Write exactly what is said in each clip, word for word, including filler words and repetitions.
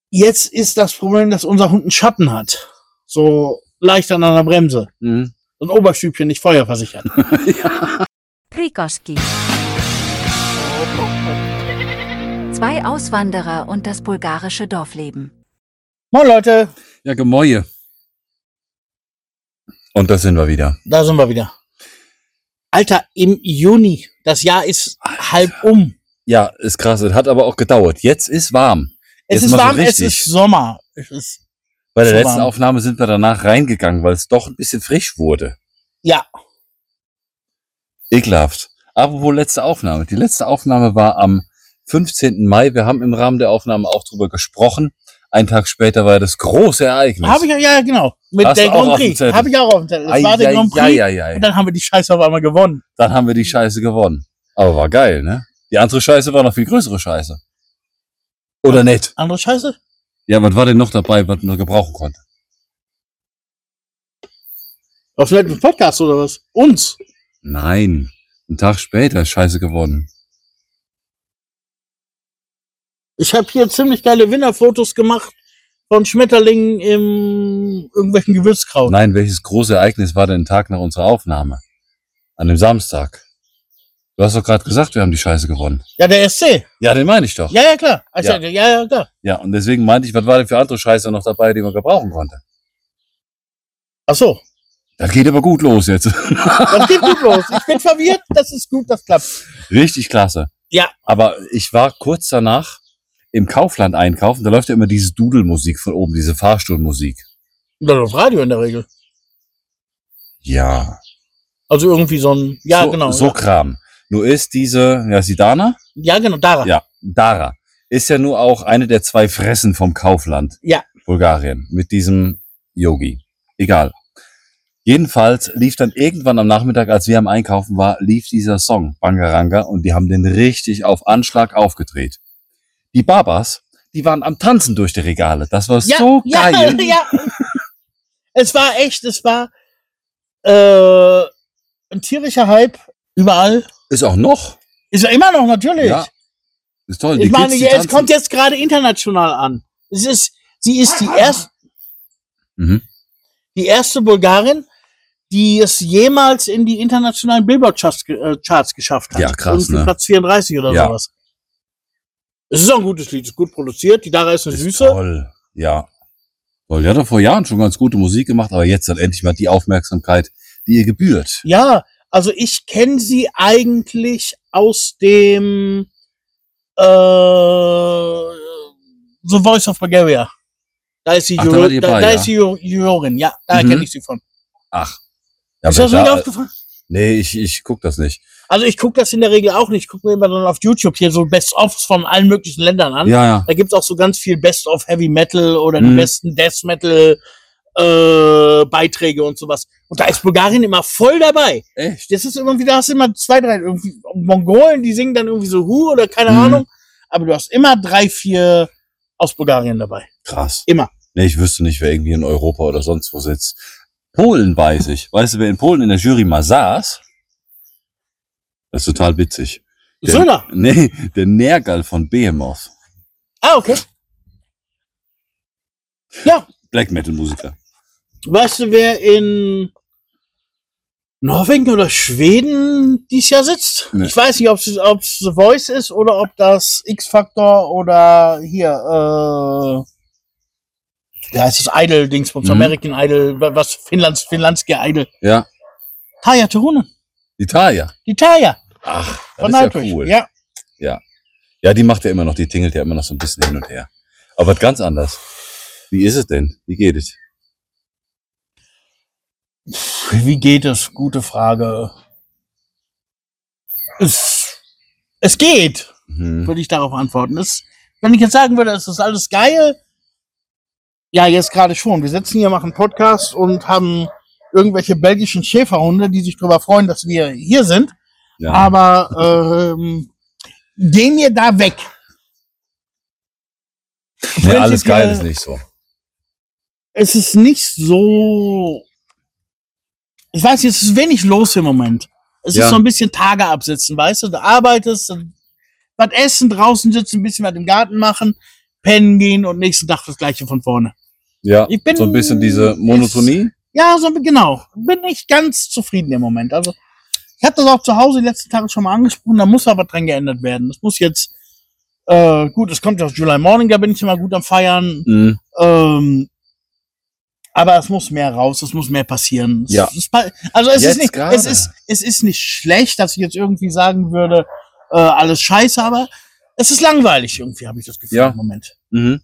Jetzt ist das Problem, dass unser Hund einen Schatten hat. So leicht an einer Bremse. Mhm. So ein Oberstübchen, nicht feuerversichert. Ja. Prikoski. Zwei Auswanderer und das bulgarische Dorfleben. Moin Leute, Ja, Gemäue. Und da sind wir wieder. da sind wir wieder. Alter, im Juni, das Jahr ist Alter. halb um. Ja, ist krass. Es hat aber auch gedauert. Jetzt ist warm. Es Jetzt ist mal so warm, es richtig. ist Sommer. Es ist, Bei der so letzten warm. Aufnahme sind wir danach reingegangen, weil es doch ein bisschen frisch wurde. ja, Ekelhaft. Apropos letzte Aufnahme. Die letzte Aufnahme war am fünfzehnten Mai. Wir haben im Rahmen der Aufnahme auch drüber gesprochen. Einen Tag später war das große Ereignis. habe ich ja, ja, genau. Mit Hast der du auch Grand auf dem Prix. Zettel? Habe ich auch auf dem Zettel. Es Ei, war der ei, Grand ei, Prix. ei, ei. Und dann haben wir die Scheiße auf einmal gewonnen. Dann haben wir die Scheiße gewonnen. Aber war geil, ne? Die andere Scheiße war noch viel größere Scheiße. Oder nicht? Andere Scheiße? Ja, was war denn noch dabei, was man gebrauchen konnte? Auf dem Podcast oder was? Uns. Nein. Einen Tag später ist Scheiße gewonnen. Ich habe hier ziemlich geile Winterfotos gemacht von Schmetterlingen im irgendwelchen Gewürzkraut. Nein, welches große Ereignis war denn ein Tag nach unserer Aufnahme? An dem Samstag. Du hast doch gerade gesagt, wir haben die Scheiße gewonnen. Ja, der S C. Ja, den meine ich doch. Ja, ja, klar. Also, Ja. ja. ja, ja, klar. Ja, und deswegen meinte ich, was war denn für andere Scheiße noch dabei, die man gebrauchen konnte? Ach so. Das geht aber gut los jetzt. Das geht gut los. Ich bin verwirrt. Das ist gut, das klappt. Richtig klasse. Ja. Aber ich war kurz danach im Kaufland einkaufen. Da läuft ja immer diese Dudelmusik von oben, diese Fahrstuhlmusik. Oder auf Radio in der Regel. Ja. Also irgendwie so ein, ja, so, genau. So ja. Kram. Nur ist diese, ja, ist die Dana? ja, genau, Dara. Ja, Dara. Ist ja nur auch eine der zwei Fressen vom Kaufland. Ja. Bulgarien. Mit diesem Yogi. Egal. Jedenfalls lief dann irgendwann am Nachmittag, als wir am Einkaufen waren, lief dieser Song, Bangaranga, und die haben den richtig auf Anschlag aufgedreht. Die Babas, die waren am Tanzen durch die Regale. Das war Ja, so ja, geil. ja. Es war echt, es war äh, ein tierischer Hype überall. Ist auch noch. Ist ja immer noch, natürlich. Ja. Ist toll. Ich Die meine, Kids, die ja, es tanzen. kommt jetzt gerade international an. Es ist, sie ist die erste, Mhm. die erste Bulgarin, die es jemals in die internationalen Billboard-Charts äh, Charts geschafft hat. Ja, krass, Irgendwie ne? Platz vierunddreißig oder Ja. sowas. Es ist auch ein gutes Lied, ist gut produziert. Die Dara ist eine Ist Süße. toll. Ja. Toll. Die hat doch vor Jahren schon ganz gute Musik gemacht, aber jetzt hat endlich mal die Aufmerksamkeit, die ihr gebührt. Ja, also ich kenne sie eigentlich aus dem äh, The Voice of Bulgaria. Da ist sie, Ach, da Juror, war die da, bei, da ja. ist sie Jur- Jurorin. Ja, da Mhm. kenne ich sie von. Ach. Ja, Ist aber das nicht da, aufgefallen? nee, ich, ich guck das nicht. Also ich gucke das in der Regel auch nicht. Ich gucke mir immer dann auf YouTube hier so Best-ofs von allen möglichen Ländern an. Ja, ja. Da gibt's auch so ganz viel Best-of Heavy Metal oder die Mhm. besten Death Metal äh, Beiträge und sowas. Und da ist Bulgarien immer voll dabei. Echt? Das ist irgendwie, da hast du immer zwei, drei, irgendwie Mongolen, die singen dann irgendwie so Hu oder keine Mhm. Ahnung. Aber du hast immer drei, vier aus Bulgarien dabei. Krass. Immer. Nee, ich wüsste nicht, wer irgendwie in Europa oder sonst wo sitzt. Polen weiß ich. Weißt du, wer in Polen in der Jury mal saß? Das ist total witzig. Der, Söder. Nee, der Nergal von Behemoth. Ah, okay. Ja, Black Metal Musiker. weißt du, wer in Norwegen oder Schweden dieses Jahr sitzt? Nee. Ich weiß nicht, ob es ob es The Voice ist oder ob das X-Factor oder hier, äh, ja, es ist Idol-Dingsbums, Mhm. American Idol, wa- was, Finnlands, Finnlandske Idol. Ja. Tarja Turunen. Italia. Die Tarja. Ach, Von das ist Nightwish. ja cool. Ja. Ja. Ja, die macht ja immer noch, die tingelt ja immer noch so ein bisschen hin und her. Aber was ganz anders. Wie ist es denn? Wie geht es? Wie geht es? Gute Frage. Es, es geht, Mhm. würde ich darauf antworten. Es, wenn ich jetzt sagen würde, es ist alles geil, ja, jetzt gerade schon. Wir sitzen hier, machen Podcast und haben irgendwelche belgischen Schäferhunde, die sich darüber freuen, dass wir hier sind. Ja. Aber ähm, gehen wir da weg. nee, alles prinzipiell- geil ist nicht so. Es ist nicht so. Ich weiß nicht, es ist wenig los im Moment. Es Ja. ist so ein bisschen Tage absitzen, weißt du? Du arbeitest, dann was essen, draußen sitzen, ein bisschen was im Garten machen. pennen gehen und nächsten Tag das Gleiche von vorne. Ja, Ich bin- so ein bisschen diese Monotonie. Ja, so genau. Bin nicht ganz zufrieden im Moment. Also ich habe das auch zu Hause die letzten Tage schon mal angesprochen, da muss aber dran geändert werden. Das muss jetzt, äh, gut, es kommt ja aus July Morning, da bin ich immer gut am Feiern. Mhm. Ähm, aber es muss mehr raus, es muss mehr passieren. Es Ja. ist, pa- also es Jetzt ist nicht, gerade. es ist, es ist nicht schlecht, dass ich jetzt irgendwie sagen würde, äh, alles scheiße, aber es ist langweilig irgendwie, habe ich das Gefühl Ja. im Moment. Mhm.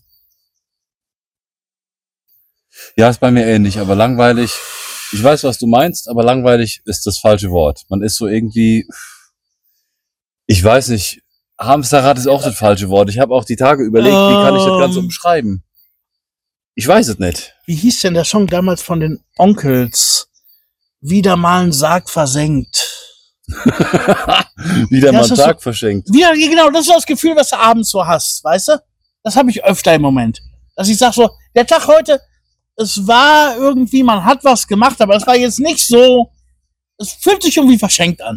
Ja, ist bei mir ähnlich, aber langweilig. Ich weiß, was du meinst, aber langweilig ist das falsche Wort. Man ist so irgendwie, ich weiß nicht, Hamsterrad ist auch das falsche Wort. Ich habe auch die Tage überlegt, wie kann ich das Ganze Ähm. umschreiben? Ich weiß es nicht. Wie hieß denn der Song damals von den Onkels? Wieder mal ein Sarg versenkt. Wieder Ja, mal ist einen das Tag verschenkt. Wieder, genau, das ist das Gefühl, was du abends so hast, weißt du? Das habe ich öfter im Moment. Dass ich sag so, der Tag heute, es war irgendwie, man hat was gemacht, aber es war jetzt nicht so, es fühlt sich irgendwie verschenkt an.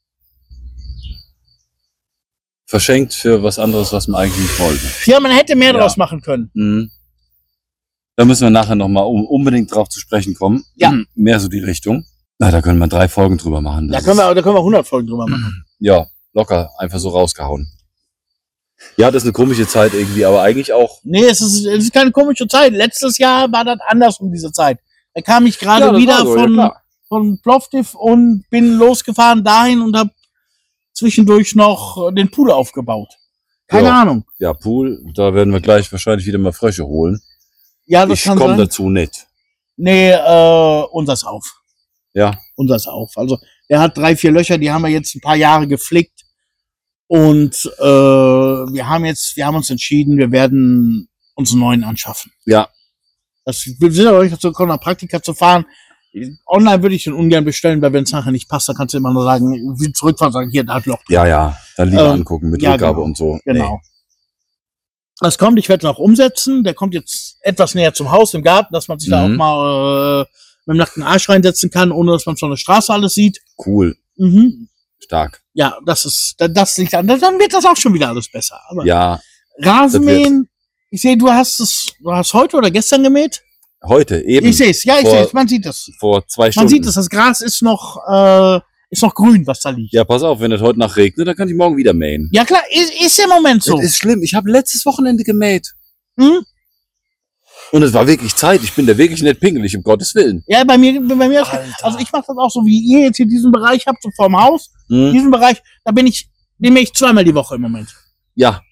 Verschenkt für was anderes, was man eigentlich nicht wollte. Ja, man hätte mehr Ja. draus machen können. Mhm. Da müssen wir nachher nochmal um, unbedingt drauf zu sprechen kommen. Ja. Mhm. Mehr so die Richtung. Na, da können wir drei Folgen drüber machen. Da Das können ist- wir, da können wir hundert Folgen drüber machen. Ja, locker, einfach so rausgehauen. Ja, das ist eine komische Zeit irgendwie, aber eigentlich auch. Nee, es ist, es ist keine komische Zeit. Letztes Jahr war das anders um diese Zeit. Da kam ich gerade Ja, das wieder war so, ja, von, klar. von Plovdiv und bin losgefahren dahin und habe zwischendurch noch den Pool aufgebaut. Keine Ja. Ahnung. Ja, Pool, da werden wir gleich wahrscheinlich wieder mal Frösche holen. Ja, das Ich kann komme sein. dazu nicht. Nee, äh, unseres auf. Ja, Unseres auf. Also, der hat drei, vier Löcher, die haben wir jetzt ein paar Jahre geflickt. Und äh, wir haben jetzt, wir haben uns entschieden, wir werden uns einen neuen anschaffen. ja, Das, wir sind aber nicht dazu gekommen, nach Praktika zu fahren. Online würde ich den ungern bestellen, weil wenn es nachher nicht passt, dann kannst du immer nur sagen, wie zurückfahren, sagen, hier, da hat Loch. ja, ja. Dann lieber Ähm, angucken mit ja, Rückgabe genau. und so. Genau. Das kommt, ich werde es auch umsetzen. Der kommt jetzt etwas näher zum Haus im Garten, dass man sich da auch Mhm. mal äh, mit dem nackten Arsch reinsetzen kann, ohne dass man von der Straße alles sieht. Nee. Cool, Mhm. stark. Ja, das ist, da- das liegt an. Dann wird das auch schon wieder alles besser. Aber Ja, Rasenmähen, ich sehe, du hast es, du hast heute oder gestern gemäht? heute eben. Ich sehe es, ja, ich Vor- sehe es, man sieht es. Vor zwei Man Stunden. sieht es, das Gras ist noch, äh, ist noch grün, was da liegt. Ja, pass auf, wenn es heute Nacht regnet, dann kann ich morgen wieder mähen. Ja klar, ist, ist im Moment so. Das ist schlimm. Ich habe letztes Wochenende gemäht. Hm? Und es war wirklich Zeit. Ich bin da wirklich nicht pingelig, um Gottes Willen. Ja, bei mir, bei mir ist, Alter. also ich mache das auch so, wie ihr jetzt hier diesen Bereich habt, so vorm Haus. Hm? Diesen Bereich, da bin ich, nehme ich zweimal die Woche im Moment. Ja.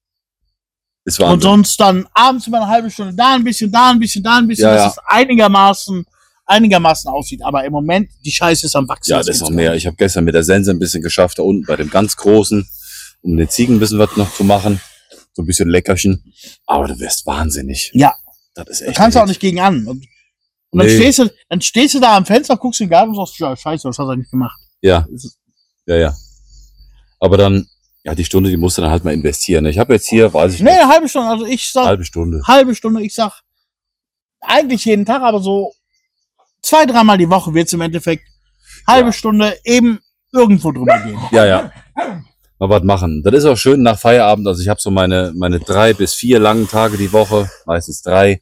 Es war Und sonst dann abends immer eine halbe Stunde da ein bisschen, da ein bisschen, da ein bisschen, Ja, dass ja. es einigermaßen, einigermaßen aussieht. Aber im Moment, die Scheiße ist am Wachsen. Ja, das ist noch mehr. Ich habe gestern mit der Sense ein bisschen geschafft, da unten bei dem ganz Großen, um den Ziegen ein bisschen was noch zu machen. So ein bisschen Leckerchen. Aber du wirst wahnsinnig. Ja. Das ist Du echt. kannst auch wild. nicht gegen an. Und, und dann, Nee. stehst du, dann stehst du da am Fenster, guckst in den Garten und sagst, ja, scheiße, was hat er nicht gemacht? Ja, Das ist- ja, ja. Aber dann, ja, die Stunde, die musst du dann halt mal investieren. Ich habe jetzt hier, weiß ich Nee, nicht, eine halbe Stunde. Also ich sag, eine halbe Stunde. halbe Stunde, ich sag, eigentlich jeden Tag, aber so zwei, dreimal die Woche wird's im Endeffekt. Halbe Ja. Stunde eben irgendwo drüber gehen. Ja, ja. Mal was machen. Das ist auch schön nach Feierabend. Also ich habe so meine, meine drei bis vier langen Tage die Woche, meistens drei.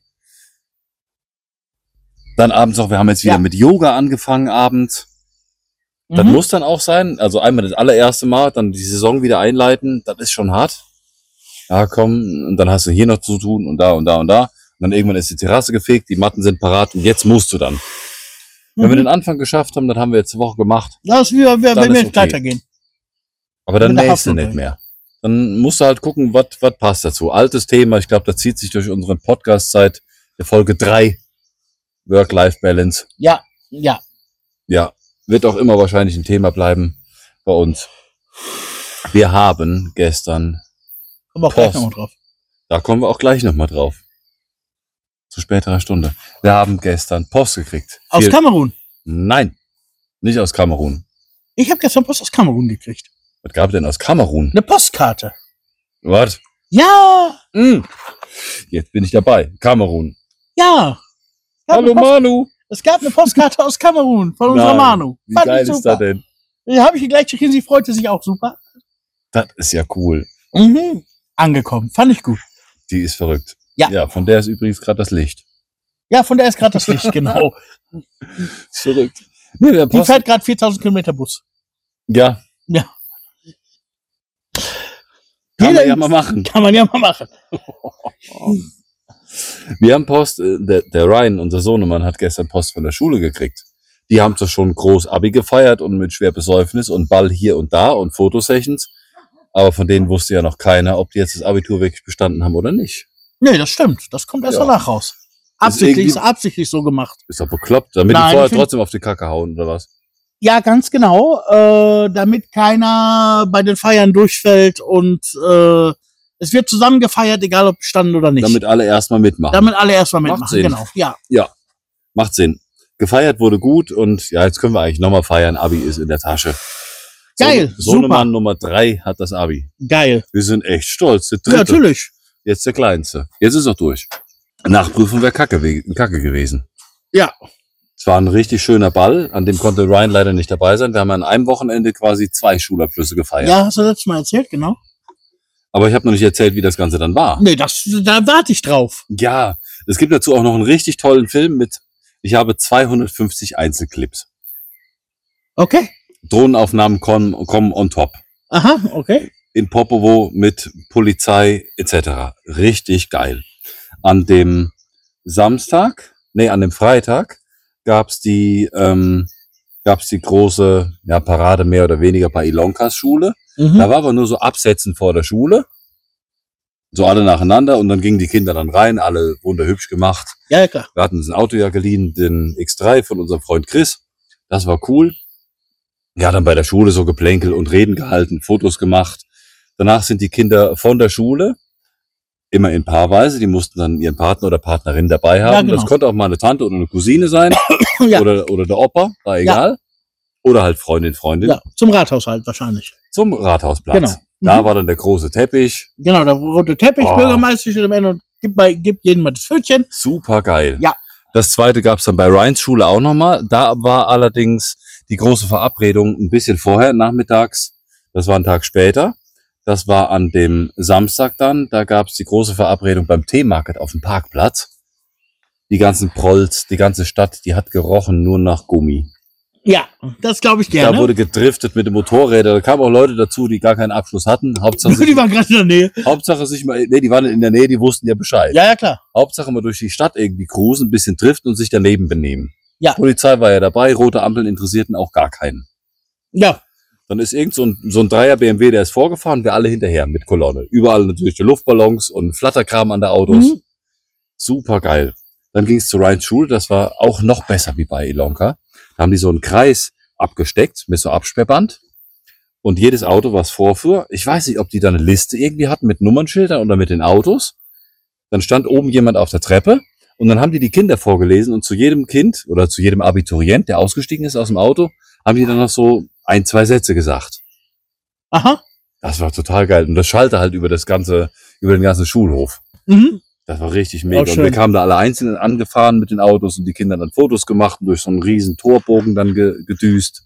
Dann abends noch, wir haben jetzt wieder Ja. mit Yoga angefangen abends. Das Mhm. muss dann auch sein. Also einmal das allererste Mal, dann die Saison wieder einleiten. Das ist schon hart. Ja, komm. Und dann hast du hier noch zu tun und da und da und da. Und dann irgendwann ist die Terrasse gefegt, die Matten sind parat und jetzt musst du dann. Wenn wir Mhm. den Anfang geschafft haben, dann haben wir jetzt eine Woche gemacht. Das ist wie, wie, Dann wenn wir ist jetzt okay. weitergehen. Aber dann Mit der nächste Haftnummer. nicht mehr. Dann musst du halt gucken, was was passt dazu. Altes Thema, ich glaube, das zieht sich durch unseren Podcast seit der Folge drei. Work-Life-Balance. Ja, ja. Ja, wird auch immer wahrscheinlich ein Thema bleiben bei uns. Wir haben gestern, Kommen wir auch gleich Post. nochmal drauf. da kommen wir auch gleich nochmal drauf. Zu späterer Stunde. Wir haben gestern Post gekriegt. Aus Viel- Kamerun. Nein, nicht aus Kamerun. Ich habe gestern Post aus Kamerun gekriegt. Was gab es denn aus Kamerun? Eine Postkarte. Was? Ja, Hm. Jetzt bin ich dabei. Kamerun. ja. Es gab Hallo eine Post- Manu. Es gab eine Postkarte aus Kamerun von unserer Nein. Manu. Wie Fand geil ich ist super. das denn? Ja, habe ich ihr gleich geschrieben, sie freute sich auch super. Das ist ja cool. Mhm. Angekommen. Fand ich gut. Die ist verrückt. Ja. Ja, von der ist übrigens gerade das Licht. Ja, von der ist gerade das Licht, genau. Ist verrückt. Nee, der Die Post, fährt gerade viertausend Kilometer Bus. ja, Ja. kann man Jeder- ja mal machen. Kann man ja mal machen. Wir haben Post, äh, der, der Ryan, unser Sohnemann, hat gestern Post von der Schule gekriegt. Die haben zwar schon groß Abi gefeiert und mit schwer Besäufnis und Ball hier und da und Fotosessions, aber von denen wusste ja noch keiner, ob die jetzt das Abitur wirklich bestanden haben oder nicht. Nee, das stimmt. Das kommt erst Ja. danach raus. Absichtlich, irgendwie- ist absichtlich so gemacht. Ist doch bekloppt, damit Nein, die vorher ich find- trotzdem auf die Kacke hauen, oder was? Ja, ganz genau. Äh, damit keiner bei den Feiern durchfällt und äh, es wird zusammen gefeiert, egal ob bestanden oder nicht. Damit alle erstmal mitmachen. Damit alle erstmal Macht mitmachen. Sinn. Genau. Ja. Ja, macht Sinn. Gefeiert wurde gut und ja, jetzt können wir eigentlich nochmal feiern. Abi ist in der Tasche. Geil, So, Sohnemann Nummer drei hat das Abi. Geil. Wir sind echt stolz. Der Ja, dritte. natürlich. Jetzt der kleinste. Jetzt ist er durch. Nachprüfung wäre Kacke, we- Kacke gewesen. Ja. Es war ein richtig schöner Ball, an dem konnte Ryan leider nicht dabei sein. Wir haben an einem Wochenende quasi zwei Schulabschlüsse gefeiert. Ja, hast du letztes Mal erzählt, genau. Aber ich habe noch nicht erzählt, wie das Ganze dann war. Nee, das, da warte ich drauf. Ja, es gibt dazu auch noch einen richtig tollen Film mit, ich habe zweihundertfünfzig Einzelclips. Okay. Drohnenaufnahmen kommen, kommen on top. Aha, okay. In Popovo mit Polizei et cetera. Richtig geil. An dem Samstag, nee, an dem Freitag gab's die, ähm, gab's die große ja, Parade mehr oder weniger bei Ilonkas Schule. Mhm. Da war aber nur so Absetzen vor der Schule. So alle nacheinander und dann gingen die Kinder dann rein, alle wunderhübsch gemacht. Ja, ja, klar. Wir hatten uns ein Auto ja geliehen, den X drei von unserem Freund Chris. Das war cool. Ja, dann bei der Schule so Geplänkel und Reden gehalten, Fotos gemacht. Danach sind die Kinder von der Schule, immer in Paarweise, die mussten dann ihren Partner oder Partnerin dabei haben. Ja, genau. Das konnte auch mal eine Tante oder eine Cousine sein Ja. oder, oder der Opa, war egal. Oder halt Freundin, Freundin Ja, zum Rathaus halt wahrscheinlich. zum Rathausplatz. Genau. Da Mhm. war dann der große Teppich. Genau, der rote Teppich, Oh. Bürgermeister steht am Ende und gibt, bei, gibt jedem mal das Pfötchen. Super geil. Ja. Das zweite gab's dann bei Ryans Schule auch nochmal. Da war allerdings die große Verabredung ein bisschen vorher, nachmittags. Das war ein Tag später. Das war an dem Samstag dann. Da gab's die große Verabredung beim T-Market auf dem Parkplatz. Die ganzen Prolls, die ganze Stadt, die hat gerochen nur nach Gummi. Ja, das glaube ich Da gerne. wurde gedriftet mit den Motorrädern. Da kamen auch Leute dazu, die gar keinen Abschluss hatten. Hauptsache, Die sich, waren gerade in der Nähe. Hauptsache sich mal, nee, die waren in der Nähe, die wussten ja Bescheid. Ja, ja, klar. Hauptsache mal durch die Stadt irgendwie cruisen, ein bisschen driften und sich daneben benehmen. Ja. Polizei war ja dabei, rote Ampeln interessierten auch gar keinen. Ja, Dann ist irgend so ein, so ein Dreier B M W, der ist vorgefahren, wir alle hinterher mit Kolonne. Überall natürlich die Luftballons und Flatterkram an der Autos. Mhm. Super geil. Dann ging es zu Ryans Schule, das war auch noch besser wie bei Ilonka. Da haben die so einen Kreis abgesteckt mit so Absperrband. Und jedes Auto, was vorfuhr, ich weiß nicht, ob die da eine Liste irgendwie hatten mit Nummernschildern oder mit den Autos. Dann stand oben jemand auf der Treppe und dann haben die die Kinder vorgelesen und zu jedem Kind oder zu jedem Abiturient, der ausgestiegen ist aus dem Auto, haben die dann noch so ein, zwei Sätze gesagt. aha. Das war total geil. Und das schallte halt über das ganze, über den ganzen Schulhof. Mhm. Das war richtig mega. Oh, Und schön. wir kamen da alle einzeln angefahren mit den Autos und die Kinder dann Fotos gemacht und durch so einen riesen Torbogen dann ge gedüst.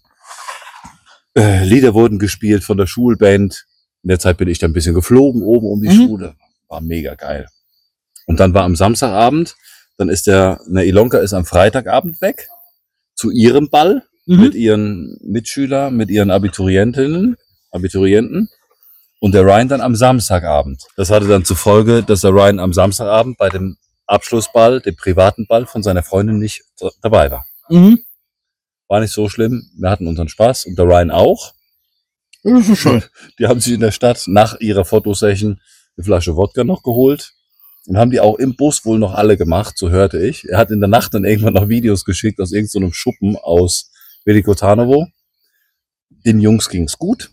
Äh, Lieder wurden gespielt von der Schulband. In der Zeit bin ich dann ein bisschen geflogen oben um die Mhm. Schule. War mega geil. Und dann war am Samstagabend, dann ist der, ne, Ilonka ist am Freitagabend weg zu ihrem Ball mit Mhm. ihren Mitschülern, mit ihren Abiturientinnen, Abiturienten. Und der Ryan dann am Samstagabend. Das hatte dann zur Folge, dass der Ryan am Samstagabend bei dem Abschlussball, dem privaten Ball von seiner Freundin nicht d- dabei war. Mhm. War nicht so schlimm. Wir hatten unseren Spaß und der Ryan auch. Das ist schön. Die haben sich in der Stadt nach ihrer Fotosession eine Flasche Wodka noch geholt und haben die auch im Bus wohl noch alle gemacht, so hörte ich. Er hat in der Nacht dann irgendwann noch Videos geschickt aus irgendeinem so einem Schuppen aus Veliko Tarnovo. Den Jungs ging's gut.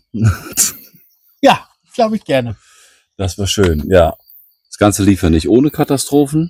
Ja, glaube ich gerne. Das war schön, ja. Das Ganze lief ja nicht ohne Katastrophen.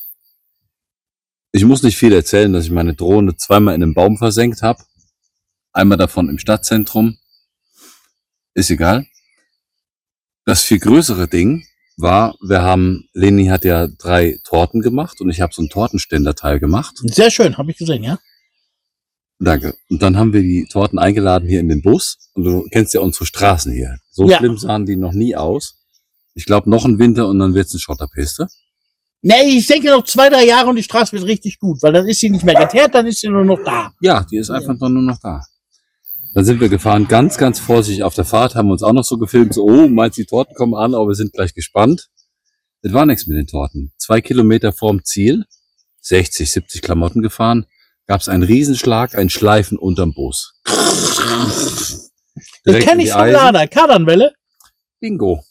Ich muss nicht viel erzählen, dass ich meine Drohne zweimal in einem Baum versenkt habe. Einmal davon im Stadtzentrum. Ist egal. Das viel größere Ding war, wir haben, Leni hat ja drei Torten gemacht und ich habe so ein Tortenständerteil gemacht. Sehr schön, habe ich gesehen, ja. Danke. Und dann haben wir die Torten eingeladen hier in den Bus. Und du kennst ja unsere Straßen hier. So Ja. schlimm sahen die noch nie aus. Ich glaube, noch ein Winter und dann wird's eine Schotterpiste. Nee, ich denke noch zwei, drei Jahre und die Straße wird richtig gut, weil dann ist sie nicht mehr geteert, dann ist sie nur noch da. Ja, die ist einfach ja. nur noch da. Dann sind wir gefahren, ganz, ganz vorsichtig auf der Fahrt, haben uns auch noch so gefilmt, so, oh, meinst die Torten kommen an, aber wir sind gleich gespannt. Das war nichts mit den Torten. Zwei Kilometer vorm Ziel, sechzig, siebzig Klamotten gefahren, gab's einen Riesenschlag, ein Schleifen unterm Bus. Das kenne ich von Lada, Kardanwelle. Bingo.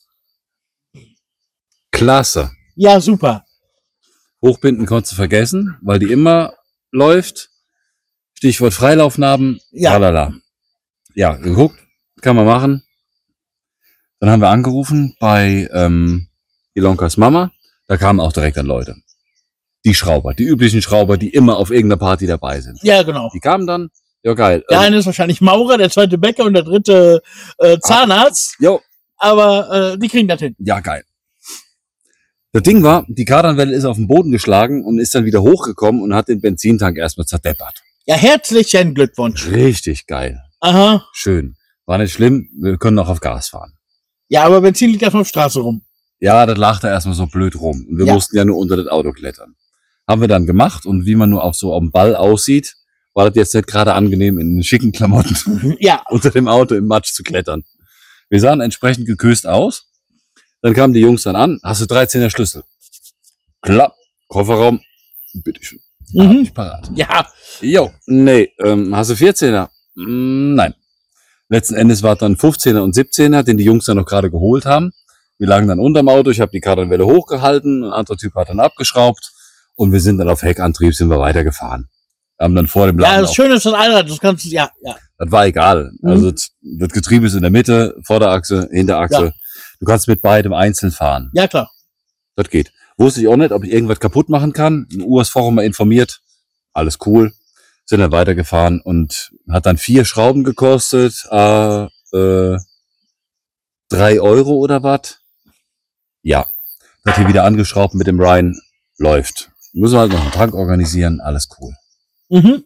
Klasse. Ja, super. Hochbinden konntest du vergessen, weil die immer läuft. Stichwort Freilaufnarben. Ja. Lalala. Ja, geguckt, kann man machen. Dann haben wir angerufen bei ähm, Ilonkas Mama. Da kamen auch direkt dann Leute. Die Schrauber, die üblichen Schrauber, die immer auf irgendeiner Party dabei sind. Ja, genau. Die kamen dann. Ja, geil. Der ähm, eine ist wahrscheinlich Maurer, der zweite Bäcker und der dritte äh, Zahnarzt. Jo. Aber äh, die kriegen das hin. Ja, geil. Das Ding war, die Kardanwelle ist auf den Boden geschlagen und ist dann wieder hochgekommen und hat den Benzintank erstmal zerdeppert. Ja, herzlichen Glückwunsch. Richtig geil. Aha. Schön. War nicht schlimm, wir können auch auf Gas fahren. Ja, aber Benzin liegt erstmal auf der Straße rum. Ja, das lag da erstmal so blöd rum. Und wir Ja. mussten ja nur unter das Auto klettern. Haben wir dann gemacht und wie man nur auf so am Ball aussieht, war das jetzt nicht gerade angenehm, in den schicken Klamotten Ja. unter dem Auto im Matsch zu klettern. Wir sahen entsprechend geküsst aus. Dann kamen die Jungs dann an, hast du dreizehner Schlüssel? Klapp, Kofferraum, bitteschön. Mhm. Hab ich parat. Ja. Jo, nee, ähm, hast du vierzehner? Mm, nein. Letzten Endes war es dann fünfzehner und siebzehner, den die Jungs dann noch gerade geholt haben. Wir lagen dann unterm Auto, ich habe die Kardanwelle hochgehalten, ein anderer Typ hat dann abgeschraubt und wir sind dann auf Heckantrieb, sind wir weitergefahren. Wir haben dann vor dem Ja, Laden das auch, Schöne ist das Allrad, das kannst du, ja, ja. das war egal. Mhm. Also das das Getriebe ist in der Mitte, Vorderachse, Hinterachse. Ja. Du kannst mit beidem einzeln fahren. Ja, klar. Das geht. Wusste ich auch nicht, ob ich irgendwas kaputt machen kann. Ein U S-Forum mal informiert. Alles cool. Sind dann weitergefahren und hat dann vier Schrauben gekostet. Äh, äh, drei Euro oder was? Ja. Hat hier wieder angeschraubt mit dem Ryan. Läuft. Müssen wir halt noch einen Tank organisieren. Alles cool. Mhm.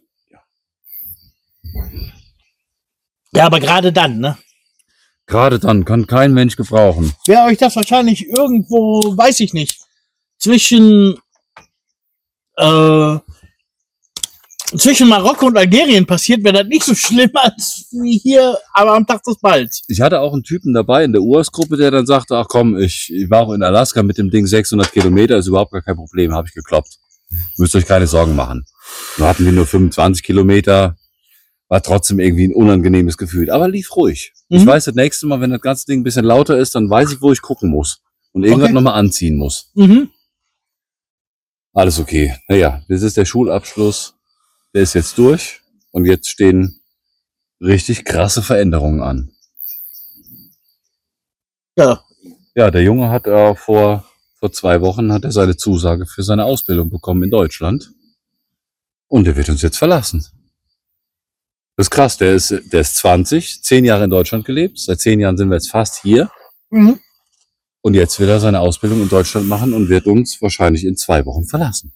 Ja, aber gerade dann, ne? Gerade dann kann kein Mensch gebrauchen. Wäre euch das wahrscheinlich irgendwo, weiß ich nicht, zwischen äh, zwischen Marokko und Algerien passiert, wäre das nicht so schlimm als wie hier, aber am Tag des Balls. Ich hatte auch einen Typen dabei in der U S-Gruppe, der dann sagte, ach komm, ich, ich war auch in Alaska mit dem Ding sechshundert Kilometer, ist überhaupt gar kein Problem, habe ich gekloppt. Müsst euch keine Sorgen machen. Nur hatten wir nur fünfundzwanzig Kilometer, war trotzdem irgendwie ein unangenehmes Gefühl, aber lief ruhig. Mhm. Ich weiß, das nächste Mal, wenn das ganze Ding ein bisschen lauter ist, dann weiß ich, wo ich gucken muss und irgendwas Okay. nochmal anziehen muss. Mhm. Alles okay. Naja, das ist der Schulabschluss, der ist jetzt durch und jetzt stehen richtig krasse Veränderungen an. Ja. Ja, der Junge hat äh, vor, vor zwei Wochen hat er seine Zusage für seine Ausbildung bekommen in Deutschland. Und er wird uns jetzt verlassen. Das ist krass, der ist, der ist zwanzig, zehn Jahre in Deutschland gelebt. Seit zehn Jahren sind wir jetzt fast hier. Mhm. Und jetzt will er seine Ausbildung in Deutschland machen und wird uns wahrscheinlich in zwei Wochen verlassen.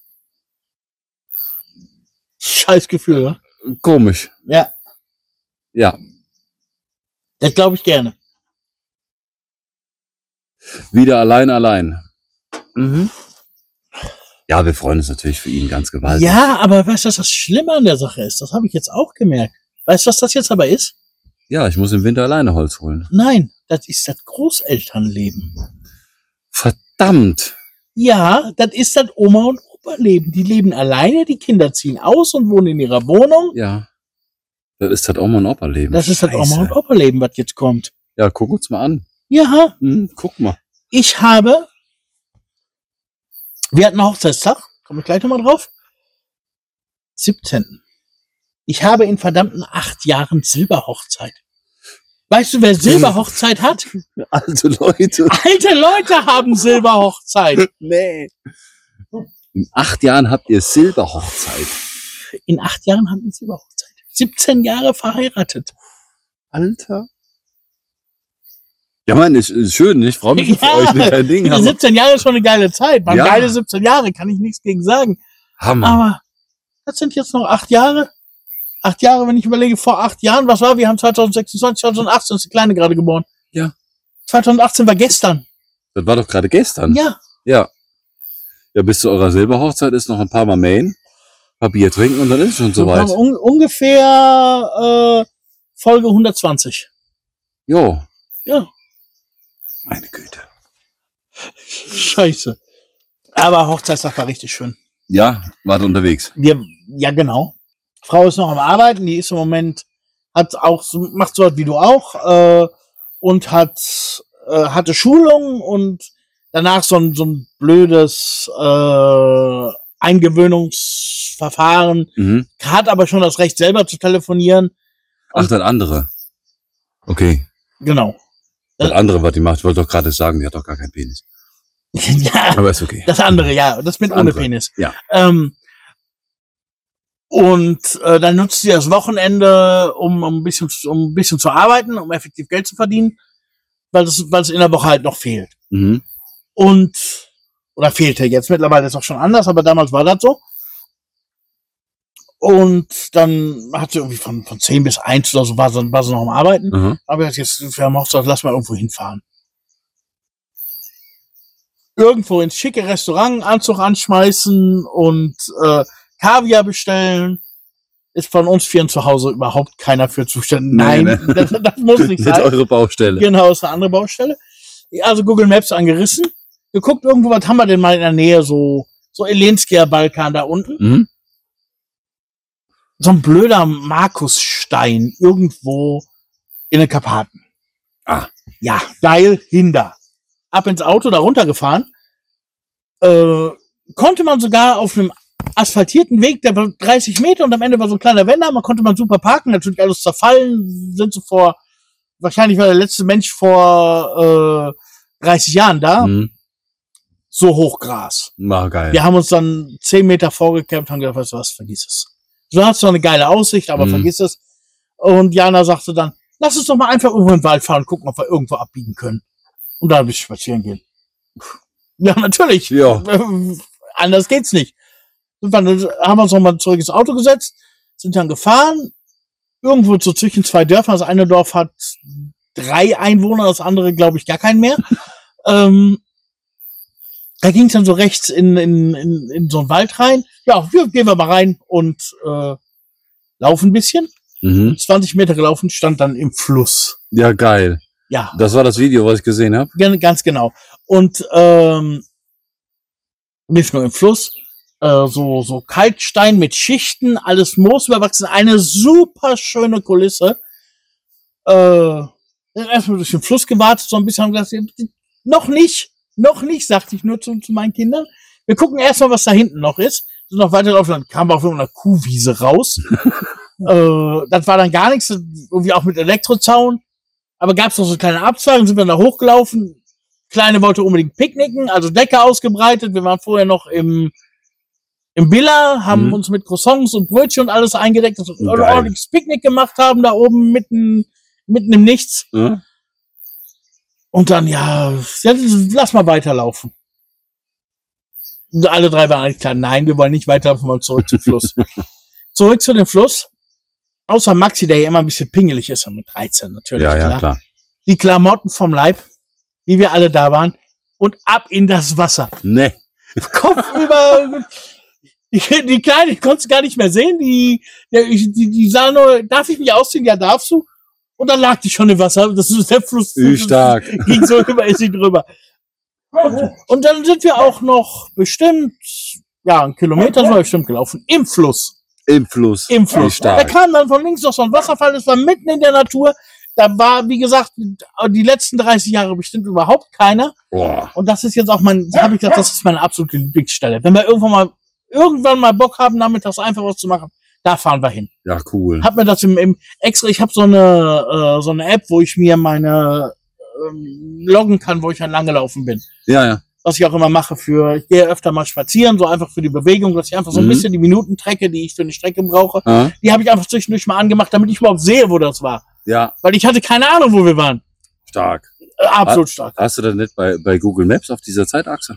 Scheiß Gefühl, ne? Komisch. Ja, Ja. das glaube ich gerne. Wieder allein, allein. Mhm. Ja, wir freuen uns natürlich für ihn ganz gewaltig. Ja, aber weißt du, was das Schlimme an der Sache ist? Das habe ich jetzt auch gemerkt. Weißt du, was das jetzt aber ist? Ja, ich muss im Winter alleine Holz holen. Nein, das ist das Großelternleben. Verdammt. Ja, das ist das Oma- und Opa-Leben. Die leben alleine, die Kinder ziehen aus und wohnen in ihrer Wohnung. Ja. Das ist das Oma und Opa Leben. Das ist das Oma- und Opa-Leben, was jetzt kommt. Ja, guck uns mal an. Ja, Hm, guck mal. ich habe, wir hatten einen Hochzeitstag, komme ich gleich nochmal drauf, siebzehnten Ich habe in verdammten acht Jahren Silberhochzeit. Weißt du, wer Silberhochzeit hat? Alte Leute. Alte Leute haben Silberhochzeit. Nee. In acht Jahren habt ihr Silberhochzeit. In acht Jahren haben wir Silberhochzeit. siebzehn Jahre verheiratet. Alter. Ja, Mann, ist, ist schön. Ich freue mich Ja, für euch. Kein Ding. Diese Aber, siebzehn Jahre ist schon eine geile Zeit. Waren Ja. geile siebzehn Jahre, kann ich nichts gegen sagen. Hammer. Aber das sind jetzt noch acht Jahre. Acht Jahre, wenn ich überlege, vor acht Jahren, was war? Wir haben zwanzig sechsundzwanzig, zwanzig achtzehn ist die Kleine gerade geboren. Ja. zwanzig achtzehn war gestern. Das war doch gerade gestern. Ja. Ja. Ja, bis zu eurer Silberhochzeit ist noch ein paar Mal Main, ein paar Bier trinken und dann ist es schon soweit. Un ungefähr äh, Folge hundertzwanzig. Jo. Ja. Meine Güte. Scheiße. Aber Hochzeitstag war richtig schön. Ja, wart unterwegs. Wir, ja, genau. Frau ist noch am Arbeiten, die ist im Moment, hat auch, so, macht so was wie du auch, äh, und hat, äh, hatte Schulung und danach so ein, so ein blödes äh, Eingewöhnungsverfahren, Mhm. hat aber schon das Recht selber zu telefonieren. Ach, das andere. Okay. Genau. Das andere, was die macht, ich wollte doch gerade sagen, die hat doch gar keinen Penis. Ja, Aber ist okay. das andere, ja, das mit Das ohne andere. Penis. Ja. Ähm, und äh, dann nutzt sie das Wochenende, um, um, ein bisschen, um ein bisschen zu arbeiten, um effektiv Geld zu verdienen, weil es weil es in der Woche halt noch fehlt. Mhm. Und, oder fehlte jetzt, mittlerweile ist auch schon anders, aber damals war das so. Und dann hat sie irgendwie von, von zehn bis eins oder so, war sie, war sie noch am Arbeiten. Mhm. Aber jetzt, wir haben Hochzeit, lass mal irgendwo hinfahren. Irgendwo ins schicke Restaurant, Anzug anschmeißen und äh, Kaviar bestellen. Ist von uns vieren zu Hause überhaupt keiner für zuständig. Nee, Nein, ne? das, das muss nicht Nicht sein. eure Baustelle. Genau, ist eine andere Baustelle. Also Google Maps angerissen. Geguckt irgendwo, was haben wir denn mal in der Nähe, so, so Elenskier Balkan da unten. Mhm. So ein blöder Markusstein irgendwo in den Karpaten. Ah. Ja, geil, hinter. Ab ins Auto, da runtergefahren. Äh, konnte man sogar auf einem asphaltierten Weg, der war dreißig Meter und am Ende war so ein kleiner Wender, man konnte man super parken, natürlich alles zerfallen, sind so vor, wahrscheinlich war der letzte Mensch vor äh, dreißig Jahren da, Mhm. so Hochgras. War geil. Wir haben uns dann zehn Meter vorgecampt, haben gedacht, weißt du was, vergiss es. So hat's noch eine geile Aussicht, aber Mhm. vergiss es. Und Jana sagte dann, lass uns doch mal einfach irgendwo in den Wald fahren und gucken, ob wir irgendwo abbiegen können. Und dann ein bisschen spazieren gehen. Ja, natürlich. Ja. Äh, anders geht's nicht. Und dann haben wir uns nochmal zurück ins Auto gesetzt, sind dann gefahren, irgendwo so zwischen zwei Dörfern. Das eine Dorf hat drei Einwohner, das andere, glaube ich, gar keinen mehr. ähm, da ging es dann so rechts in, in, in, in so einen Wald rein. Ja, wir gehen wir mal rein und äh, laufen ein bisschen. Mhm. zwanzig Meter gelaufen, stand dann im Fluss. Ja, geil. Ja, Das war das Video, was ich gesehen habe. Gan- ganz genau. Und ähm, nicht nur im Fluss, äh, so so Kalkstein mit Schichten, alles Moos überwachsen, eine super schöne Kulisse. Äh, erstmal durch den Fluss gewartet, so ein bisschen haben gesagt, noch nicht, noch nicht, sagte ich nur zu, zu meinen Kindern. Wir gucken erstmal, was da hinten noch ist. Sind noch weiter laufen, dann kam auf einer Kuhwiese raus. äh, das war dann gar nichts, irgendwie auch mit Elektrozaun. Aber gab es noch so kleine Abzweigung, sind wir da hochgelaufen. Kleine wollte unbedingt picknicken, also Decke ausgebreitet. Wir waren vorher noch im, im Billa, haben Mhm. uns mit Croissants und Brötchen und alles eingedeckt, dass wir ein Geil. ordentliches Picknick gemacht haben, da oben mitten, mitten im Nichts. Ja? Und dann, ja, ja, lass mal weiterlaufen. Und alle drei waren eigentlich klar, nein, wir wollen nicht weiterlaufen, wir wollen zurück zum Fluss. Zurück zu dem Fluss. Außer Maxi, der ja immer ein bisschen pingelig ist, und mit dreizehn natürlich. Ja, ja, klar. Die Klamotten vom Leib, wie wir alle da waren, und ab in das Wasser. Ne. Kopf über. Die, die Kleine, ich konnte es gar nicht mehr sehen. Die, der, ich- die, die sah nur, darf ich mich ausziehen? Ja, darfst du. Und dann lag die schon im Wasser. Das ist der Fluss. Wie stark. Ging so über, ist sie drüber. Und, und dann sind wir auch noch bestimmt, ja, einen Kilometer sind wir bestimmt gelaufen. Im Fluss. Im Fluss. Im Wie Fluss. Da stark. kam dann von links noch so ein Wasserfall, das war mitten in der Natur. Da war, wie gesagt, die letzten dreißig Jahre bestimmt überhaupt keiner. Boah. Und das ist jetzt auch mein, habe ich gesagt, das ist meine absolute Lieblingsstelle. Wenn wir irgendwann mal, irgendwann mal Bock haben, nachmittags einfach was zu machen, da fahren wir hin. Ja, cool. Hab mir das im, im extra, ich habe so eine, äh, so eine App, wo ich mir meine ähm, loggen kann, wo ich dann lang gelaufen bin. Ja, ja. Was ich auch immer mache für, ich gehe öfter mal spazieren, so einfach für die Bewegung, dass ich einfach so ein Mhm. bisschen die Minuten trecke, die ich für eine Strecke brauche. Ah, Die habe ich einfach zwischendurch mal angemacht, damit ich überhaupt sehe, wo das war. ja, Weil ich hatte keine Ahnung, wo wir waren. stark. Äh, absolut stark. Hast du das nicht bei, bei Google Maps auf dieser Zeitachse?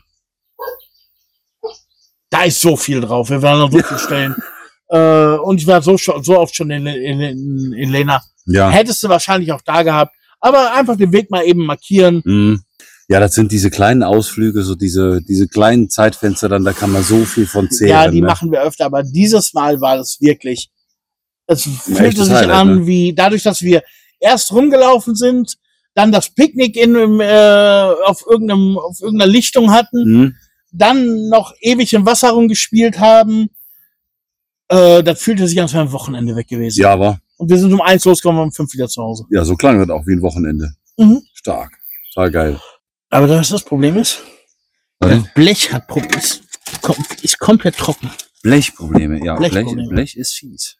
Da ist so viel drauf. Wir waren an so vielen Stellen. Äh, und ich war so, schon- so oft schon in, in, in, in Lena. Ja. Hättest du wahrscheinlich auch da gehabt. Aber einfach den Weg mal eben markieren. Mhm. Ja, das sind diese kleinen Ausflüge, so diese, diese kleinen Zeitfenster dann, da kann man so viel von zehren. Ja, die ne? machen wir öfter, aber dieses Mal war es wirklich, es fühlte echtes sich Highlight, an ne? wie, dadurch, dass wir erst rumgelaufen sind, dann das Picknick in, einem, äh, auf, irgendeinem, auf irgendeiner Lichtung hatten, Mhm. dann noch ewig im Wasser rumgespielt haben. Äh, das fühlte sich an, als wäre ein Wochenende weg gewesen. Ja, aber, Und wir sind um eins losgekommen und um fünf wieder zu Hause. ja, so klang das auch wie ein Wochenende. Mhm. Stark. Total geil. Aber das, das Problem ist, Warte. das Blech hat Problem, ist, kom- ist komplett trocken. Blechprobleme, ja. Blech, Blechprobleme. Blech ist fies.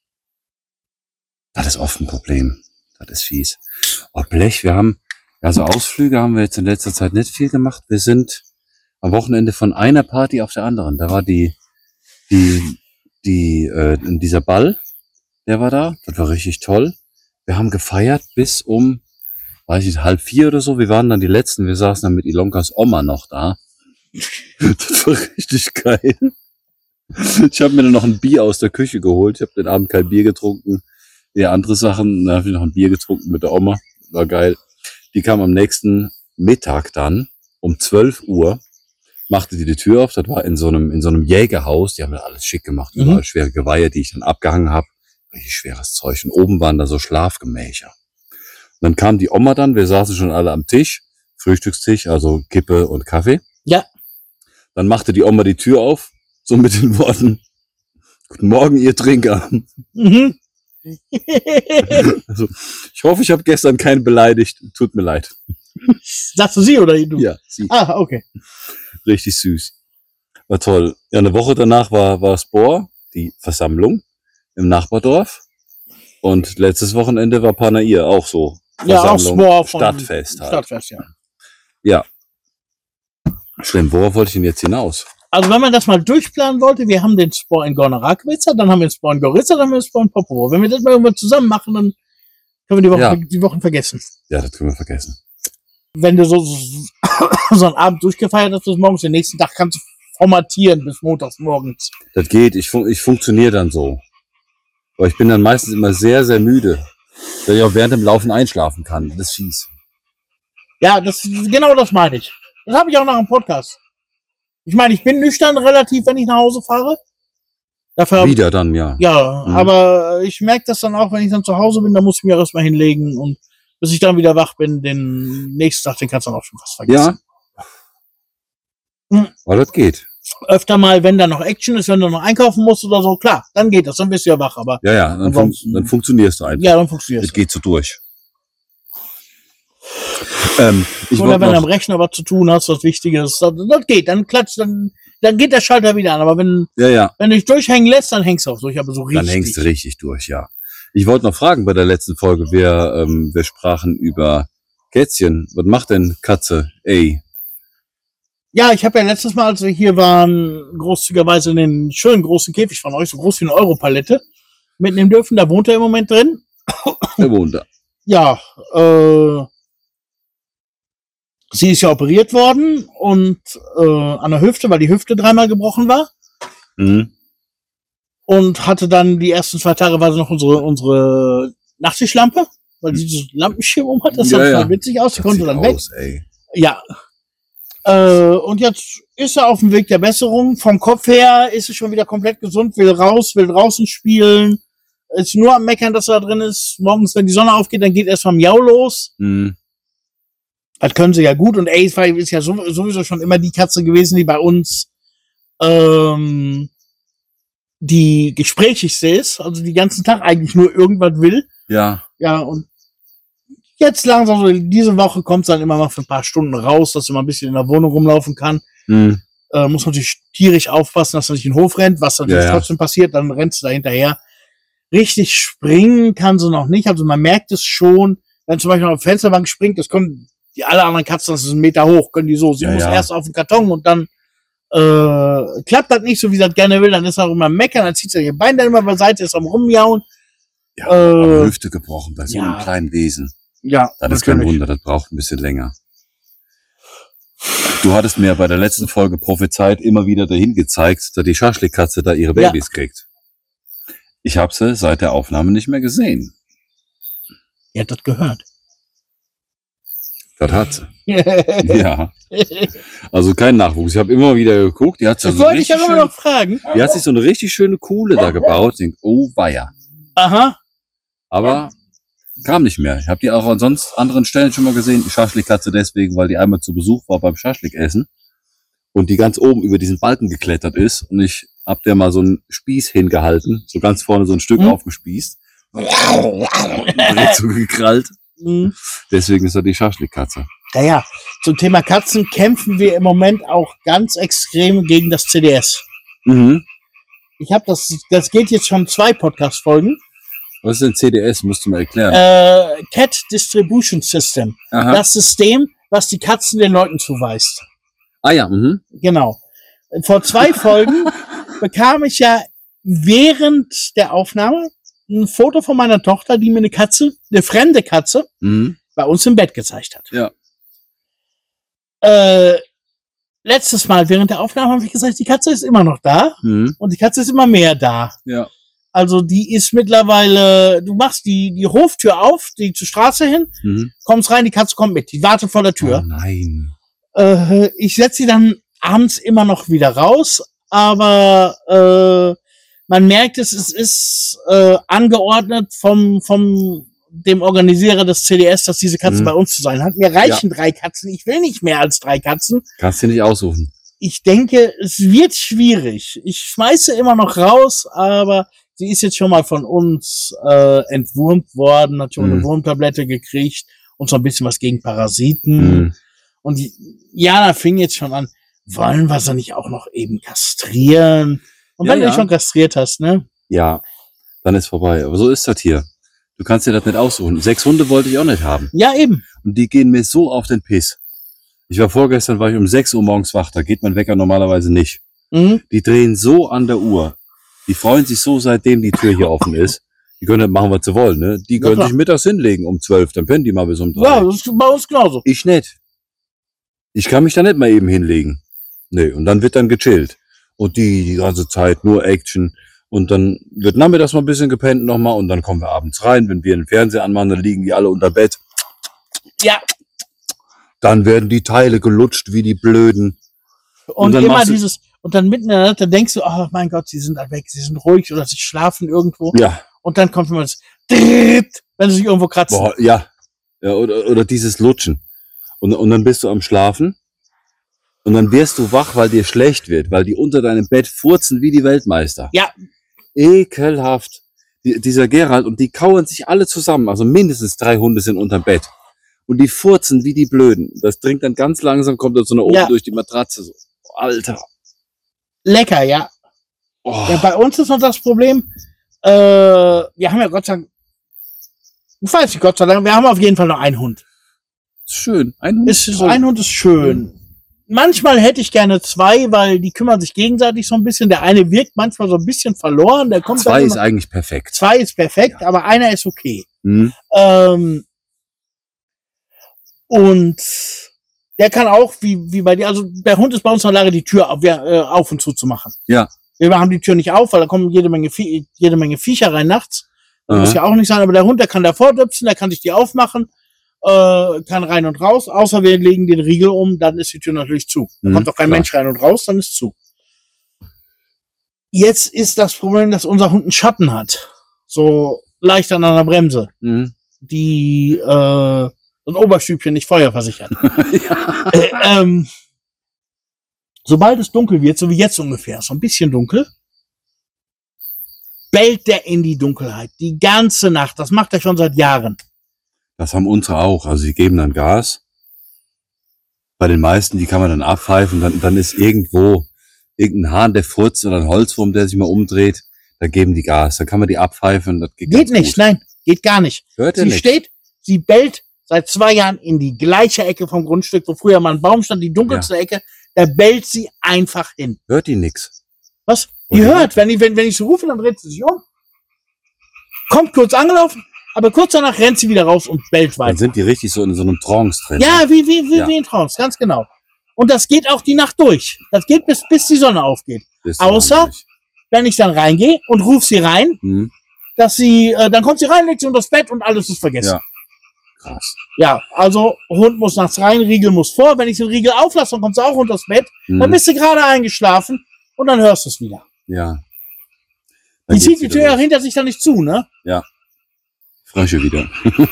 Das ist oft ein Problem. Das ist fies. Oh, Blech, wir haben, also Ausflüge haben wir jetzt in letzter Zeit nicht viel gemacht. Wir sind am Wochenende von einer Party auf der anderen. Da war die, die, die, äh, dieser Ball, der war da. Das war richtig toll. Wir haben gefeiert bis um, weiß ich, halb vier oder so. Wir waren dann die Letzten. Wir saßen dann mit Ilonkas Oma noch da. Das war richtig geil. Ich habe mir dann noch ein Bier aus der Küche geholt. Ich habe den Abend kein Bier getrunken. Ja, andere Sachen. Dann habe ich noch ein Bier getrunken mit der Oma. War geil. Die kam am nächsten Mittag dann um zwölf Uhr, machte die die Tür auf. Das war in so einem in so einem Jägerhaus. Die haben das alles schick gemacht. Mhm. Überall schwere Geweihe, die ich dann abgehangen habe. Richtig schweres Zeug. Und oben waren da so Schlafgemächer. Und dann kam die Oma dann. Wir saßen schon alle am Tisch. Frühstückstisch, also Kippe und Kaffee. Ja. Dann machte die Oma die Tür auf. So mit den Worten: Guten Morgen, ihr Trinker. Mhm. Also, ich hoffe, ich habe gestern keinen beleidigt. Tut mir leid. Sagst du sie oder du? Ja, sie. Ah, okay. Richtig süß. War toll. Ja, eine Woche danach war, war Spor, die Versammlung im Nachbardorf. Und letztes Wochenende war Panair auch so. Ja, auch Versammlung, Spor von Stadtfest halt. Stadtfest, ja. Ja. Schlimm, worauf wollte ich denn jetzt hinaus? Also wenn man das mal durchplanen wollte, wir haben den Spor in Gornerakwitzer, dann haben wir den Spor in Goritza, dann haben wir den Spor in Popovo. Wenn wir das mal irgendwann zusammen machen, dann können wir die Wochen, Ja. die Wochen vergessen. Ja, das können wir vergessen. Wenn du so, so, so einen Abend durchgefeiert hast bis morgens, den nächsten Tag kannst du formatieren bis montags morgens. Das geht, ich, fun ich funktioniere dann so. Aber ich bin dann meistens immer sehr, sehr müde. Dass ich auch während dem Laufen einschlafen kann. Das ist fies. Ja, das genau das meine ich. Das habe ich auch nach dem Podcast. Ich meine, ich bin nüchtern relativ, wenn ich nach Hause fahre. Dafür Wieder dann, ja. Ja, Mhm. aber ich merke das dann auch, wenn ich dann zu Hause bin, dann muss ich mir erstmal hinlegen und bis ich dann wieder wach bin, den nächsten Tag, den kannst du dann auch schon fast vergessen. Ja. Mhm. Aber das geht. Öfter mal, wenn da noch Action ist, wenn du noch einkaufen musst oder so, klar, dann geht das, dann bist du ja wach, aber Ja, ja, dann, fun Ansonsten- dann funktionierst du einfach. ja, dann funktioniert Das es. geht so durch. Ähm, ich Oder wollte wenn du am noch, Rechner was zu tun hast, was Wichtiges, das, das geht, dann klatscht, dann, dann geht der Schalter wieder an, aber wenn, ja, ja, wenn du dich durchhängen lässt, dann hängst du auch durch, aber so richtig. dann hängst du richtig durch, ja. Ich wollte noch fragen bei der letzten Folge, wir, ähm, wir sprachen über Kätzchen. Was macht denn Katze? Ey. Ja, ich habe ja letztes Mal, als wir hier waren, großzügigerweise einen schönen großen Käfig von euch, so groß wie eine Europalette, mitnehmen dürfen. Da wohnt er im Moment drin. Der wohnt da. Ja, äh, sie ist ja operiert worden und äh, an der Hüfte, weil die Hüfte dreimal gebrochen war. Mhm. Und hatte dann die ersten zwei Tage war sie noch unsere, unsere Nachttischlampe, weil sie dieses Lampenschirm um hat. Das Ja, sah ja. total witzig aus. Die Das konnte sieht dann weg. aus, ey. Ja. Äh, und jetzt ist er auf dem Weg der Besserung. Vom Kopf her ist er schon wieder komplett gesund, will raus, will draußen spielen. Ist nur am Meckern, dass er da drin ist. Morgens, wenn die Sonne aufgeht, dann geht erst mal Miau los. Mhm. Das können sie ja gut. Und Ace ist ja so- sowieso schon immer die Katze gewesen, die bei uns ähm, die gesprächigste ist. Also die ganzen Tag eigentlich nur irgendwas will. Ja. Ja, und jetzt langsam, so diese Woche kommt es dann immer mal für ein paar Stunden raus, dass sie mal ein bisschen in der Wohnung rumlaufen kann. Mhm. Äh, muss man natürlich tierisch aufpassen, dass er nicht in den Hof rennt, was natürlich Ja, ja. trotzdem passiert, dann rennt sie da hinterher. Richtig springen kann sie noch nicht, also man merkt es schon, wenn zum Beispiel auf die Fensterbank springt, das können die alle anderen Katzen, das ist ein Meter hoch, können die so. Sie Ja, muss ja. erst auf den Karton und dann äh, klappt das nicht so, wie sie das gerne will, dann ist er auch immer am meckern, dann zieht sie ihr Bein dann immer beiseite, ist am rumjauen. Ja, Äh, aber Hüfte gebrochen bei so einem ja. kleinen Wesen. Ja, Das ist kein Wunder, das braucht ein bisschen länger. Du hattest mir bei der letzten Folge prophezeit immer wieder dahin gezeigt, dass die Schaschlik-Katze da ihre Ja. Babys kriegt. Ich habe sie seit der Aufnahme nicht mehr gesehen. Ihr habt das gehört. Das hat sie. Ja. Also kein Nachwuchs. Ich habe immer wieder geguckt. Die hat, so Das eine wollte ich ja richtig immer schöne, noch fragen. die hat sich so eine richtig schöne Kuhle da gebaut. Ich denk, oh weia. Aha. Aber kam nicht mehr. Ich habe die auch an sonst anderen Stellen schon mal gesehen. Die Schaschlik-Katze deswegen, weil die einmal zu Besuch war beim Schaschlik-Essen und die ganz oben über diesen Balken geklettert ist. Und ich hab der mal so einen Spieß hingehalten, so ganz vorne so ein Stück Hm. aufgespießt. Direkt so gekrallt. Mhm. Deswegen ist er die Schaschlik-Katze. Naja, zum Thema Katzen kämpfen wir im Moment auch ganz extrem gegen das C D S. Mhm. Ich habe das, das geht jetzt schon zwei Podcast-Folgen. Was ist denn C D S? Musst du mal erklären. Äh, Cat Distribution System. Aha. Das System, was die Katzen den Leuten zuweist. Ah ja, mhm. Genau. Vor zwei Folgen bekam ich ja während der Aufnahme ein Foto von meiner Tochter, die mir eine Katze, eine fremde Katze, Mhm. bei uns im Bett gezeigt hat. Ja. Äh, letztes Mal während der Aufnahme habe ich gesagt, die Katze ist immer noch da Mhm. und die Katze ist immer mehr da. Ja. Also die ist mittlerweile, du machst die, die Hoftür auf, die zur Straße hin, Mhm. kommst rein, die Katze kommt mit, die wartet vor der Oh Tür. nein. Äh, ich setze sie dann abends immer noch wieder raus, aber äh, man merkt es, es ist äh, angeordnet vom, vom dem Organisierer des C D S, dass diese Katze Mhm. bei uns zu sein hat. Mir reichen drei Katzen, ich will nicht mehr als drei Katzen. Kannst du nicht aussuchen. Ich denke, es wird schwierig. Ich schmeiße immer noch raus, aber sie ist jetzt schon mal von uns äh, entwurmt worden, hat schon Mhm. eine Wurmtablette gekriegt und so ein bisschen was gegen Parasiten. Mhm. Und die, Jana fing jetzt schon an, wollen wir sie nicht auch noch eben kastrieren? Und Ja, wenn du ja. dich schon kastriert hast, ne? Ja, dann ist vorbei. Aber so ist das hier. Du kannst dir das nicht aussuchen. Sechs Hunde wollte ich auch nicht haben. Ja, eben. Und die gehen mir so auf den Piss. Ich war vorgestern, war ich um sechs Uhr morgens wach. Da geht mein Wecker normalerweise nicht. Mhm. Die drehen so an der Uhr. Die freuen sich so, seitdem die Tür hier offen ist. Die können nicht machen, was sie wollen, ne? Die Ja, können klar. sich mittags hinlegen um zwölf. Dann pennen die mal bis um drei. Ja, das ist bei uns genauso. Ich nicht. Ich kann mich da nicht mal eben hinlegen. Nee, und dann wird dann gechillt. Und die die ganze Zeit nur Action. Und dann wird nachmittags mal ein bisschen gepennt nochmal. Und dann kommen wir abends rein. Wenn wir den Fernseher anmachen, dann liegen die alle unter Bett. Ja, Dann werden die Teile gelutscht wie die Blöden. und, dann immer machst du- dieses, und dann mitten in der Nacht, dann denkst du, oh mein Gott, sie sind da weg, sie sind ruhig oder sie schlafen irgendwo. Ja, Und dann kommt immer das, wenn sie sich irgendwo kratzen. boah, ja. ja oder, oder dieses Lutschen. Und, und dann bist du am Schlafen. Und dann wirst du wach, weil dir schlecht wird. Weil die unter deinem Bett furzen wie die Weltmeister. Ja. Ekelhaft. Die, dieser Gerald, und die kauen sich alle zusammen. Also mindestens drei Hunde sind unterm Bett. Und die furzen wie die Blöden. Das dringt dann ganz langsam, kommt dann so nach oben Ja. durch die Matratze. So. Alter. Lecker, ja. Oh. Ja, bei uns ist noch das Problem, äh, wir haben ja Gott sei Dank, ich weiß nicht, Gott sei Dank, wir haben auf jeden Fall noch einen Hund. Schön. Ein Hund. Ist, ist, toll. ein Hund ist schön. Manchmal hätte ich gerne zwei, weil die kümmern sich gegenseitig so ein bisschen. Der eine wirkt manchmal so ein bisschen verloren. Der kommt Zwei dann ist immer, eigentlich perfekt. zwei ist perfekt, aber einer ist okay. Hm? Ähm, und der kann auch, wie, wie bei dir, also der Hund ist bei uns in der Lage, die Tür auf, äh, auf und zu zu machen. Ja. Wir haben die Tür nicht auf, weil da kommen jede Menge, Vie jede Menge Viecher rein nachts. Das muss Aha. ja auch nicht sein, aber der Hund, der kann davor düpsen, der kann sich die aufmachen, äh, kann rein und raus, außer wir legen den Riegel um, dann ist die Tür natürlich zu. Da Mhm, kommt auch kein klar. Mensch rein und raus, dann ist zu. Jetzt ist das Problem, dass unser Hund einen Schatten hat. So leicht an einer Bremse, Mhm. die äh, ein Oberstübchen nicht feuerversichert. ja. äh, ähm, sobald es dunkel wird, so wie jetzt ungefähr, so ein bisschen dunkel, bellt der in die Dunkelheit. Die ganze Nacht. Das macht er schon seit Jahren. Das haben unsere auch. Also die geben dann Gas. Bei den meisten, die kann man dann abpfeifen. Dann, dann ist irgendwo irgendein Hahn, der furzt oder ein Holzwurm, der sich mal umdreht. Da geben die Gas. Dann kann man die abpfeifen. Das geht Geht ganz nicht, gut. nein, geht gar nicht. Hört ihr Sie nicht? steht, sie bellt seit zwei Jahren in die gleiche Ecke vom Grundstück, wo früher mal ein Baum stand, die dunkelste Ecke. Da bellt sie einfach hin. Hört die nix? Was? Die Okay. hört, wenn ich, wenn, wenn ich so rufe, dann dreht sie sich um. Kommt kurz angelaufen, aber kurz danach rennt sie wieder raus und bellt Dann weiter. sind die richtig so in so einem Trance drin. Ja, wie, wie, wie, Ja. wie in Trance, ganz genau. Und das geht auch die Nacht durch. Das geht bis, bis die Sonne aufgeht. Das ist außer- wahnsinnig. Wenn ich dann reingehe und rufe sie rein, Hm, dass sie, äh, dann kommt sie rein, legt sie unter das Bett und alles ist vergessen. Ja. Krass. Ja, also Hund muss nachts rein, Riegel muss vor. Wenn ich den Riegel auflasse, dann kommst du auch unters Bett. Mhm. Dann bist du gerade eingeschlafen und dann hörst du es wieder. Ja. Dann Die zieht geht's die wieder Tür los. hinter sich dann nicht zu, ne? Frösche wieder.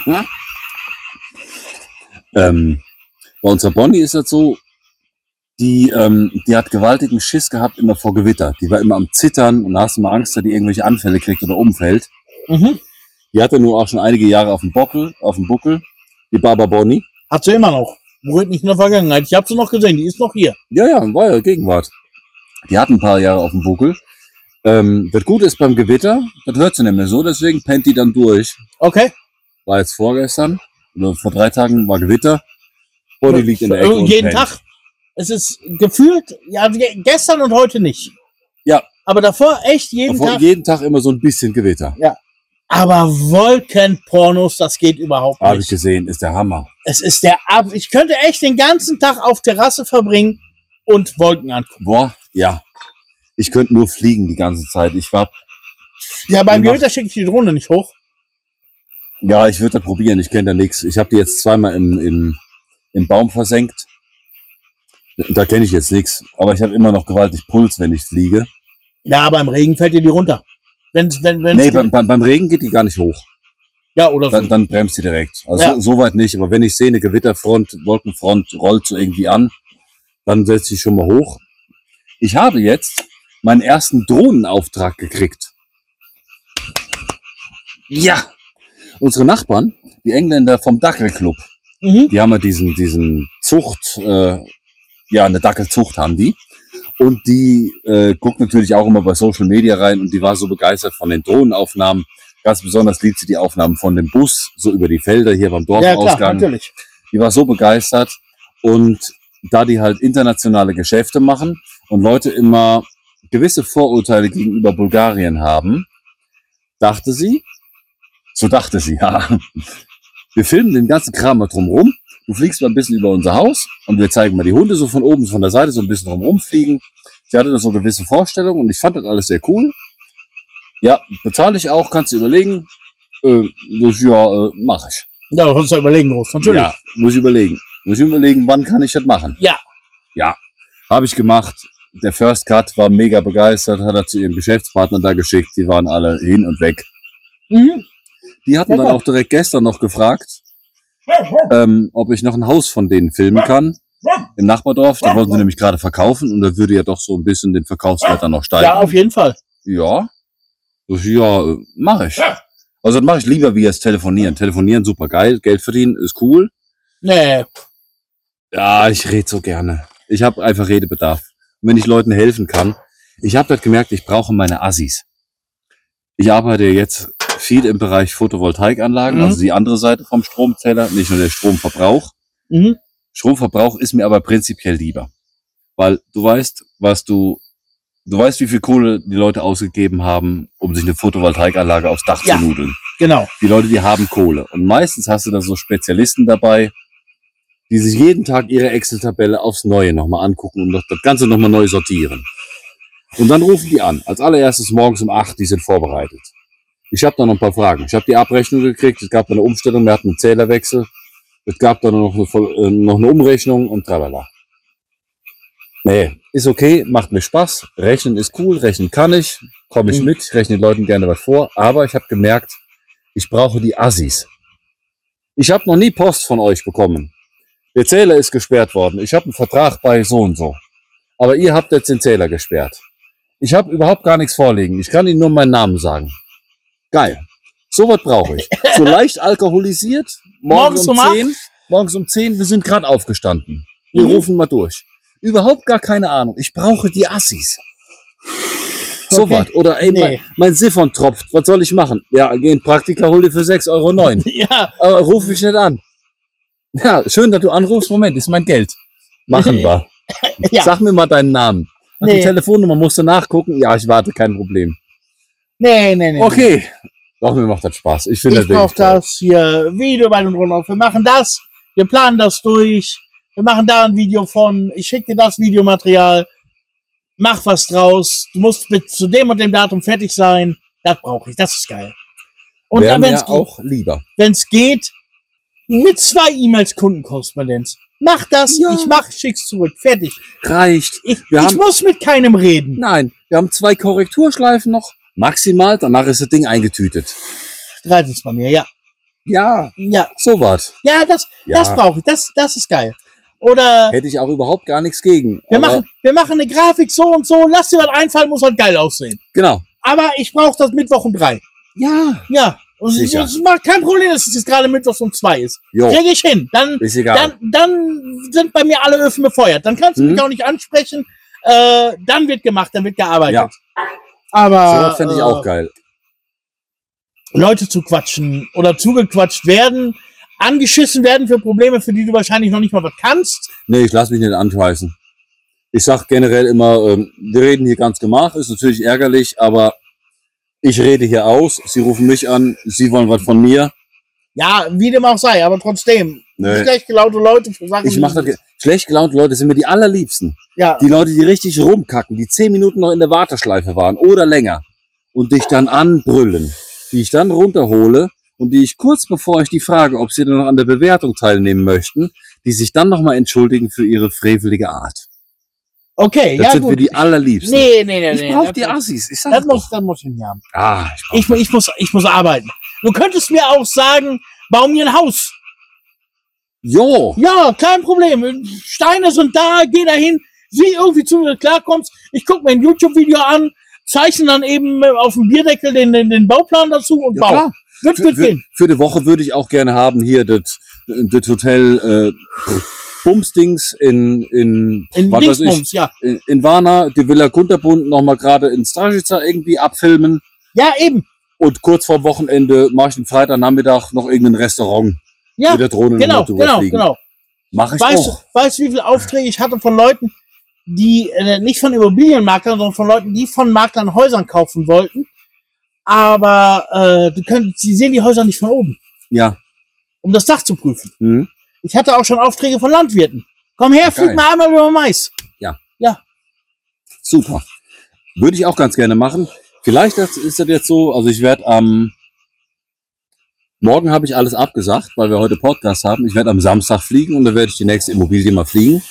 ähm, bei unserer Bonnie ist das so, die, ähm, die hat gewaltigen Schiss gehabt immer vor Gewitter. Die war immer am Zittern und da hast du mal Angst, dass die irgendwelche Anfälle kriegt oder umfällt. Mhm. Die hatte nur auch schon einige Jahre auf dem Buckel, auf dem Buckel. Die Baba Bonnie. Hat sie immer noch. Ruht nicht in der Vergangenheit. Ich habe sie noch gesehen, die ist noch hier. Ja, ja, war ja Gegenwart. Die hat ein paar Jahre auf dem Buckel. Ähm, das Gute ist beim Gewitter, das hört sie nicht mehr so, deswegen pennt die dann durch. Okay. War jetzt vorgestern, oder vor drei Tagen war Gewitter. Bonnie liegt in der Ecke und Jeden pennt. Tag. Es ist gefühlt, ja, ge- gestern und heute nicht. Ja. Aber davor echt jeden Davor Tag. jeden Tag immer so ein bisschen Gewitter. Aber Wolkenpornos, das geht überhaupt Habe ich nicht. gesehen, ist der Hammer. Es ist der Ab. Ich könnte echt den ganzen Tag auf Terrasse verbringen und Wolken angucken. Boah, ja. Ich könnte nur fliegen die ganze Zeit. Ich war, Ja, beim Wie macht- Gewitter schicke ich die Drohne nicht hoch. ja, ich würde das probieren. Ich kenne da nichts. Ich habe die jetzt zweimal im, im, im Baum versenkt. Da kenne ich jetzt nichts. Aber ich habe immer noch gewaltig Puls, wenn ich fliege. Ja, aber im Regen fällt dir die runter. Wenn's, wenn, wenn's Nee, beim, beim, beim Regen geht die gar nicht hoch. ja, oder so. Dann, dann bremst die direkt. Also Ja. so, so weit nicht. Aber wenn ich sehe, eine Gewitterfront, Wolkenfront rollt so irgendwie an, dann setze ich schon mal hoch. Ich habe jetzt meinen ersten Drohnenauftrag gekriegt. Ja. Unsere Nachbarn, die Engländer vom Dackelclub, Mhm. die haben ja diesen, diesen Zucht, äh, ja, eine Dackelzucht haben die. Und die äh, guckt natürlich auch immer bei Social Media rein und die war so begeistert von den Drohnenaufnahmen. Ganz besonders liebt sie die Aufnahmen von dem Bus, so über die Felder hier beim Ja, klar, Dorfausgang. natürlich. Die war so begeistert. Und da die halt internationale Geschäfte machen und Leute immer gewisse Vorurteile gegenüber Bulgarien haben, dachte sie, so dachte sie, ja, wir filmen den ganzen Kram mal drumrum. Du fliegst mal ein bisschen über unser Haus und wir zeigen mal die Hunde so von oben, von der Seite so ein bisschen drumrum fliegen. Sie hatte da so gewisse Vorstellungen und ich fand das alles sehr cool. Ja, bezahle ich auch, kannst du überlegen. Äh, das, ja, äh, mache ich. Ja, du kannst ja überlegen, groß, natürlich. Ja, muss ich überlegen. Muss ich überlegen, wann kann ich das machen? Ja. Ja, habe ich gemacht. Der First Cut war mega begeistert, hat er zu ihrem Geschäftspartner da geschickt. Die waren alle hin und weg. Mhm. Die hatten Ja, dann klar. auch direkt gestern noch gefragt, ähm, ob ich noch ein Haus von denen filmen kann. Im Nachbardorf. Da wollten sie nämlich gerade verkaufen und da würde ja doch so ein bisschen den Verkaufswert dann noch steigen. Ja, auf jeden Fall. Ja. Ich, ja, äh, mache ich. Also das mache ich lieber wie jetzt telefonieren. Telefonieren super geil, Geld verdienen ist cool. Nee. Ja, ich rede so gerne. Ich habe einfach Redebedarf. Und wenn ich Leuten helfen kann, ich habe das gemerkt, ich brauche meine Assis. Ich arbeite jetzt viel im Bereich Photovoltaikanlagen, Mhm. also die andere Seite vom Stromzähler, nicht nur der Stromverbrauch. Mhm. Stromverbrauch ist mir aber prinzipiell lieber. Weil du weißt, was du, du weißt, wie viel Kohle die Leute ausgegeben haben, um sich eine Photovoltaikanlage aufs Dach Ja. zu nudeln. Genau. Die Leute, die haben Kohle. Und meistens hast du da so Spezialisten dabei, die sich jeden Tag ihre Excel-Tabelle aufs Neue nochmal angucken und das Ganze nochmal neu sortieren. Und dann rufen die an. Als allererstes morgens um acht, die sind vorbereitet. Ich habe da noch ein paar Fragen. Ich habe die Abrechnung gekriegt, es gab da eine Umstellung, wir hatten einen Zählerwechsel, es gab da noch eine, Voll- äh, noch eine Umrechnung und tralala. Nee, ist okay, macht mir Spaß. Rechnen ist cool, rechnen kann ich, komme ich Mhm. mit, ich rechne den Leuten gerne was vor, aber ich habe gemerkt, ich brauche die Assis. Ich habe noch nie Post von euch bekommen. Der Zähler ist gesperrt worden. Ich habe einen Vertrag bei so und so. Aber ihr habt jetzt den Zähler gesperrt. Ich habe überhaupt gar nichts vorliegen. Ich kann Ihnen nur meinen Namen sagen. Geil. So was brauche ich. So leicht alkoholisiert. Morgens, Morgens um um zehn. Morgens um zehn. Wir sind gerade aufgestanden. Wir Mhm. rufen mal durch. Überhaupt gar keine Ahnung. Ich brauche die Assis. So Okay. was. Oder ey, Nee. mein, mein Siphon tropft. Was soll ich machen? Ja, geh in Praktika, hol dir für sechs Euro neun. Ja. Aber ruf mich nicht an. Ja, schön, dass du anrufst. Moment, ist mein Geld. Machen wir. Ja. Sag mir mal deinen Namen. Ach, Nee. Die Telefonnummer musst du nachgucken. Ja, ich warte, kein Problem. Nee, nee, nee. Okay. Doch, mir macht das Spaß. Ich finde Ich das brauche wirklich toll. das hier, Video bei den Runden auf. Wir machen das, wir planen das durch, wir machen da ein Video von, ich schicke dir das Videomaterial, mach was draus, du musst mit zu dem und dem Datum fertig sein, das brauche ich, das ist geil. Und Wäre dann, mir wenn es auch lieber. wenn's geht, Mit zwei E-Mails Kundenkorrespondenz. Mach das, Ja. ich mach, schick's zurück. Fertig. Reicht. Ich, Wir ich haben- muss mit keinem reden. Nein, wir haben zwei Korrekturschleifen noch. Maximal, danach ist das Ding eingetütet. Dreitens bei mir, ja. Ja, Ja, so was. ja, das, Ja. das brauche ich. Das, das ist geil. Oder Hätte ich auch überhaupt gar nichts gegen. wir aber- machen, wir machen eine Grafik so und so. Lass dir was einfallen, muss halt geil aussehen. Genau. Aber ich brauche das Mittwoch um drei. Ja. Ja. Und Sicher. das macht kein Problem, dass es jetzt gerade Mittwoch um zwei ist. Jo, Krieg ich hin. Dann, ist egal. dann, dann sind bei mir alle Öfen befeuert. Dann kannst du Mhm. mich auch nicht ansprechen. Äh, dann wird gemacht, dann wird gearbeitet. Ja. Aber so was fände ich äh, auch geil. Leute zu quatschen oder zugequatscht werden, angeschissen werden für Probleme, für die du wahrscheinlich noch nicht mal was kannst. Nee, ich lasse mich nicht anscheißen. Ich sag generell immer, ähm, wir reden hier ganz gemach, ist natürlich ärgerlich, aber ich rede hier aus, sie rufen mich an, sie wollen was von mir. Ja, wie dem auch sei, aber trotzdem. Nee. Schlecht gelaunte Leute für Sachen. Ich mach das, ge- schlecht gelaunte Leute sind mir die allerliebsten. Ja, Die Leute, die richtig rumkacken, die zehn Minuten noch in der Warteschleife waren oder länger und dich dann anbrüllen, die ich dann runterhole und die ich kurz bevor ich die frage, ob sie dann noch an der Bewertung teilnehmen möchten, die sich dann nochmal entschuldigen für ihre frevelige Art. okay, Das ja sind gut. mir die allerliebsten. Nee, nee, nee, ich nee. brauch das die muss- Assis. Ich Das sag muss, doch. das muss ich nicht haben. Ah, ich brauch Ich, mu- ich, muss, ich muss arbeiten. Du könntest mir auch sagen, bau mir ein Haus. Jo, Ja, kein Problem. Steine sind da, geh dahin, sieh irgendwie zu, wie du klarkommst. Ich guck mir ein YouTube-Video an, zeichne dann eben auf dem Bierdeckel den, den, den Bauplan dazu und ja bau. klar. Wird, Für, wird für, gehen. für die Woche würde ich auch gerne haben hier das das Hotel äh, Bumsdings in in In was weiß ich, Dingsbums, ja. in, in Warna, die Villa Kunterbund noch mal gerade in Stražica irgendwie abfilmen Ja, eben. und kurz vor Wochenende mache ich am Freitagnachmittag noch irgendein Restaurant Ja, mit der Drohne genau, nochmal drüber genau, fliegen. genau. Mache ich Weißt du, auch. weißt du, wie viele Aufträge ich hatte von Leuten, die äh, nicht von Immobilienmaklern, sondern von Leuten, die von Maklern Häusern kaufen wollten. Aber äh, du könnt, sie sehen die Häuser nicht von oben, Ja. um das Dach zu prüfen. Hm. Ich hatte auch schon Aufträge von Landwirten. Komm her, Geil. flieg mal einmal über Mais. Super. Würde ich auch ganz gerne machen. Vielleicht ist ist das jetzt so, also ich werde am morgen habe ich alles abgesagt, weil wir heute Podcast haben. Ich werde am Samstag fliegen und dann werde ich die nächste Immobilie mal fliegen.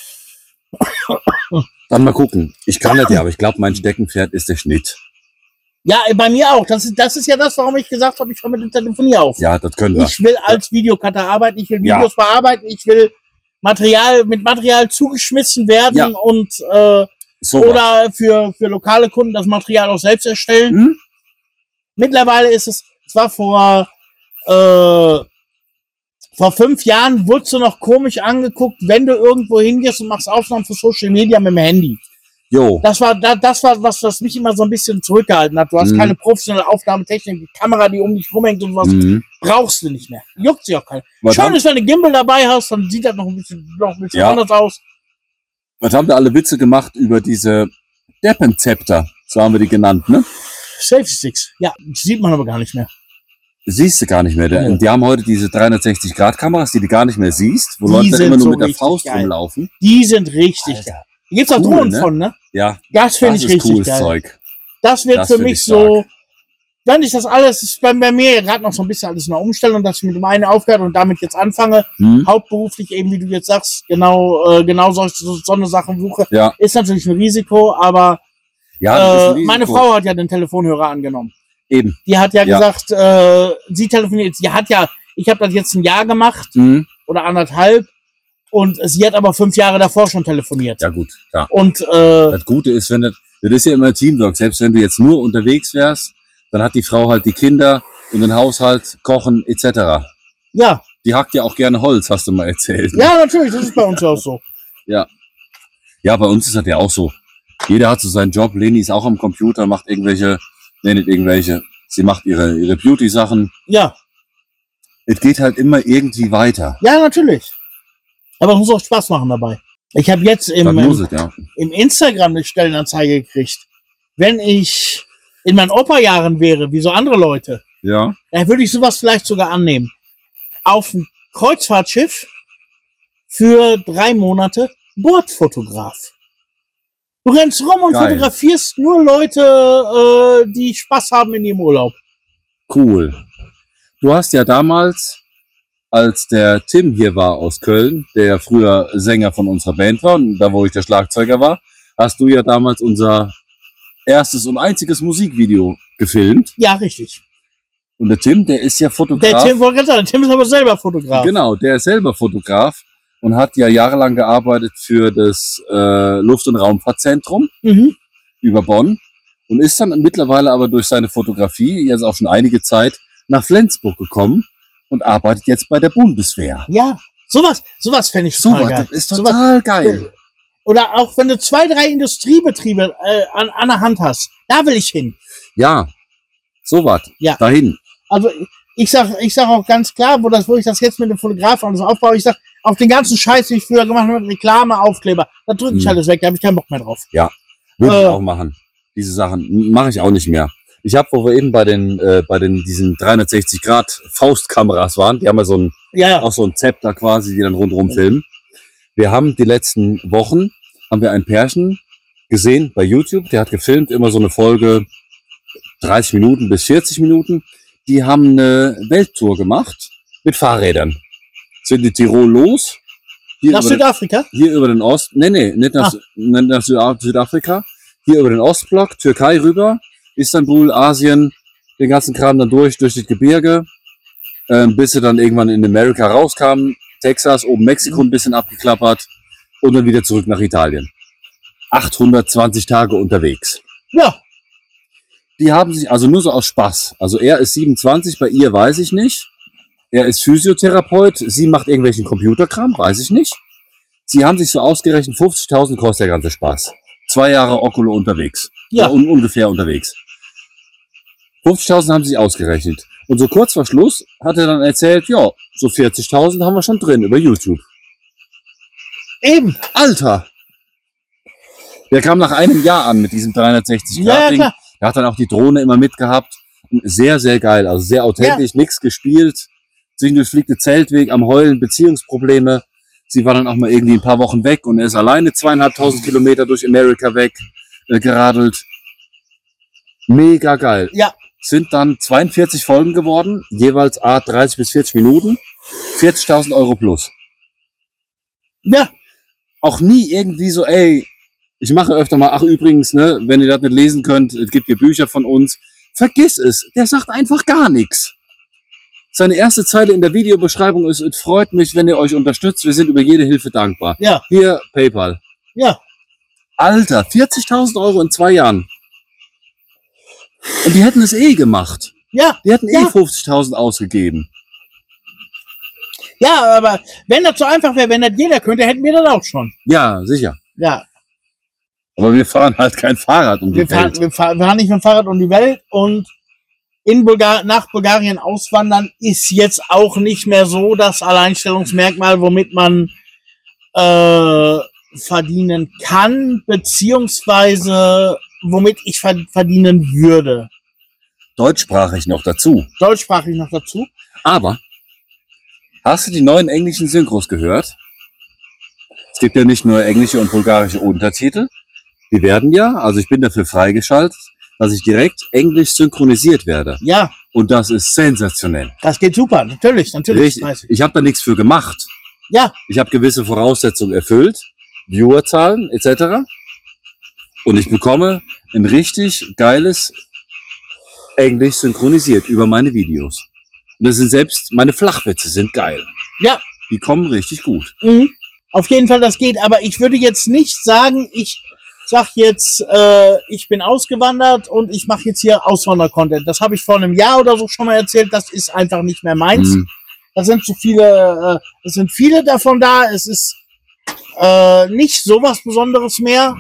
Dann mal gucken. Ich kann das ja, aber ich glaube, mein Steckenpferd ist der Schnitt. Ja, bei mir auch. Das ist, das ist ja das, warum ich gesagt habe, ich höre mit dem Telefonier auf. Ja, das können wir. Ich will als Videocutter arbeiten, ich will Ja. Videos bearbeiten, ich will Material mit Material zugeschmissen werden Ja. und äh, So oder für, für lokale Kunden das Material auch selbst erstellen. Hm? Mittlerweile ist es, es war vor, äh, vor fünf Jahren, wurdest du noch komisch angeguckt, wenn du irgendwo hingehst und machst Aufnahmen für Social Media mit dem Handy. Jo. Das war, da, das war was, was mich immer so ein bisschen zurückgehalten hat. Du hast Mhm. keine professionelle Aufnahmetechnik, die Kamera, die um dich rumhängt und was, Mhm. brauchst du nicht mehr. Juckt sich auch keiner. Was, Schön haben, ist, wenn du Gimbal dabei hast, dann sieht das noch ein bisschen, noch ein bisschen Ja. anders aus. was haben wir alle Witze gemacht über diese Deppenzepter? So haben wir die genannt, ne? Selfie Sticks. Ja, sieht man aber gar nicht mehr. Siehst du gar nicht mehr. Der, Ja. Die haben heute diese dreihundertsechzig Grad Kameras, die du gar nicht mehr siehst, wo Die Leute sind immer nur so mit der richtig Faust geil. rumlaufen. Die sind richtig Alter. geil. Hier gibt's auch Cool, Drohnen ne? von, ne? Ja, Das finde das ich ist richtig cooles geil. Zeug. Das wird Das für find mich ich so, wenn ich das alles, ist bei, bei mir gerade noch so ein bisschen alles in der Umstellung, dass ich mit dem einen aufgehört und damit jetzt anfange, Hm? hauptberuflich eben, wie du jetzt sagst, genau, äh, genau solche, so, so eine Sachen suche, Ja, ist natürlich ein Risiko, aber ja, das ist äh, ein Risiko. meine Frau hat ja den Telefonhörer angenommen. Eben. Die hat ja, Ja. gesagt, äh, sie telefoniert, sie hat ja, ich habe das jetzt ein Jahr gemacht Hm? oder anderthalb und sie hat aber fünf Jahre davor schon telefoniert. Ja gut, ja. Und äh, Das Gute ist, wenn das, das ist ja immer Teamwork. Selbst wenn du jetzt nur unterwegs wärst, dann hat die Frau halt die Kinder und den Haushalt, Kochen et cetera. ja, Die hackt ja auch gerne Holz, hast du mal erzählt. ja, natürlich, das ist bei uns ja auch so. Ja, bei uns ist das ja auch so. Jeder hat so seinen Job. Leni ist auch am Computer, macht irgendwelche, nee, nicht irgendwelche, sie macht ihre, ihre Beauty-Sachen. Ja, Es geht halt immer irgendwie weiter. ja, natürlich. Aber es muss auch Spaß machen dabei. Ich habe jetzt im, Das muss im, es, ja. im Instagram eine Stellenanzeige gekriegt. Wenn ich in meinen Opa-Jahren wäre, wie so andere Leute, Ja. dann würde ich sowas vielleicht sogar annehmen. Auf ein Kreuzfahrtschiff für drei Monate Bordfotograf. Du rennst rum und Geil. fotografierst nur Leute, äh, die Spaß haben in ihrem Urlaub. Cool. Du hast ja damals als der Tim hier war aus Köln, der früher Sänger von unserer Band war, und da wo ich der Schlagzeuger war, hast du ja damals unser erstes und einziges Musikvideo gefilmt. Ja, richtig. Und der Tim, der ist ja Fotograf. Der Tim, wollte gerade sagen, Tim ist aber selber Fotograf. Genau, der ist selber Fotograf und hat ja jahrelang gearbeitet für das äh, Luft- und Raumfahrtzentrum Mhm. über Bonn und ist dann mittlerweile aber durch seine Fotografie, jetzt auch schon einige Zeit, nach Flensburg gekommen und arbeitet jetzt bei der Bundeswehr. Ja, sowas, sowas fände ich So total was, geil. das ist Sowas- total geil. Oder auch wenn du zwei, drei Industriebetriebe äh, an, an der Hand hast, da will ich hin. Ja, so was. Ja. Dahin. Also ich sag, ich sag auch ganz klar, wo das, wo ich das jetzt mit dem Fotografen alles aufbaue, ich sag, auf den ganzen Scheiß, den ich früher gemacht habe, mit Reklame, Aufkleber, da drücke ich Mhm. alles weg, da habe ich keinen Bock mehr drauf. Würde Äh. ich auch machen. Diese Sachen mache ich auch nicht mehr. Ich habe, wo wir eben bei den, äh, bei den diesen dreihundertsechzig Grad Faustkameras waren, die haben ja so ein, Ja, ja. auch so ein Zepter quasi, die dann rundherum filmen. Wir haben die letzten Wochen, haben wir ein Pärchen gesehen bei YouTube, der hat gefilmt, immer so eine Folge, dreißig Minuten bis vierzig Minuten. Die haben eine Welttour gemacht mit Fahrrädern. Sind in Tirol los. Hier Nach über den- Südafrika? hier über den Ost, nee, nee, nicht nach, Ah. nicht nach Süda- Südafrika, hier über den Ostblock, Türkei rüber, Istanbul, Asien, den ganzen Kram dann durch, durch das Gebirge, ähm, bis sie dann irgendwann in Amerika rauskamen, Texas, oben Mexiko ein bisschen abgeklappert und dann wieder zurück nach Italien. achthundertzwanzig Tage unterwegs. Ja. Die haben sich, also nur so aus Spaß, also er ist siebenundzwanzig, bei ihr weiß ich nicht. Er ist Physiotherapeut, sie macht irgendwelchen Computerkram, weiß ich nicht. Sie haben sich so ausgerechnet, fünfzigtausend kostet der ganze Spaß. Zwei Jahre Oculo unterwegs. Ja. Oder un ungefähr unterwegs. fünfzigtausend haben sie sich ausgerechnet. Und so kurz vor Schluss hat er dann erzählt, ja, so vierzigtausend haben wir schon drin über YouTube. Eben. Alter! Der kam nach einem Jahr an mit diesem dreihundertsechzig Ja, ja, Grad Ding. klar. Der hat dann auch die Drohne immer mitgehabt. Sehr, sehr geil. Also sehr authentisch, nichts gespielt. Zwischendurch fliegt der Zeltweg am Heulen, Beziehungsprobleme. Sie war dann auch mal irgendwie ein paar Wochen weg und er ist alleine zweieinhalbtausend Kilometer durch Amerika weg äh, geradelt. Mega geil. Ja. Sind dann zweiundvierzig Folgen geworden, jeweils a dreißig bis vierzig Minuten. vierzigtausend Euro plus. Ja. Auch nie irgendwie so, ey, ich mache öfter mal, ach übrigens, ne, wenn ihr das nicht lesen könnt, es gibt hier Bücher von uns. Vergiss es, der sagt einfach gar nichts. Seine erste Zeile in der Videobeschreibung ist, es freut mich, wenn ihr euch unterstützt, wir sind über jede Hilfe dankbar. Ja. Hier, PayPal. Ja. Alter, vierzigtausend Euro in zwei Jahren. Und die hätten es eh gemacht. Ja. Die hätten Ja. eh fünfzigtausend ausgegeben. Ja, aber wenn das so einfach wäre, wenn das jeder könnte, hätten wir das auch schon. Ja, sicher. Ja. Aber wir fahren halt kein Fahrrad um die Wir fahren, Welt. wir, fahren, wir fahren nicht mit dem Fahrrad um die Welt und in Bulgar nach Bulgarien auswandern ist jetzt auch nicht mehr so das Alleinstellungsmerkmal, womit man äh, verdienen kann, beziehungsweise womit ich verdienen würde. Deutschsprachig noch dazu. Deutschsprachig noch dazu. Aber, hast du die neuen englischen Synchros gehört? Es gibt ja nicht nur englische und bulgarische Untertitel. Die werden ja, also ich bin dafür freigeschaltet, dass ich direkt englisch synchronisiert werde. Ja, Und das ist sensationell. das geht super. Natürlich, natürlich. Richtig. Weiß ich. Ich habe da nichts für gemacht. Ja, Ich habe gewisse Voraussetzungen erfüllt, Viewerzahlen et cetera. Und ich bekomme ein richtig geiles Englisch synchronisiert über meine Videos. Und das sind selbst, meine Flachwitze sind geil. ja. Die kommen richtig gut. Mhm. Auf jeden Fall, das geht. Aber ich würde jetzt nicht sagen, ich sag jetzt, äh, ich bin ausgewandert und ich mache jetzt hier Auswander-Content. Das habe ich vor einem Jahr oder so schon mal erzählt. Das ist einfach nicht mehr meins. Mhm. Da sind zu viele, äh, es sind viele davon da. Es ist äh, nicht so was Besonderes mehr,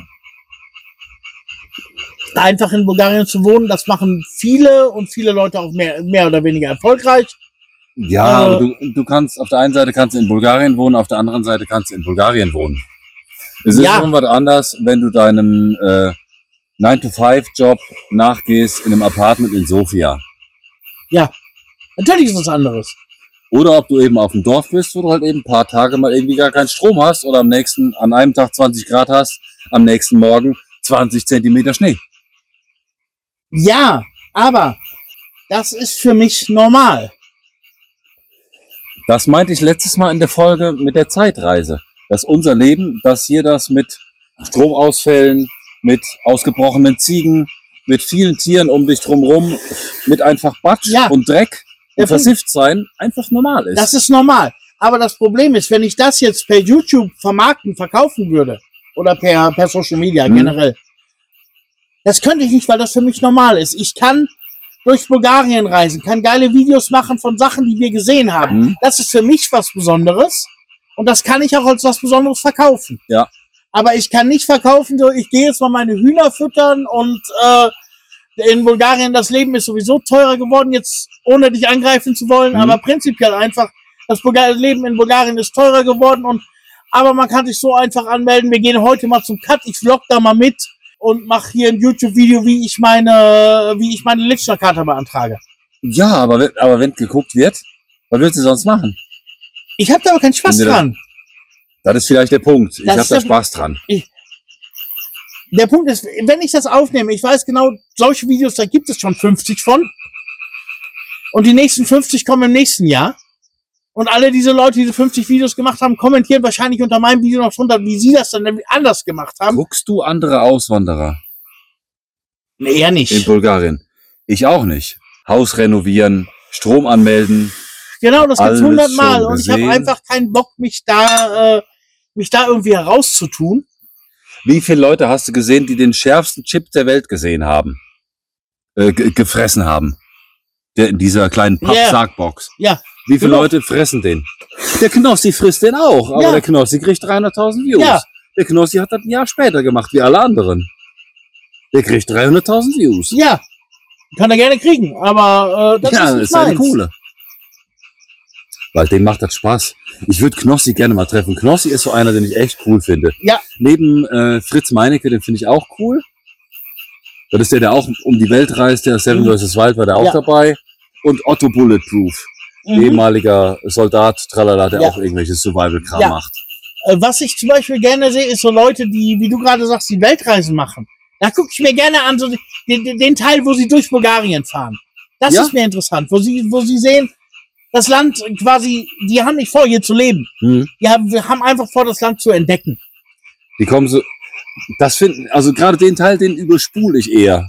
einfach in Bulgarien zu wohnen. Das machen viele und viele Leute auch mehr, mehr oder weniger erfolgreich. Ja, Äh, aber du, du kannst, auf der einen Seite kannst du in Bulgarien wohnen, auf der anderen Seite kannst du in Bulgarien wohnen. Es ist Ja. schon was anderes, wenn du deinem äh, nine to five Job nachgehst in einem Apartment in Sofia. Natürlich ist es was anderes. Oder ob du eben auf dem Dorf bist, wo du halt eben ein paar Tage mal irgendwie gar keinen Strom hast oder am nächsten, an einem Tag zwanzig Grad hast, am nächsten Morgen zwanzig Zentimeter Schnee. Ja, aber das ist für mich normal. Das meinte ich letztes Mal in der Folge mit der Zeitreise. Dass unser Leben, dass hier das mit Stromausfällen, mit ausgebrochenen Ziegen, mit vielen Tieren um dich drumherum, mit einfach Batsch Ja. und Dreck Der und versifft sein, einfach normal ist. Das ist normal. Aber das Problem ist, wenn ich das jetzt per YouTube vermarkten, verkaufen würde, oder per, per Social Media Mhm. generell, das könnte ich nicht, weil das für mich normal ist. Ich kann durch Bulgarien reisen, kann geile Videos machen von Sachen, die wir gesehen haben. Mhm. Das ist für mich was Besonderes und das kann ich auch als was Besonderes verkaufen. Ja. Aber ich kann nicht verkaufen, so ich gehe jetzt mal meine Hühner füttern und äh, in Bulgarien das Leben ist sowieso teurer geworden, jetzt ohne dich angreifen zu wollen, Mhm. aber prinzipiell einfach, das Bulgar- Leben in Bulgarien ist teurer geworden und aber man kann sich so einfach anmelden. Wir gehen heute mal zum Cut, ich vlog da mal mit und mache hier ein YouTube-Video, wie ich meine, wie ich meine Litschner-Karte beantrage. Ja, aber, wenn- aber wenn geguckt wird, was willst du sonst machen? Ich habe da aber keinen Spaß Wenn dir das- dran. Das ist vielleicht der Punkt. Ich Das habe ist da der- Spaß dran. Der Punkt ist, wenn ich das aufnehme, ich weiß genau, solche Videos, da gibt es schon fünfzig von. Und die nächsten fünfzig kommen im nächsten Jahr. Und alle diese Leute, die diese fünfzig Videos gemacht haben, kommentieren wahrscheinlich unter meinem Video noch drunter, wie sie das dann nämlich anders gemacht haben. Guckst du andere Auswanderer Nee, eher in nicht. Bulgarien? Ich auch nicht. Haus renovieren, Strom anmelden. Genau, das gibt's alles hundertmal. schon Und ich habe gesehen. einfach keinen Bock, mich da, äh, mich da irgendwie herauszutun. Wie viele Leute hast du gesehen, die den schärfsten Chip der Welt gesehen haben? Äh, ge- gefressen haben? Der in dieser kleinen Ja. Pappsargbox. Ja, Wie viele Genau. Leute fressen den? Der Knossi frisst den auch, aber Ja. der Knossi kriegt dreihunderttausend Views. Ja. Der Knossi hat das ein Jahr später gemacht, wie alle anderen. Der kriegt dreihunderttausend Views. ja. Kann er gerne kriegen, aber äh, das ja, ist das nicht ist seine meins. Kohle. Weil dem macht das Spaß. Ich würde Knossi gerne mal treffen. Knossi ist so einer, den ich echt cool finde. Ja. Neben äh, Fritz Meinecke, den finde ich auch cool. Das ist der, der auch um die Welt reist, der Seven Mhm. versus. Wild war der auch Ja. dabei. Und Otto Bulletproof, Mhm. ehemaliger Soldat, tralala, der Ja. auch irgendwelches Survival-Kram Ja. macht. Äh, Was ich zum Beispiel gerne sehe, ist so Leute, die, wie du gerade sagst, die Weltreisen machen. Da gucke ich mir gerne an, so den, den, den Teil, wo sie durch Bulgarien fahren. Das Ja. ist mir interessant, wo sie, wo sie sehen, das Land quasi, die haben nicht vor, hier zu leben. Hm. Die haben, wir haben einfach vor, das Land zu entdecken. Die kommen so, das finden, also gerade den Teil, den überspule ich eher.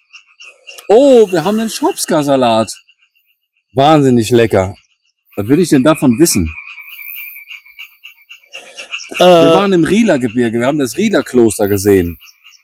Oh, wir haben einen Schopska-Salat. Wahnsinnig lecker. Was will ich denn davon wissen? Wir Äh, waren im Rieler-Gebirge, wir haben das Rieler-Kloster gesehen.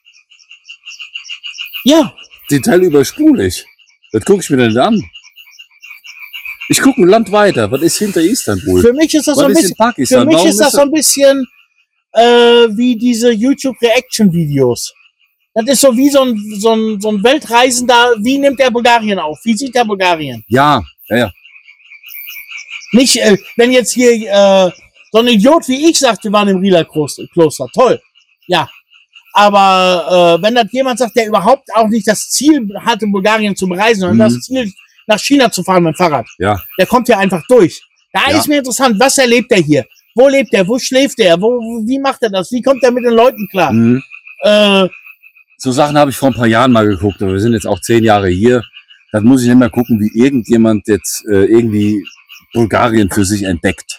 ja, Den Teil überspule ich. Das gucke ich mir denn an. Ich gucke ein Land weiter. Was ist hinter Istanbul? für mich ist das so Was ein ist bisschen, in Pakistan? für mich Warum ist das so ein bisschen äh, wie diese YouTube-Reaction-Videos. Das ist so wie so ein, so, ein, so ein Weltreisender. Wie nimmt der Bulgarien auf? Wie sieht der Bulgarien? Ja, ja, ja. Nicht, äh, wenn jetzt hier äh, so ein Idiot wie ich sagt, wir waren im Rieler Kloster. Kloster. Toll. Ja. Aber äh, wenn das jemand sagt, der überhaupt auch nicht das Ziel hat, in Bulgarien zu bereisen, sondern Mhm. das Ziel, nach China zu fahren mit dem Fahrrad, Ja. der kommt ja einfach durch. Da Ja. ist mir interessant, was erlebt er hier? Wo lebt er? Wo schläft er? Wo, wo, wie macht er das? Wie kommt er mit den Leuten klar? Mhm. Äh, So Sachen habe ich vor ein paar Jahren mal geguckt, aber wir sind jetzt auch zehn Jahre hier. Dann muss ich nicht mehr gucken, wie irgendjemand jetzt äh, irgendwie Bulgarien für sich entdeckt.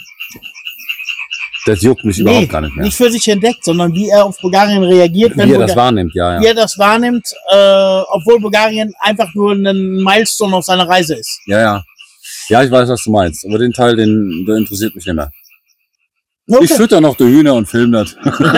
Das juckt mich nee, überhaupt gar nicht mehr. nicht für sich entdeckt, sondern wie er auf Bulgarien reagiert, wenn Wie er Bulga- das wahrnimmt, ja, wie ja. er das wahrnimmt, äh, obwohl Bulgarien einfach nur ein Milestone auf seiner Reise ist. Ja, ja. Ja, ich weiß, was du meinst. Aber den Teil, den, der interessiert mich nicht mehr. Ich Okay. fütter noch die Hühner und film das.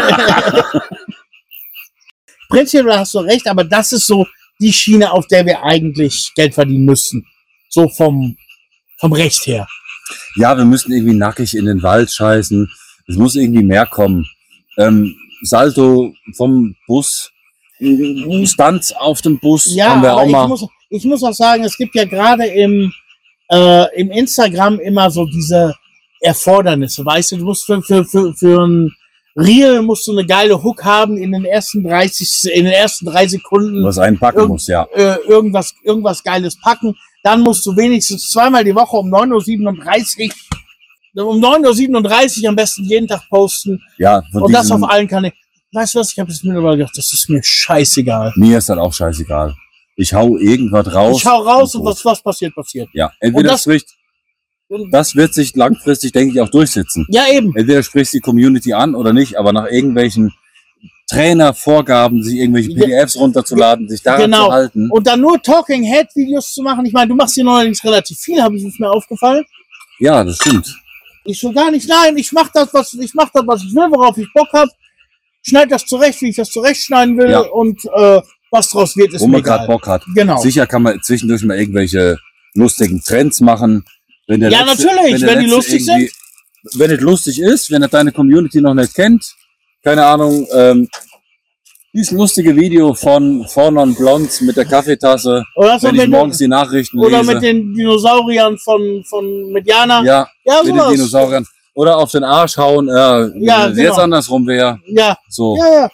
Prinzipiell hast du recht, aber das ist so die Schiene, auf der wir eigentlich Geld verdienen müssten. So vom, vom Recht her. Ja, wir müssen irgendwie nackig in den Wald scheißen. Es muss irgendwie mehr kommen. Ähm, Salto vom Bus, Stunts auf dem Bus Ja, haben wir aber auch ich mal. muss, ich muss auch sagen, es gibt ja gerade im, äh, im Instagram immer so diese Erfordernisse, weißt du, du musst für, für, für, für ein Reel musst du eine geile Hook haben in den ersten dreißig, in den ersten drei Sekunden, Was einpacken Irgend- muss, ja. äh, irgendwas, irgendwas Geiles packen. Dann musst du wenigstens zweimal die Woche um neun Uhr siebenunddreißig, um neun Uhr siebenunddreißig am besten jeden Tag posten Ja, von und das diesem, auf allen Kanälen. Weißt du was, ich habe es mir mittlerweile gedacht, das ist mir scheißegal. mir ist das auch scheißegal. Ich hau irgendwas raus. Ich hau raus und gut. was, was passiert, passiert. Ja, entweder das- es bricht, Das wird sich langfristig, denke ich, auch durchsetzen. Ja, eben. Entweder sprichst die Community an oder nicht, aber nach irgendwelchen Trainervorgaben, sich irgendwelche P D Fs runterzuladen, sich daran Genau. zu halten. Und dann nur Talking Head Videos zu machen. Ich meine, du machst hier neuerdings relativ viel, habe ich ist mir aufgefallen. Ja, das stimmt. Ich so gar nicht, nein, ich mach das, was ich mach das, was ich will, worauf ich Bock hab. Schneid das zurecht, wie ich das zurechtschneiden will Ja. und äh, was draus wird, ist Wo mir man gerade egal. Bock hat. Genau. Sicher kann man zwischendurch mal irgendwelche lustigen Trends machen. Wenn der Ja, letzte, natürlich, der wenn die letzte lustig irgendwie- Wenn es lustig ist, wenn er deine Community noch nicht kennt, keine Ahnung, ähm, dieses lustige Video von Fornon Blondes mit der Kaffeetasse, Oder so wenn ich mit, morgens die Nachrichten oder lese. mit den Dinosauriern von, von Mediana. ja, ja mit den sowas. Dinosauriern. Oder auf den Arsch hauen, äh, Ja, wenn es jetzt genau. andersrum wäre. Ja, So, ja, ja.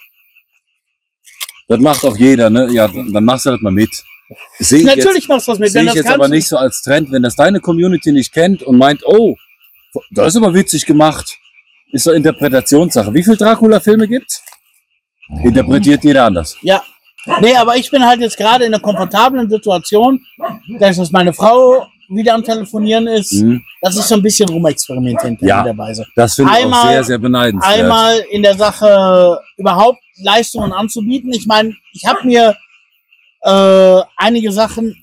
das macht auch jeder, ne? Ja, dann machst du das mal mit. Sehe ich jetzt, Natürlich machst du das mit, sehe wenn ich das jetzt kannst. aber nicht so als Trend, wenn das deine Community nicht kennt und meint, oh, das ist aber witzig gemacht. Ist so Interpretationssache. Wie viele Dracula-Filme gibt's? Interpretiert jeder anders. Ja. Nee, aber ich bin halt jetzt gerade in einer komfortablen Situation, dass dass meine Frau wieder am Telefonieren ist, Mhm. dass ich so ein bisschen rumexperimentieren kann Ja. in der Weise. Das finde ich auch Einmal- sehr, sehr beneidenswert. Einmal in der Sache überhaupt Leistungen anzubieten. Ich meine, ich habe mir äh, einige Sachen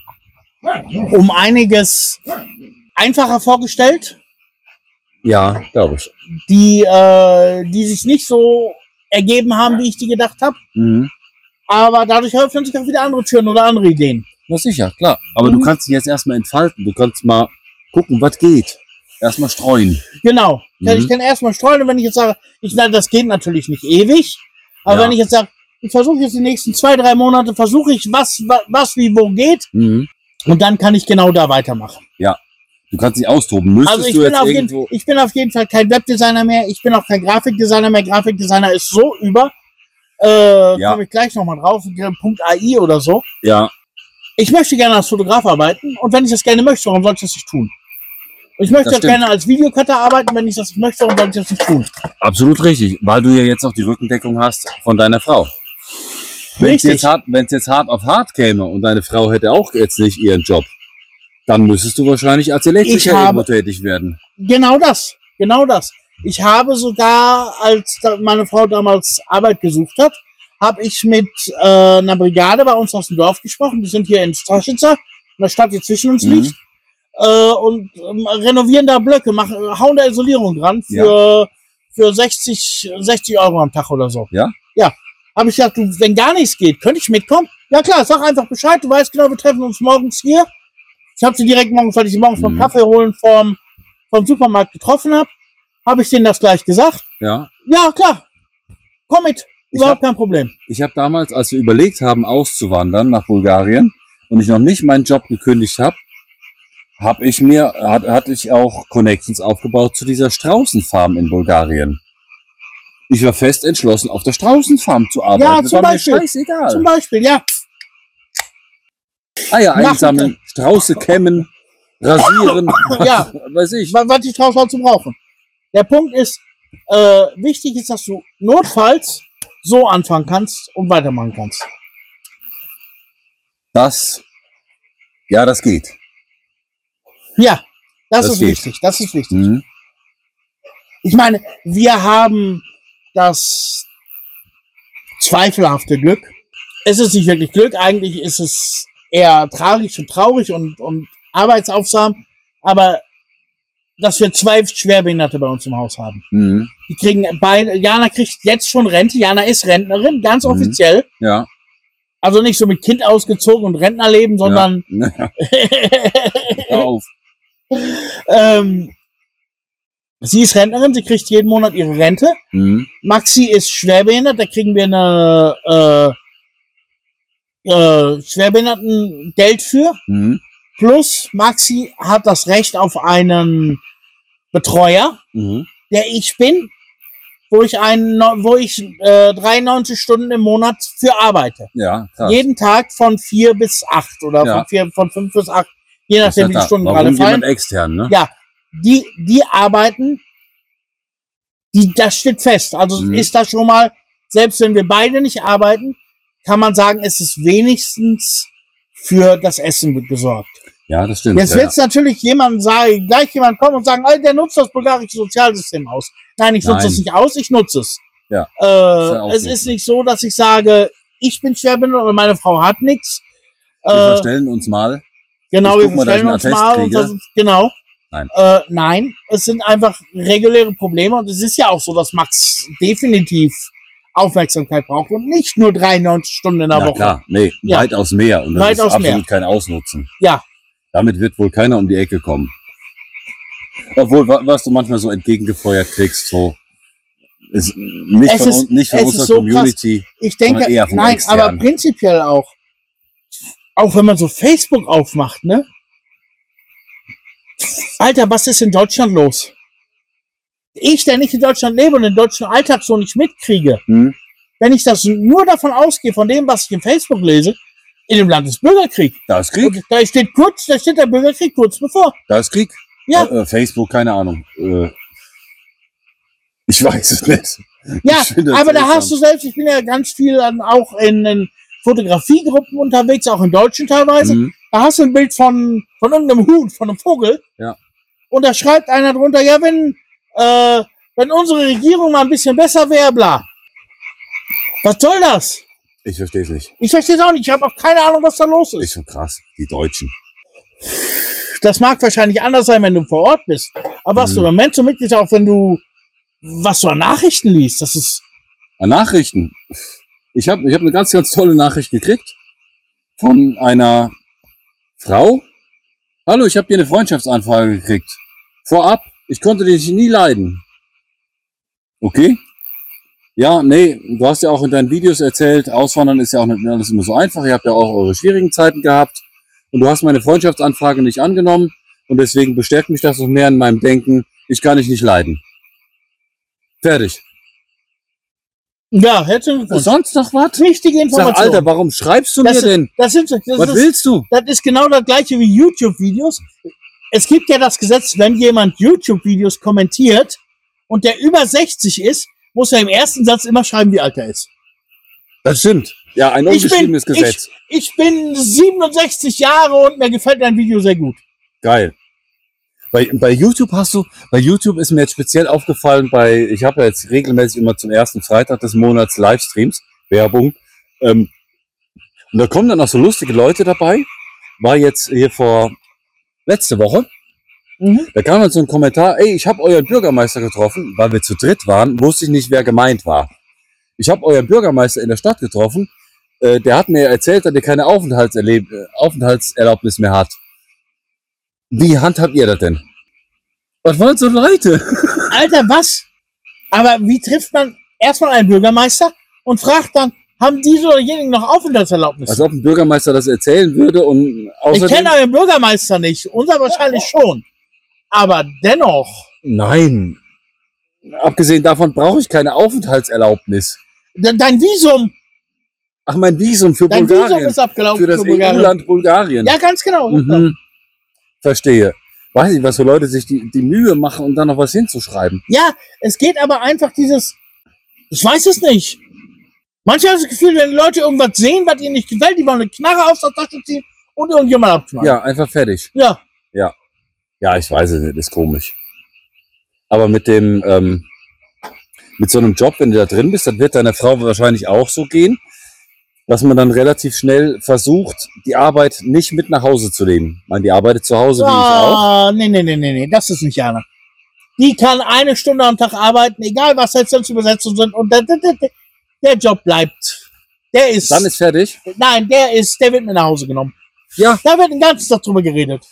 um einiges einfacher vorgestellt, Ja, glaube ich. die, äh, die sich nicht so ergeben haben, wie ich die gedacht habe. Mhm. Aber dadurch öffnen sich auch wieder andere Türen oder andere Ideen. Na sicher, klar. Aber Mhm. du kannst dich jetzt erstmal entfalten. Du kannst mal gucken, was geht. Erstmal streuen. Genau. Mhm. Ich kann erstmal streuen, und wenn ich jetzt sage, ich, na, das geht natürlich nicht ewig, aber Ja. wenn ich jetzt sage, ich versuche jetzt die nächsten zwei, drei Monate, versuche ich, was, was, was wie wo geht, Mhm. und dann kann ich genau da weitermachen. Du kannst dich austoben. Müsstest Also ich du bin, jetzt auf jeden, irgendwo... ich bin auf jeden Fall kein Webdesigner mehr, ich bin auch kein Grafikdesigner mehr. Grafikdesigner ist so über. Äh, Ja. komme ich gleich nochmal drauf, Punkt A I oder so. Ja, Ich möchte gerne als Fotograf arbeiten, und wenn ich das gerne möchte, warum soll ich das nicht tun? Ich möchte Das auch stimmt. gerne als Videocutter arbeiten, wenn ich das nicht möchte, warum soll ich das nicht tun? absolut richtig. Weil du ja jetzt auch die Rückendeckung hast von deiner Frau. Wenn es Richtig. jetzt, hart- wenn's jetzt hart auf hart käme und deine Frau hätte auch jetzt nicht ihren Job, dann müsstest du wahrscheinlich als Elektriker Ich habe- irgendwo tätig werden. Genau das, genau das. Ich habe sogar, als da meine Frau damals Arbeit gesucht hat, habe ich mit äh, einer Brigade bei uns aus dem Dorf gesprochen. Die sind hier in Straschitzer, einer Stadt, die zwischen uns Mhm. liegt, äh, und ähm, renovieren da Blöcke, machen, hauen da Isolierung dran für, für sechzig, sechzig Euro am Tag oder so. Ja? Ja. Habe ich gesagt, du, wenn gar nichts geht, könnte ich mitkommen? Ja klar, sag einfach Bescheid, du weißt genau, wir treffen uns morgens hier. Ich habe sie direkt morgens, weil ich sie morgens beim Mhm. Kaffee holen vom, vom Supermarkt getroffen habe, habe ich denen das gleich gesagt. Ja. Ja, klar, komm mit, Ich überhaupt kein Problem. Ich habe damals, als wir überlegt haben, auszuwandern nach Bulgarien und ich noch nicht meinen Job gekündigt habe, habe ich mir, hat, hatte ich auch Connections aufgebaut zu dieser Straußenfarm in Bulgarien. Ich war fest entschlossen, auf der Straußenfarm zu arbeiten. Ja, das zum war Beispiel. mir scheißegal. Zum Beispiel, ja, Eier Machen einsammeln, Strauße kämmen, rasieren, ja, weiß ich. wa- was die Straußhaut zu brauchen. Der Punkt ist, äh, wichtig ist, dass du notfalls so anfangen kannst und weitermachen kannst. Das, ja, das geht. Ja, das, Das ist geht. wichtig, das ist wichtig. Mhm. Ich meine, wir haben das zweifelhafte Glück. Es ist nicht wirklich Glück, eigentlich ist es eher tragisch und traurig und, und arbeitsaufsam, aber dass wir zwei Schwerbehinderte bei uns im Haus haben. Mhm. Die kriegen beide, Jana kriegt jetzt schon Rente, Jana ist Rentnerin, ganz Mhm. offiziell. Ja. Also nicht so mit Kind ausgezogen und Rentnerleben, sondern Ja. Hör auf. ähm, sie ist Rentnerin, sie kriegt jeden Monat ihre Rente. Mhm. Maxi ist schwerbehindert, da kriegen wir eine äh, äh, Schwerbehindertengeld für. Mhm. Plus Maxi hat das Recht auf einen Betreuer, Mhm. der ich bin, wo ich einen, wo ich äh, dreiundneunzig Stunden im Monat für arbeite. Ja, krass. Jeden Tag von vier bis acht oder Ja. von vier, von fünf bis acht, je Das ist nachdem, wie ja die Stunden klar. gerade Warum fallen. jemand extern, ne? Ja, die, die arbeiten, die, das steht fest. Also Mhm. ist das schon mal, selbst wenn wir beide nicht arbeiten, kann man sagen, es ist wenigstens für das Essen gesorgt. Ja, das stimmt. Jetzt ja, wird es natürlich jemand sagen, gleich jemand kommen und sagen, der nutzt das bulgarische Sozialsystem aus. Nein, ich nutze Nein. es nicht aus, ich nutze es. Ja. Äh, es ist nicht so, dass ich sage, ich bin schwerbehindert oder meine Frau hat nichts. Wir Äh, verstellen uns mal. genau, ich wir guck mal, dass ich verstellen einen uns Attest mal. Und kriege. das ist, genau. Nein. Äh, nein, es sind einfach reguläre Probleme und es ist ja auch so, dass Max definitiv Aufmerksamkeit braucht und nicht nur dreiundneunzig Stunden in der Na Woche. klar, nee, Ja. weitaus mehr. Und das Weitaus ist absolut mehr. kein Ausnutzen. Ja, Damit wird wohl keiner um die Ecke kommen. Obwohl, wa- was du manchmal so entgegengefeuert kriegst, so ist nicht Es von, ist- uns, nicht von es unserer ist so Community. ich denke, Sondern eher von nein, extern. aber prinzipiell auch. Auch wenn man so Facebook aufmacht, ne? Alter, was ist in Deutschland los? Ich, der nicht in Deutschland lebe und den deutschen Alltag so nicht mitkriege, Hm? wenn ich das nur davon ausgehe, von dem, was ich in Facebook lese, in dem Land ist Bürgerkrieg. Da ist Krieg, Und da steht kurz, da steht der Bürgerkrieg kurz bevor. da ist Krieg. Ja. Äh, äh, Facebook, keine Ahnung. Äh, ich weiß es nicht. Ja, Ich finde das aber da seltsam. hast du selbst, ich bin ja ganz viel dann auch in, in Fotografiegruppen unterwegs, auch in Deutschen teilweise. Mhm. Da hast du ein Bild von, von irgendeinem Huhn, von einem Vogel. Ja. Und da schreibt einer drunter, ja, wenn, äh, wenn unsere Regierung mal ein bisschen besser wäre, bla. Was soll das? Ich verstehe es nicht. Ich verstehe es auch nicht. Ich habe auch keine Ahnung, was da los Ist ist. schon krass. Die Deutschen. Das mag wahrscheinlich anders sein, wenn du vor Ort bist. Aber was Mhm. du im Moment so mitkriegst, auch wenn du, was du an Nachrichten liest, das ist, An Nachrichten. Ich habe ich hab eine ganz, ganz tolle Nachricht gekriegt von einer Frau. Hallo, ich habe dir eine Freundschaftsanfrage gekriegt. Vorab, ich konnte dich nie leiden. Okay? Ja, nee, du hast ja auch in deinen Videos erzählt, Auswandern ist ja auch nicht alles immer so einfach. Ihr habt ja auch eure schwierigen Zeiten gehabt. Und du hast meine Freundschaftsanfrage nicht angenommen. Und deswegen bestärkt mich das noch mehr in meinem Denken. Ich kann dich nicht leiden. Fertig. ja, herzlichen Glückwunsch. Sonst noch was? Wichtige Sag, Information. Alter, warum schreibst du Das mir sind- denn? Das, sind, das, Was ist, willst du? das ist genau das gleiche wie YouTube-Videos. Es gibt ja das Gesetz, wenn jemand YouTube-Videos kommentiert und der über sechzig ist, muss er im ersten Satz immer schreiben, wie alt er ist. Das stimmt. Ja, ein Ich ungeschriebenes bin, Gesetz. Ich, ich bin siebenundsechzig Jahre und mir gefällt dein Video sehr gut. Geil. Bei, bei YouTube hast du, bei YouTube ist mir jetzt speziell aufgefallen, bei, ich habe ja jetzt regelmäßig immer zum ersten Freitag des Monats Livestreams, Werbung, ähm, und da kommen dann auch so lustige Leute dabei. War jetzt hier vor, letzte Woche, Mhm. da kam dann so ein Kommentar, ey, ich habe euren Bürgermeister getroffen, weil wir zu dritt waren, wusste ich nicht, wer gemeint war. Ich habe euren Bürgermeister in der Stadt getroffen, äh, der hat mir erzählt, dass er keine Aufenthaltserleb äh, Aufenthaltserlaubnis mehr hat. Wie handhabt ihr das denn? Was wollen so Leute? Alter, was? Aber wie trifft man erstmal einen Bürgermeister und fragt dann, haben diese oder jenigen noch Aufenthaltserlaubnis? Als ob ein Bürgermeister das erzählen würde und ich außerdem... kenne euren Bürgermeister nicht, unser wahrscheinlich schon. Aber dennoch, Nein. Abgesehen davon brauche ich keine Aufenthaltserlaubnis. de- dein Visum, Ach, mein Visum für dein Visum Bulgarien. ist abgelaufen Für das für Bulgarien. E U-Land Bulgarien. Ja, ganz genau. Mhm. Verstehe. Weiß nicht, was für Leute sich die, die Mühe machen, um da noch was hinzuschreiben. Ja, es geht aber einfach dieses, ich weiß es nicht. Manchmal habe ich das Gefühl, wenn Leute irgendwas sehen, was ihnen nicht gefällt, die wollen eine Knarre aus der Tasche ziehen und irgendjemand abknallen. Ja, einfach fertig. Ja. Ja, ich weiß es nicht, ist komisch. Aber mit dem, ähm, mit so einem Job, wenn du da drin bist, dann wird deiner Frau wahrscheinlich auch so gehen, dass man dann relativ schnell versucht, die Arbeit nicht mit nach Hause zu nehmen. Ich meine, die arbeitet zu Hause, wie ich auch. Ah, nee, nee, nee, nee, nee, das ist nicht Jana. Die kann eine Stunde am Tag arbeiten, egal was jetzt sonst Übersetzungen sind, und der, der, der, der Job bleibt. Der ist, Dann ist fertig. nein, der ist, der wird mit nach Hause genommen. Ja. Da wird den ganzen Tag drüber geredet.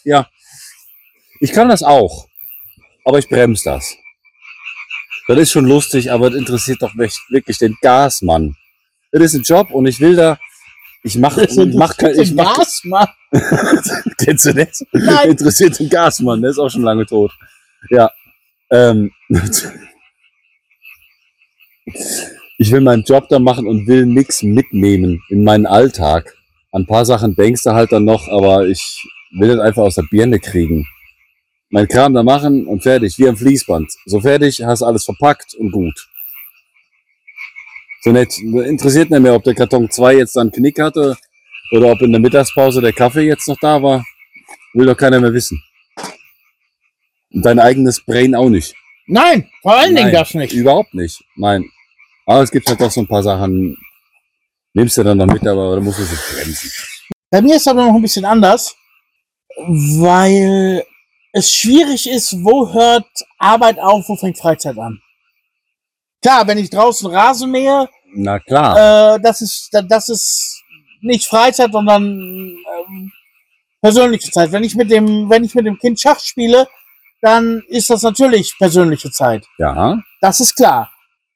Ich kann das auch, aber ich bremse das. Das ist schon lustig, aber das interessiert doch echt wirklich den Gasmann. Das ist ein Job und ich will da, ich mache, Das ist mach, kein- ich mach, Gas, Mann. kennst du das? Nein. Interessiert den Gasmann, der ist auch schon lange tot. Ja. Ähm, ich will meinen Job da machen und will nichts mitnehmen in meinen Alltag. An ein paar Sachen denkst du halt dann noch, aber ich will das einfach aus der Birne kriegen. Mein Kram da machen und fertig, wie am Fließband. So fertig, hast alles verpackt und gut. So nett, interessiert nicht mehr, ob der Karton zwei jetzt dann einen Knick hatte oder ob in der Mittagspause der Kaffee jetzt noch da war. Will doch keiner mehr wissen. Und dein eigenes Brain auch nicht. Nein, vor allen Dingen Nein, das nicht. Überhaupt nicht. Nein. Aber es gibt halt doch so ein paar Sachen, nimmst du dann noch mit, aber da musst du sich bremsen. Bei mir ist es aber noch ein bisschen anders, weil es schwierig ist, wo hört Arbeit auf, wo fängt Freizeit an. Klar, wenn ich draußen Rasen mähe, Na klar. äh, das ist das ist nicht Freizeit, sondern ähm, persönliche Zeit. Wenn ich mit dem, wenn ich mit dem Kind Schach spiele, dann ist das natürlich persönliche Zeit. Ja. Das ist klar.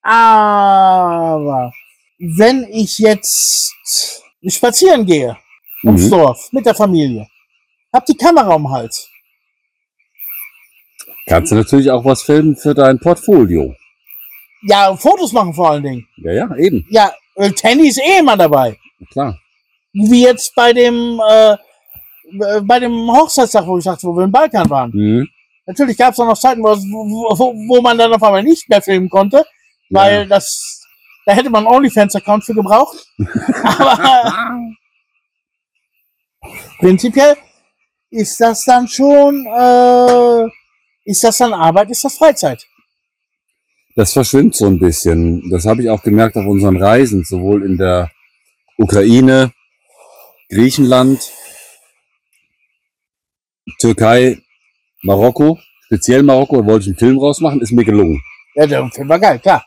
Aber wenn ich jetzt spazieren gehe ums Mhm. Dorf mit der Familie, hab die Kamera um den Hals. Kannst du natürlich auch was filmen für dein Portfolio. Ja, Fotos machen vor allen Dingen. Ja, ja, eben. Ja, äh, Tandy ist eh immer dabei. Na klar. Wie jetzt bei dem äh, äh, bei dem Hochzeitstag, wo ich sagte, wo wir im Balkan waren. Mhm. Natürlich gab es auch noch Zeiten, wo, wo, wo man dann auf einmal nicht mehr filmen konnte, weil Ja. das, da hätte man einen OnlyFans-Account für gebraucht. Aber prinzipiell ist das dann schon, äh, ist das dann Arbeit, ist das Freizeit? Das verschwimmt so ein bisschen. Das habe ich auch gemerkt auf unseren Reisen, sowohl in der Ukraine, Griechenland, Türkei, Marokko. Speziell Marokko, da wollte ich einen Film rausmachen, ist mir gelungen. Ja, der Film war geil, klar.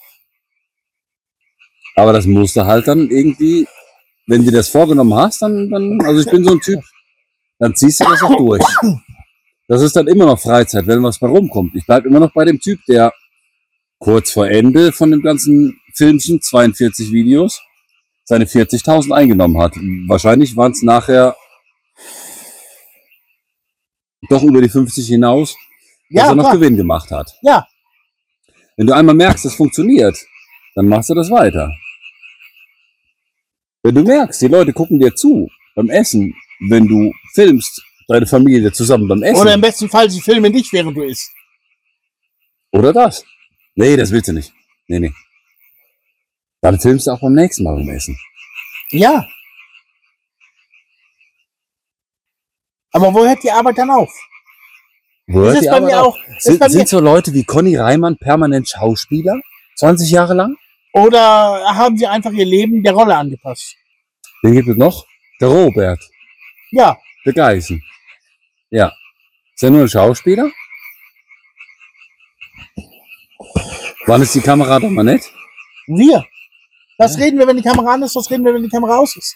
Aber das musste halt dann irgendwie, wenn du das vorgenommen hast, dann, dann, also ich bin so ein Typ, dann ziehst du das auch durch. Das ist dann immer noch Freizeit, wenn was bei rumkommt. Ich bleib immer noch bei dem Typ, der kurz vor Ende von dem ganzen Filmchen, zweiundvierzig Videos, seine vierzigtausend eingenommen hat. Wahrscheinlich waren es nachher doch über die fünfzig hinaus, dass Ja, er noch klar. Gewinn gemacht hat. Ja, Wenn du einmal merkst, es funktioniert, dann machst du das weiter. Wenn du merkst, die Leute gucken dir zu beim Essen, wenn du filmst, deine Familie zusammen beim Essen. oder im besten Fall, sie filmen dich, während du isst. Oder das. Nee, das willst du nicht. Nee, nee. Dann filmst du auch beim nächsten Mal beim Essen. Ja. Aber wo hört die Arbeit dann auf? Wo Das hört ist die bei Arbeit mir auf? auch. Das ist Sind, bei mir, sind so Leute wie Conny Reimann permanent Schauspieler? zwanzig Jahre lang? oder haben sie einfach ihr Leben der Rolle angepasst? Den gibt es noch? Der Robert. Ja, Der Geißen. Ja. Ist er nur ein Schauspieler? Wann ist die Kamera doch mal nett? wir. Was Ja. reden wir, wenn die Kamera an ist? Was reden wir, wenn die Kamera aus ist?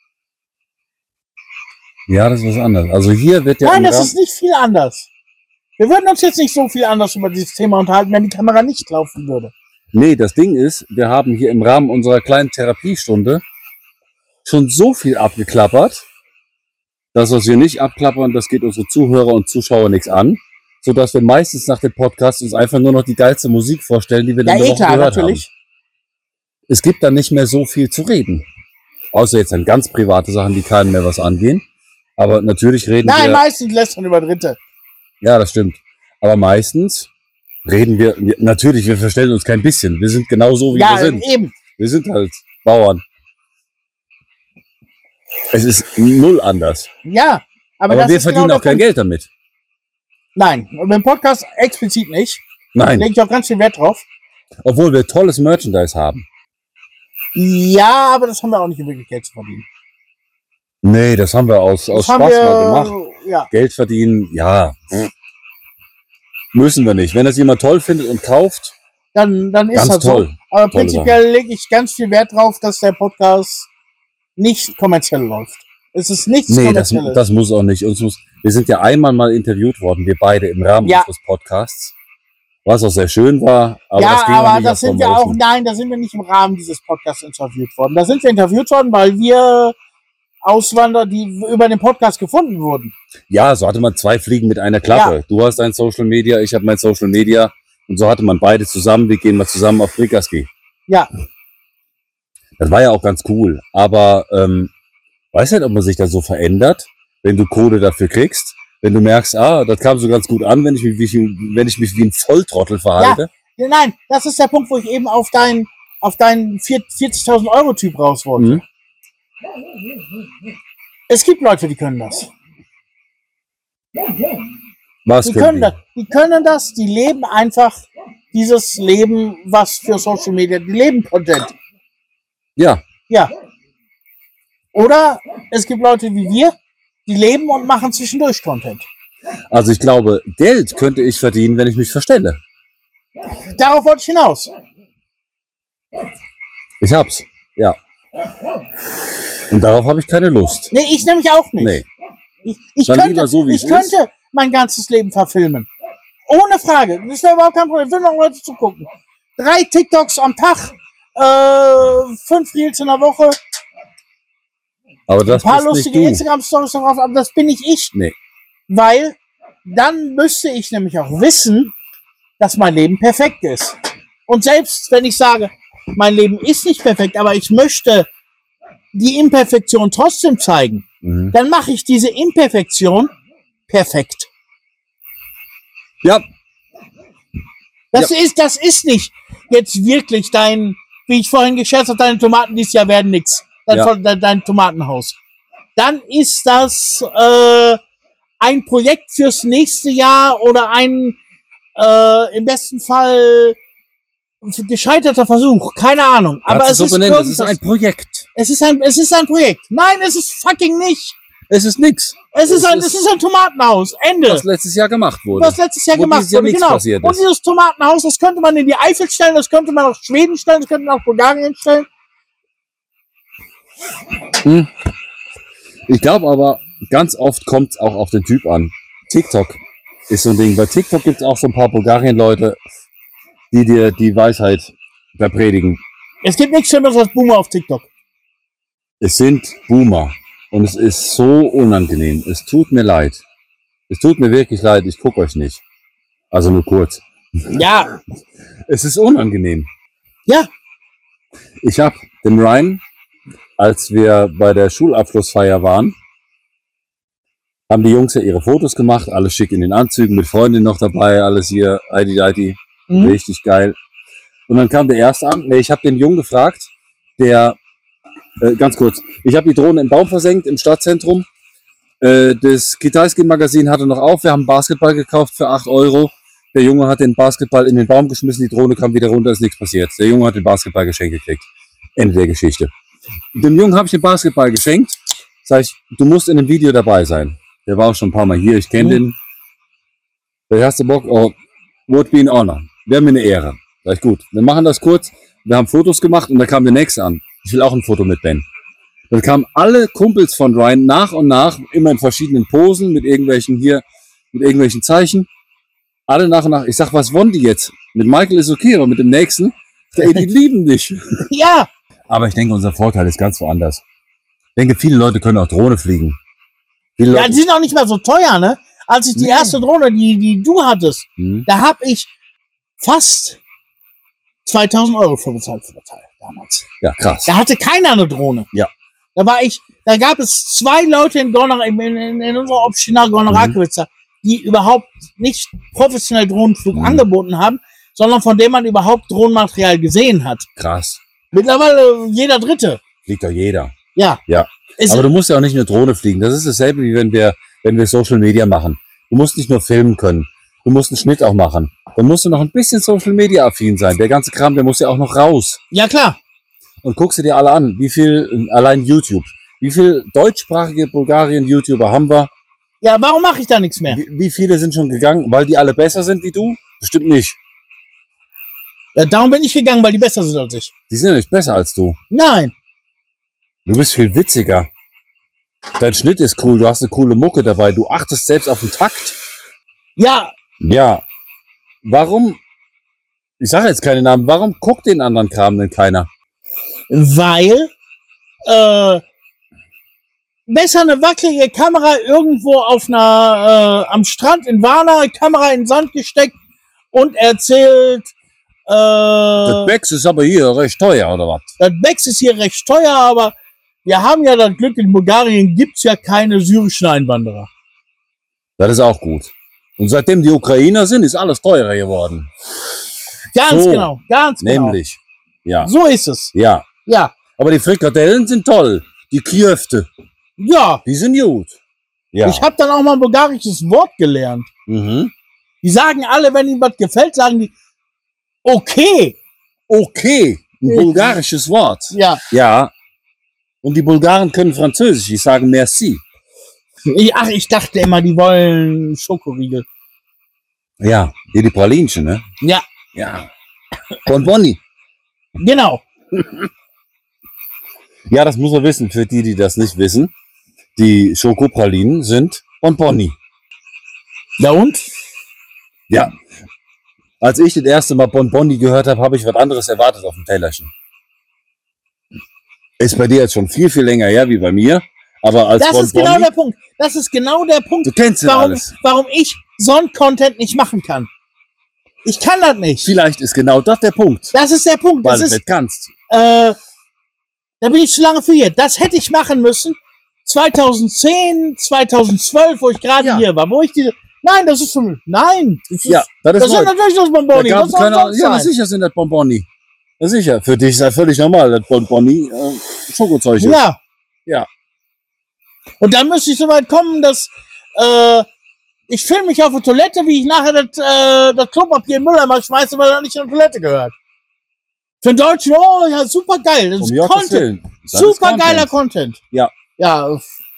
Ja, das ist was anderes. Also hier wird ja Nein, im das Rahmen- ist nicht viel anders. Wir würden uns jetzt nicht so viel anders über dieses Thema unterhalten, wenn die Kamera nicht laufen würde. Nee, das Ding ist, wir haben hier im Rahmen unserer kleinen Therapiestunde schon so viel abgeklappert, dass was wir nicht abklappern, das geht unsere Zuhörer und Zuschauer nichts an, sodass wir meistens nach dem Podcast uns einfach nur noch die geilste Musik vorstellen, die wir Ja, in der eh Woche klar, gehört natürlich. haben. Es gibt dann nicht mehr so viel zu reden. Außer jetzt dann ganz private Sachen, die keinen mehr was angehen. Aber natürlich reden Nein, wir... meistens lässt man über Dritte. Ja, das stimmt. Aber meistens reden wir... Natürlich, wir verstellen uns kein bisschen. Wir sind genau so, wie Ja, wir sind. eben. Wir sind halt Bauern. Es ist null anders. Ja, aber, Aber, das wir ist verdienen genau auch der kein Punkt. Geld damit. Nein, und beim Podcast explizit nicht. Da Nein. lege ich auch ganz viel Wert drauf. Obwohl wir tolles Merchandise haben. Ja, aber das haben wir auch nicht in wirklich Geld zu verdienen. Nee, das haben wir aus, aus Das haben Spaß wir, mal gemacht. Ja, Geld verdienen, ja. Müssen wir nicht. Wenn das jemand toll findet und kauft, dann, dann ist ganz das toll. so. Aber Tolle prinzipiell lege ich ganz viel Wert drauf, dass der Podcast nicht kommerziell läuft. Es ist nichts Nee, das, Kommerzielles. das muss auch nicht. Uns muss, wir sind ja einmal mal interviewt worden, wir beide im Rahmen Ja. unseres Podcasts. Was auch sehr schön war. Aber ja, das ging auch aber nicht das auf sind wir auch, Promotion. nein, da sind wir nicht im Rahmen dieses Podcasts interviewt worden. Da sind wir interviewt worden, weil wir Auswanderer, die über den Podcast gefunden wurden. Ja, so hatte man zwei Fliegen mit einer Klappe. Du hast dein Social Media, ich habe mein Social Media. Und so hatte man beide zusammen. Wir gehen mal zusammen auf Frikaski. Ja, Das war ja auch ganz cool. Aber ähm, weiß nicht, ob man sich da so verändert, wenn du Kohle dafür kriegst. Wenn du merkst, ah, das kam so ganz gut an, wenn ich mich wie, wenn ich mich wie ein Volltrottel verhalte. ja, nein, das ist der Punkt, wo ich eben auf deinen auf deinen vierzigtausend Euro Typ raus wollte. Mhm. Es gibt Leute, die können das. Was Die können können, die? das, die können das, die leben einfach dieses Leben, was für Social Media, die leben Content. Ja, Ja. Oder es gibt Leute wie wir, die leben und machen zwischendurch Content. also ich glaube, Geld könnte ich verdienen, wenn ich mich verstelle. Darauf wollte ich hinaus. Ich hab's, ja. Und darauf habe ich keine Lust. Nee, ich nämlich auch nicht. Nee. Ich, ich, Dann könnte, lieber so, wie ich es könnte mein ganzes Leben verfilmen. Ohne Frage. Das wäre überhaupt kein Problem. Ich will noch Leute zugucken. Drei TikToks am Tag, äh, fünf Reels in der Woche, Aber ein das paar bist nicht lustige du. Instagram-Stories drauf, aber das bin nicht ich. Nee. Weil dann müsste ich nämlich auch wissen, dass mein Leben perfekt ist. Und selbst wenn ich sage, mein Leben ist nicht perfekt, aber ich möchte die Imperfektion trotzdem zeigen, Mhm. dann mache ich diese Imperfektion perfekt. Ja, Das ist, das ist nicht jetzt wirklich dein, wie ich vorhin gescherzt habe, deine Tomaten dieses Jahr werden nix. Dein, Ja. dein, dein Tomatenhaus. Dann ist das äh, ein Projekt fürs nächste Jahr oder ein äh, im besten Fall gescheiterter Versuch. Keine Ahnung. Aber kannst es du ist, so benennen, das ist irgendwas- ein Projekt. es ist ein, es ist ein Projekt. Nein, es ist fucking nicht. Es ist nix. Es ist Es ein, ist- es ist ein Tomatenhaus. Ende. Was letztes Jahr gemacht wurde. Was letztes Jahr Wo gemacht dieses Jahr wurde, nichts genau. passiert Und ist. dieses Tomatenhaus, das könnte man in die Eifel stellen, das könnte man nach Schweden stellen, das könnte man nach Bulgarien stellen. Hm. Ich glaube aber, ganz oft kommt es auch auf den Typ an. TikTok ist so ein Ding. Bei TikTok gibt es auch so ein paar Bulgarien-Leute, die dir die Weisheit verpredigen. Es gibt nichts Schlimmeres als Boomer auf TikTok. Es sind Boomer. Und es ist so unangenehm. Es tut mir leid. Es tut mir wirklich leid. Ich gucke euch nicht. Also nur kurz. Ja, Es ist unangenehm. ja, Ich habe dem Ryan, als wir bei der Schulabschlussfeier waren, haben die Jungs ja ihre Fotos gemacht, alles schick in den Anzügen, mit Freundin noch dabei, alles hier, Heidi Heidi, Mhm. richtig geil. Und dann kam der erste an, nee, ich habe den Jungen gefragt, der, äh, ganz kurz, ich habe die Drohne im Baum versenkt, im Stadtzentrum. Äh, das Kitaiskin-Magazin hatte noch auf, wir haben Basketball gekauft für acht Euro. Der Junge hat den Basketball in den Baum geschmissen, die Drohne kam wieder runter, ist nichts passiert. Der Junge hat den Basketball geschenkt gekriegt. Ende der Geschichte. Dem Jungen habe ich den Basketball geschenkt. Sag ich, du musst in dem Video dabei sein. Der war auch schon ein paar Mal hier, ich kenne Mhm. den. Da hast du Bock, oh, would be an honor. Wäre mir eine Ehre. Sag ich, gut, wir machen das kurz. Wir haben Fotos gemacht und da kam der nächste an. Ich will auch ein Foto mit Ben. Dann kamen alle Kumpels von Ryan nach und nach, immer in verschiedenen Posen, mit irgendwelchen hier, mit irgendwelchen Zeichen. Alle nach und nach. Ich sag, was wollen die jetzt? Mit Michael ist okay, aber mit dem nächsten, ey, die lieben dich. ja. Aber ich denke, unser Vorteil ist ganz woanders. Ich denke, viele Leute können auch Drohne fliegen. Viele Ja, Leute, die sind auch nicht mehr so teuer, ne? Als ich die Nee. erste Drohne, die, die du hattest, Hm, da habe ich fast zweitausend Euro für bezahlt für das Teil damals. ja, krass. Da hatte keiner eine Drohne. Ja. Da war ich, da gab es zwei Leute in Gornach, in, in, in unserer Obstina Gornach-Rakowitzer, die überhaupt nicht professionell Drohnenflug Mhm. angeboten haben, sondern von denen man überhaupt Drohnenmaterial gesehen hat. Krass. Mittlerweile jeder Dritte. Fliegt doch jeder. Ja. Ja. Es, Aber du musst ja auch nicht eine Drohne fliegen. Das ist dasselbe, wie wenn wir, wenn wir Social Media machen. Du musst nicht nur filmen können. Du musst einen Schnitt auch machen. Dann musst du noch ein bisschen Social Media affin sein. Der ganze Kram, der muss ja auch noch raus. ja klar. Und guckst du dir alle an. Wie viel, allein YouTube. Wie viel deutschsprachige Bulgarien-YouTuber haben wir? Ja, warum mache ich da nichts mehr? Wie, wie viele sind schon gegangen? Weil die alle besser sind wie du? Bestimmt nicht. Ja, darum bin ich gegangen, weil die besser sind als ich. Die sind ja nicht besser als du. Nein. Du bist viel witziger. Dein Schnitt ist cool. Du hast eine coole Mucke dabei. Du achtest selbst auf den Takt. Ja, Ja. Warum? Ich sage jetzt keine Namen. Warum guckt den anderen Kram denn keiner? weil äh, besser eine wackelige Kamera irgendwo auf einer äh, am Strand in Warna, Kamera in den Sand gesteckt und erzählt, Das äh, Becks ist aber hier recht teuer, oder was? das Becks ist hier recht teuer, aber wir haben ja das Glück, in Bulgarien gibt's ja keine syrischen Einwanderer. Das ist auch gut. Und seitdem die Ukrainer sind, ist alles teurer geworden. Ganz So, genau, ganz genau. Nämlich. Ja. So ist es. Ja. Ja, Aber die Frikadellen sind toll. Die Kiefte, ja, die sind gut. Ja. Ich habe dann auch mal ein bulgarisches Wort gelernt. Mhm. Die sagen alle, wenn ihnen was gefällt, sagen die, okay. Okay, ein bulgarisches Wort. Ja. Ja. Und die Bulgaren können Französisch, die sagen merci. Ich, ach, ich dachte immer, die wollen Schokoriegel. Ja, hier die Pralinchen, ne? Ja, Ja. Bonbonni. genau. Ja, das muss man wissen, für die, die das nicht wissen. Die Schokopralinen sind Bonbonni. Ja und? Ja. Als ich das erste Mal Bonbonni gehört habe, habe ich was anderes erwartet auf dem Tellerchen. Ist bei dir jetzt schon viel, viel länger her wie bei mir. Aber als Das Bonbonni, ist genau der Punkt. Das ist genau der Punkt, du kennst ja warum, alles. warum ich so einen Content nicht machen kann. Ich kann das nicht. Vielleicht ist genau das der Punkt, Das ist der Punkt. weil Das du es ist, nicht kannst. äh, da bin ich zu lange für hier. Das hätte ich machen müssen. zweitausendzehn, zweitausendzwölf, wo ich gerade Ja. hier war, wo ich diese, nein, das ist für mich, nein. Das, ist, Ja, das das ist sind neu. natürlich das Da Bonboni. gab Was es soll keine, sonst ja, na sein? sicher sind das Bonbonni. Na sicher, für dich ist das völlig normal, das Bonbonni äh, Schokozeug ist. Ja. Ja. Und dann müsste ich so weit kommen, dass äh, ich filme mich auf der Toilette, wie ich nachher das, äh, das Klopapier im Mülleimer schmeiße, weil er nicht in die Toilette gehört. Für den Deutschen, oh ja, super geil. Das Um ist Gottes Content. Willen. Das ist Super geiler Content. Content. Ja. Ja.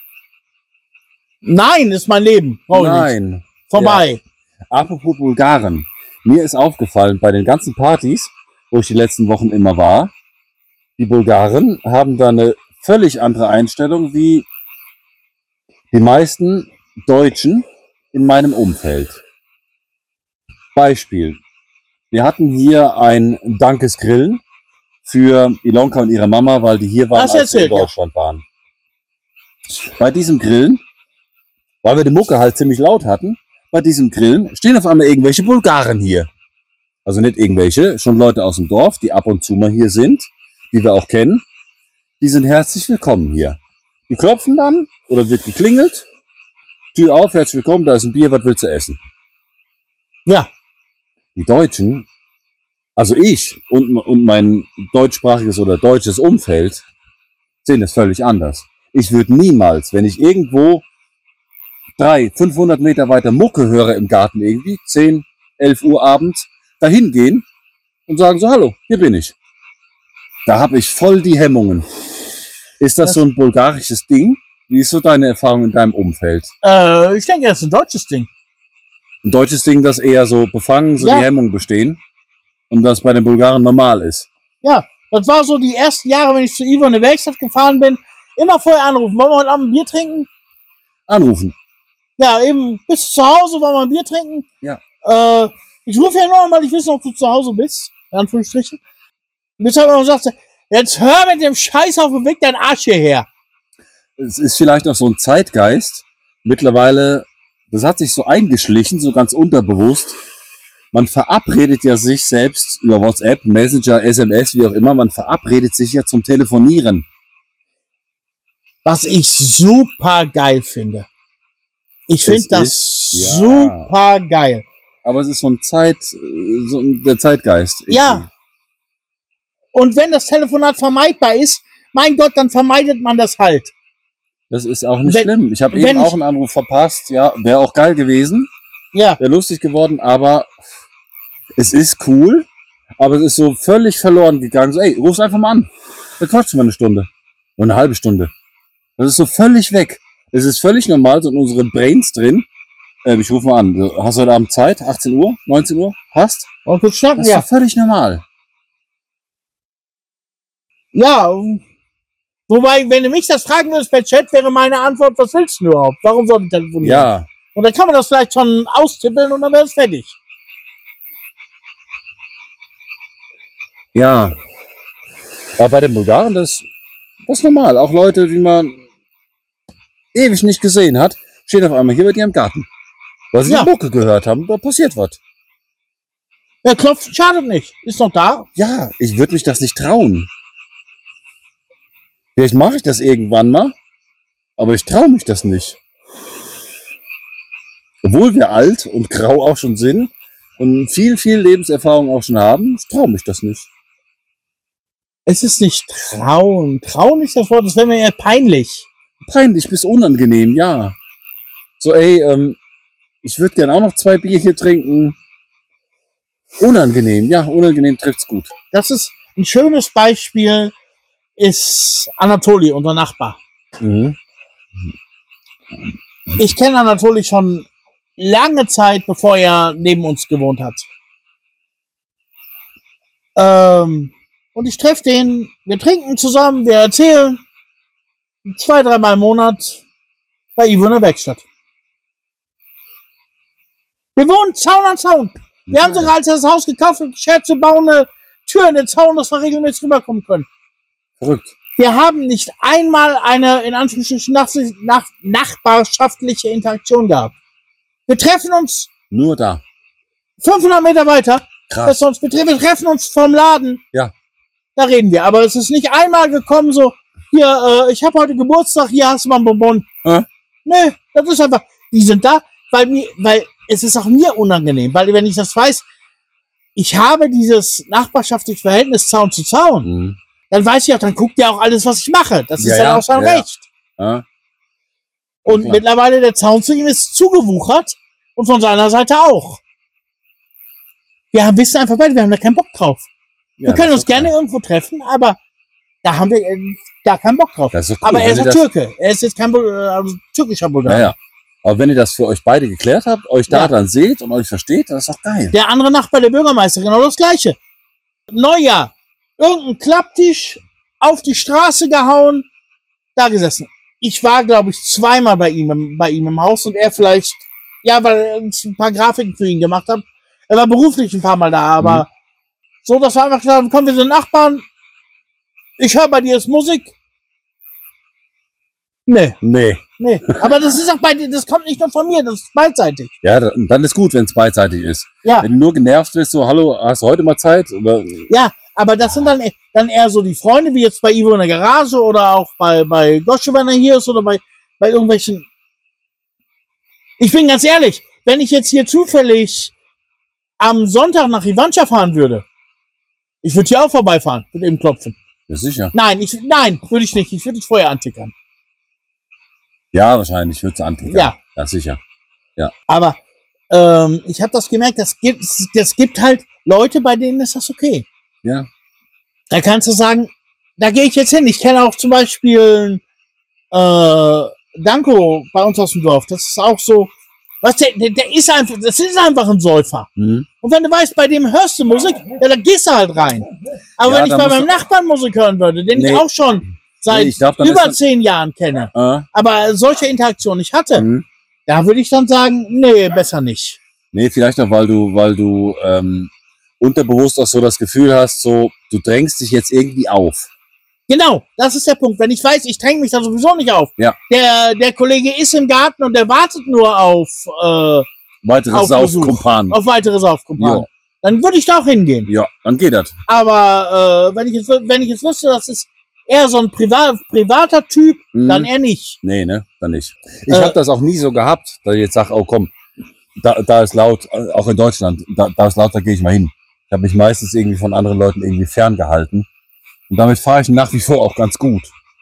Nein, ist mein Leben. Brauch ich nicht. Nein. Vorbei. Apropos Bulgaren. Mir ist aufgefallen, bei den ganzen Partys, wo ich die letzten Wochen immer war, die Bulgaren haben da eine völlig andere Einstellung wie die meisten Deutschen in meinem Umfeld. Beispiel. Wir hatten hier ein Dankesgrillen für Ilonka und ihre Mama, weil die hier waren, Hast als wir in erzählt, ja. Deutschland waren. Bei diesem Grillen, weil wir die Mucke halt ziemlich laut hatten, bei diesem Grillen stehen auf einmal irgendwelche Bulgaren hier. Also nicht irgendwelche, schon Leute aus dem Dorf, die ab und zu mal hier sind, die wir auch kennen. Die sind herzlich willkommen hier. Die klopfen dann, oder wird geklingelt, Tür auf, herzlich willkommen, da ist ein Bier, was willst du essen? Ja. Die Deutschen, also ich und, und mein deutschsprachiges oder deutsches Umfeld sehen das völlig anders. Ich würde niemals, wenn ich irgendwo drei, fünfhundert Meter weiter Mucke höre im Garten irgendwie, zehn, elf Uhr abends, dahin gehen und sagen so, hallo, hier bin ich. Da habe ich voll die Hemmungen. Ist das, Das- so ein bulgarisches Ding? Wie ist so deine Erfahrung in deinem Umfeld? Äh, ich denke, das ist ein deutsches Ding. Ein deutsches Ding, das eher so befangen, so Ja. die Hemmungen bestehen und das bei den Bulgaren normal ist. Ja, das war so die ersten Jahre, wenn ich zu Ivo in der Werkstatt gefahren bin. Immer vorher anrufen. Wollen wir heute Abend ein Bier trinken? Anrufen. Ja, eben bis zu Hause wollen wir ein Bier trinken. Ja. Äh, ich rufe ja nur, weil ich wissen, ob du zu Hause bist. In Anführungsstrichen. Und jetzt habe ich auch gesagt, jetzt hör mit dem Scheiß auf und weg deinen Arsch hierher. Es ist vielleicht auch so ein Zeitgeist. Mittlerweile, das hat sich so eingeschlichen, so ganz unterbewusst. Man verabredet ja sich selbst über WhatsApp, Messenger, S M S, wie auch immer. Man verabredet sich ja zum Telefonieren. Was ich super geil finde. Ich finde Es das ist- ja. super geil. Aber es ist so ein Zeit, äh, so ein- der Zeitgeist. irgendwie. Ja. Und wenn das Telefonat vermeidbar ist, mein Gott, dann vermeidet man das halt. Das ist auch nicht Wenn- schlimm. Ich habe wenn eben auch ich- einen Anruf verpasst. Ja, wäre auch geil gewesen. Ja. Wäre lustig geworden, aber es ist cool. Aber es ist so völlig verloren gegangen. So, ey, ruf's einfach mal an. Dann quatschen wir eine Stunde. Oder eine halbe Stunde. Das ist so völlig weg. Es ist völlig normal, so in unseren Brains drin. Ähm, ich rufe mal an. So, hast du heute Abend Zeit? achtzehn Uhr? neunzehn Uhr? Passt? Und kurz schnacken, Das ist ja. doch völlig normal. Ja. Wobei, wenn du mich das fragen würdest per Chat, wäre meine Antwort, was willst du überhaupt? Warum soll ich telefonieren? Ja. Und dann kann man das vielleicht schon austippeln und dann wäre es fertig. Ja. Aber bei den Bulgaren, das, das ist normal. Auch Leute, die man ewig nicht gesehen hat, stehen auf einmal hier bei dir im Garten. Weil sie Ja. die Mucke gehört haben, da passiert was. Ja, klopfen schadet nicht. Ist noch da. Ja, ich würde mich das nicht trauen. Vielleicht mache ich das irgendwann mal, aber ich traue mich das nicht. Obwohl wir alt und grau auch schon sind und viel, viel Lebenserfahrung auch schon haben, ich traue mich das nicht. Es ist nicht trauen. Trauen ist das Wort, das wäre mir eher peinlich. Peinlich bis unangenehm, ja. So, ey, ähm, ich würde gern auch noch zwei Bier hier trinken. Unangenehm, ja, unangenehm trifft's gut. Das ist ein schönes Beispiel, ist Anatoli, unser Nachbar. Mhm. Ich kenne Anatoli schon lange Zeit, bevor er neben uns gewohnt hat. Ähm, und ich treffe den, wir trinken zusammen, wir erzählen zwei, dreimal im Monat bei Ivo in der Werkstatt. Wir wohnen Zaun an Zaun. Wir haben sogar, als er das Haus gekauft hat, Scherze bauen, eine Tür in den Zaun, dass wir regelmäßig rüberkommen können. Verrückt. Wir haben nicht einmal eine, in Anführungsstrichen, nach, nach, nachbarschaftliche Interaktion gehabt. Wir treffen uns Nur da. fünfhundert Meter weiter. Krass. Das sonst, wir, wir treffen uns vom Laden. Ja. Da reden wir. Aber es ist nicht einmal gekommen, so, hier, äh, ich habe heute Geburtstag, hier hast du mal ein Bonbon. Äh? Nö, das ist einfach, die sind da, weil mir, weil es ist auch mir unangenehm, weil wenn ich das weiß, ich habe dieses nachbarschaftliche Verhältnis Zaun zu Zaun, Mhm. dann weiß ich auch, dann guckt ja auch alles, was ich mache. Das ist Ja, dann ja, auch sein ja, ja. Recht. Äh? Und klar. mittlerweile der Zaun zu ihm ist zugewuchert und von seiner Seite auch. Wir haben, wissen einfach beide, wir haben da keinen Bock drauf. Ja, wir können das uns ist doch gerne geil. irgendwo treffen, aber da haben wir äh, da keinen Bock drauf. Das ist doch cool, aber er wenn ist ihr ein das- Türke. Er ist jetzt kein Bul- äh, also türkischer Bulgar. Ja, ja. Aber wenn ihr das für euch beide geklärt habt, euch da Ja. dann seht und euch versteht, das ist doch geil. Der andere Nachbar, der Bürgermeister, genau das Gleiche. Neujahr, irgendein Klapptisch auf die Straße gehauen, da gesessen. Ich war, glaube ich, zweimal bei ihm, im- bei ihm im Haus und er vielleicht, ja, weil ich ein paar Grafiken für ihn gemacht habe. Er war beruflich ein paar Mal da, aber Mhm. so, das war einfach klar, komm, wir sind Nachbarn. Ich höre bei dir ist Musik. Nee, Nee. nee. Aber das ist auch bei dir, das kommt nicht nur von mir, das ist beidseitig. Ja, da- dann ist gut, wenn es beidseitig ist. Ja. Wenn du nur genervt bist, so, hallo, hast du heute mal Zeit? Oder, Ja, aber das sind dann, e- dann eher so die Freunde, wie jetzt bei Ivo in der Garage oder auch bei, bei Gosche, wenn er hier ist, oder bei, bei irgendwelchen. Ich bin ganz ehrlich, wenn ich jetzt hier zufällig am Sonntag nach Ivancha fahren würde, ich würde hier auch vorbeifahren, mit eben klopfen. ja, sicher. Nein, ich, nein, würde ich nicht. Ich würde dich vorher antickern. Ja, wahrscheinlich wird's antickern. Ja. Ja, sicher. Aber ähm, ich habe das gemerkt, das gibt, das gibt halt Leute, bei denen ist das okay. Ja. Da kannst du sagen, da gehe ich jetzt hin. Ich kenne auch zum Beispiel äh, Danko bei uns aus dem Dorf. Das ist auch so, was der, der, der ist einfach, das ist einfach ein Säufer. Mhm. Und wenn du weißt, bei dem hörst du Musik, ja, dann gehst du halt rein. Aber Ja, wenn ich da bei musst meinem du- Nachbarn Musik hören würde, den Nee. ich auch schon seit Nee, ich glaub, dann über ist das- zehn Jahren kenne, Äh, aber solche Interaktion nicht hatte, mhm. da würde ich dann sagen, nee, besser nicht. Nee, vielleicht auch, weil du, weil du ähm, unterbewusst auch so das Gefühl hast, so, du drängst dich jetzt irgendwie auf. Genau, das ist der Punkt. Wenn ich weiß, ich dränge mich da sowieso nicht auf. Ja. Der, der Kollege ist im Garten und der wartet nur auf, äh, Weitere Auf Besuch. Saufkumpanen. auf weitere Saufkumpanen. Ja. Dann würde ich da auch hingehen. Ja, dann geht das. Aber äh, wenn ich jetzt, wenn ich jetzt wüsste, das ist eher so ein privat, privater Typ, Mhm. dann eher nicht. Nee, ne, dann nicht. Ich Äh, habe das auch nie so gehabt, dass ich jetzt sage, oh komm, da, da ist laut, äh, auch in Deutschland, da, da ist laut, da gehe ich mal hin. Ich habe mich meistens irgendwie von anderen Leuten irgendwie ferngehalten. Und damit fahre ich nach wie vor auch ganz gut.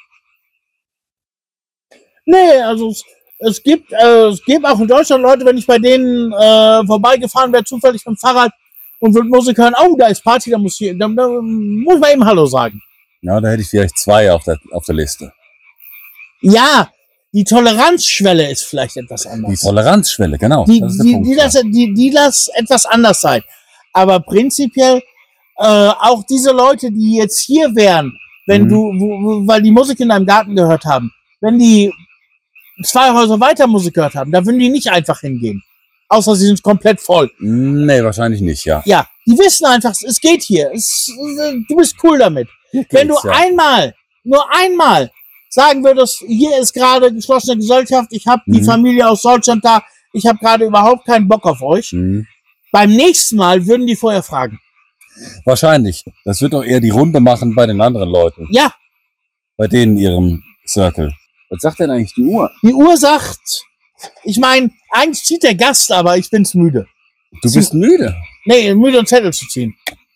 Nee, also es, es gibt, äh, es gibt auch in Deutschland Leute, wenn ich bei denen äh, vorbeigefahren wäre, zufällig mit dem Fahrrad und würde Musik hören, oh, da ist Party, da muss ich, da, da muss man eben Hallo sagen. Ja, da hätte ich vielleicht zwei auf der, auf der Liste. Ja, die Toleranzschwelle ist vielleicht etwas anders. Die Toleranzschwelle, genau. die, das ist der die, Punkt, die, ja. das, die, die das etwas anders sein. Aber prinzipiell äh, auch diese Leute, die jetzt hier wären, wenn Mhm. du, wo, wo, weil die Musik in deinem Garten gehört haben, wenn die zwei Häuser weiter Musik gehört haben, da würden die nicht einfach hingehen. Außer sie sind komplett voll. Nee, wahrscheinlich nicht, ja. Ja, die wissen einfach, es geht hier. Es, du bist cool damit. Wenn du Geht's, ja. einmal, nur einmal sagen würdest, hier ist gerade geschlossene Gesellschaft, ich habe die Mhm. Familie aus Deutschland da, ich habe gerade überhaupt keinen Bock auf euch. Mhm. Beim nächsten Mal würden die vorher fragen. Wahrscheinlich. Das wird doch eher die Runde machen bei den anderen Leuten. Ja, Bei denen in ihrem Circle. Was sagt denn eigentlich die Uhr? die Uhr sagt, ich meine, eigentlich zieht der Gast, aber ich bin's müde. Du bist müde. Nee, müde einen Zettel zu ziehen.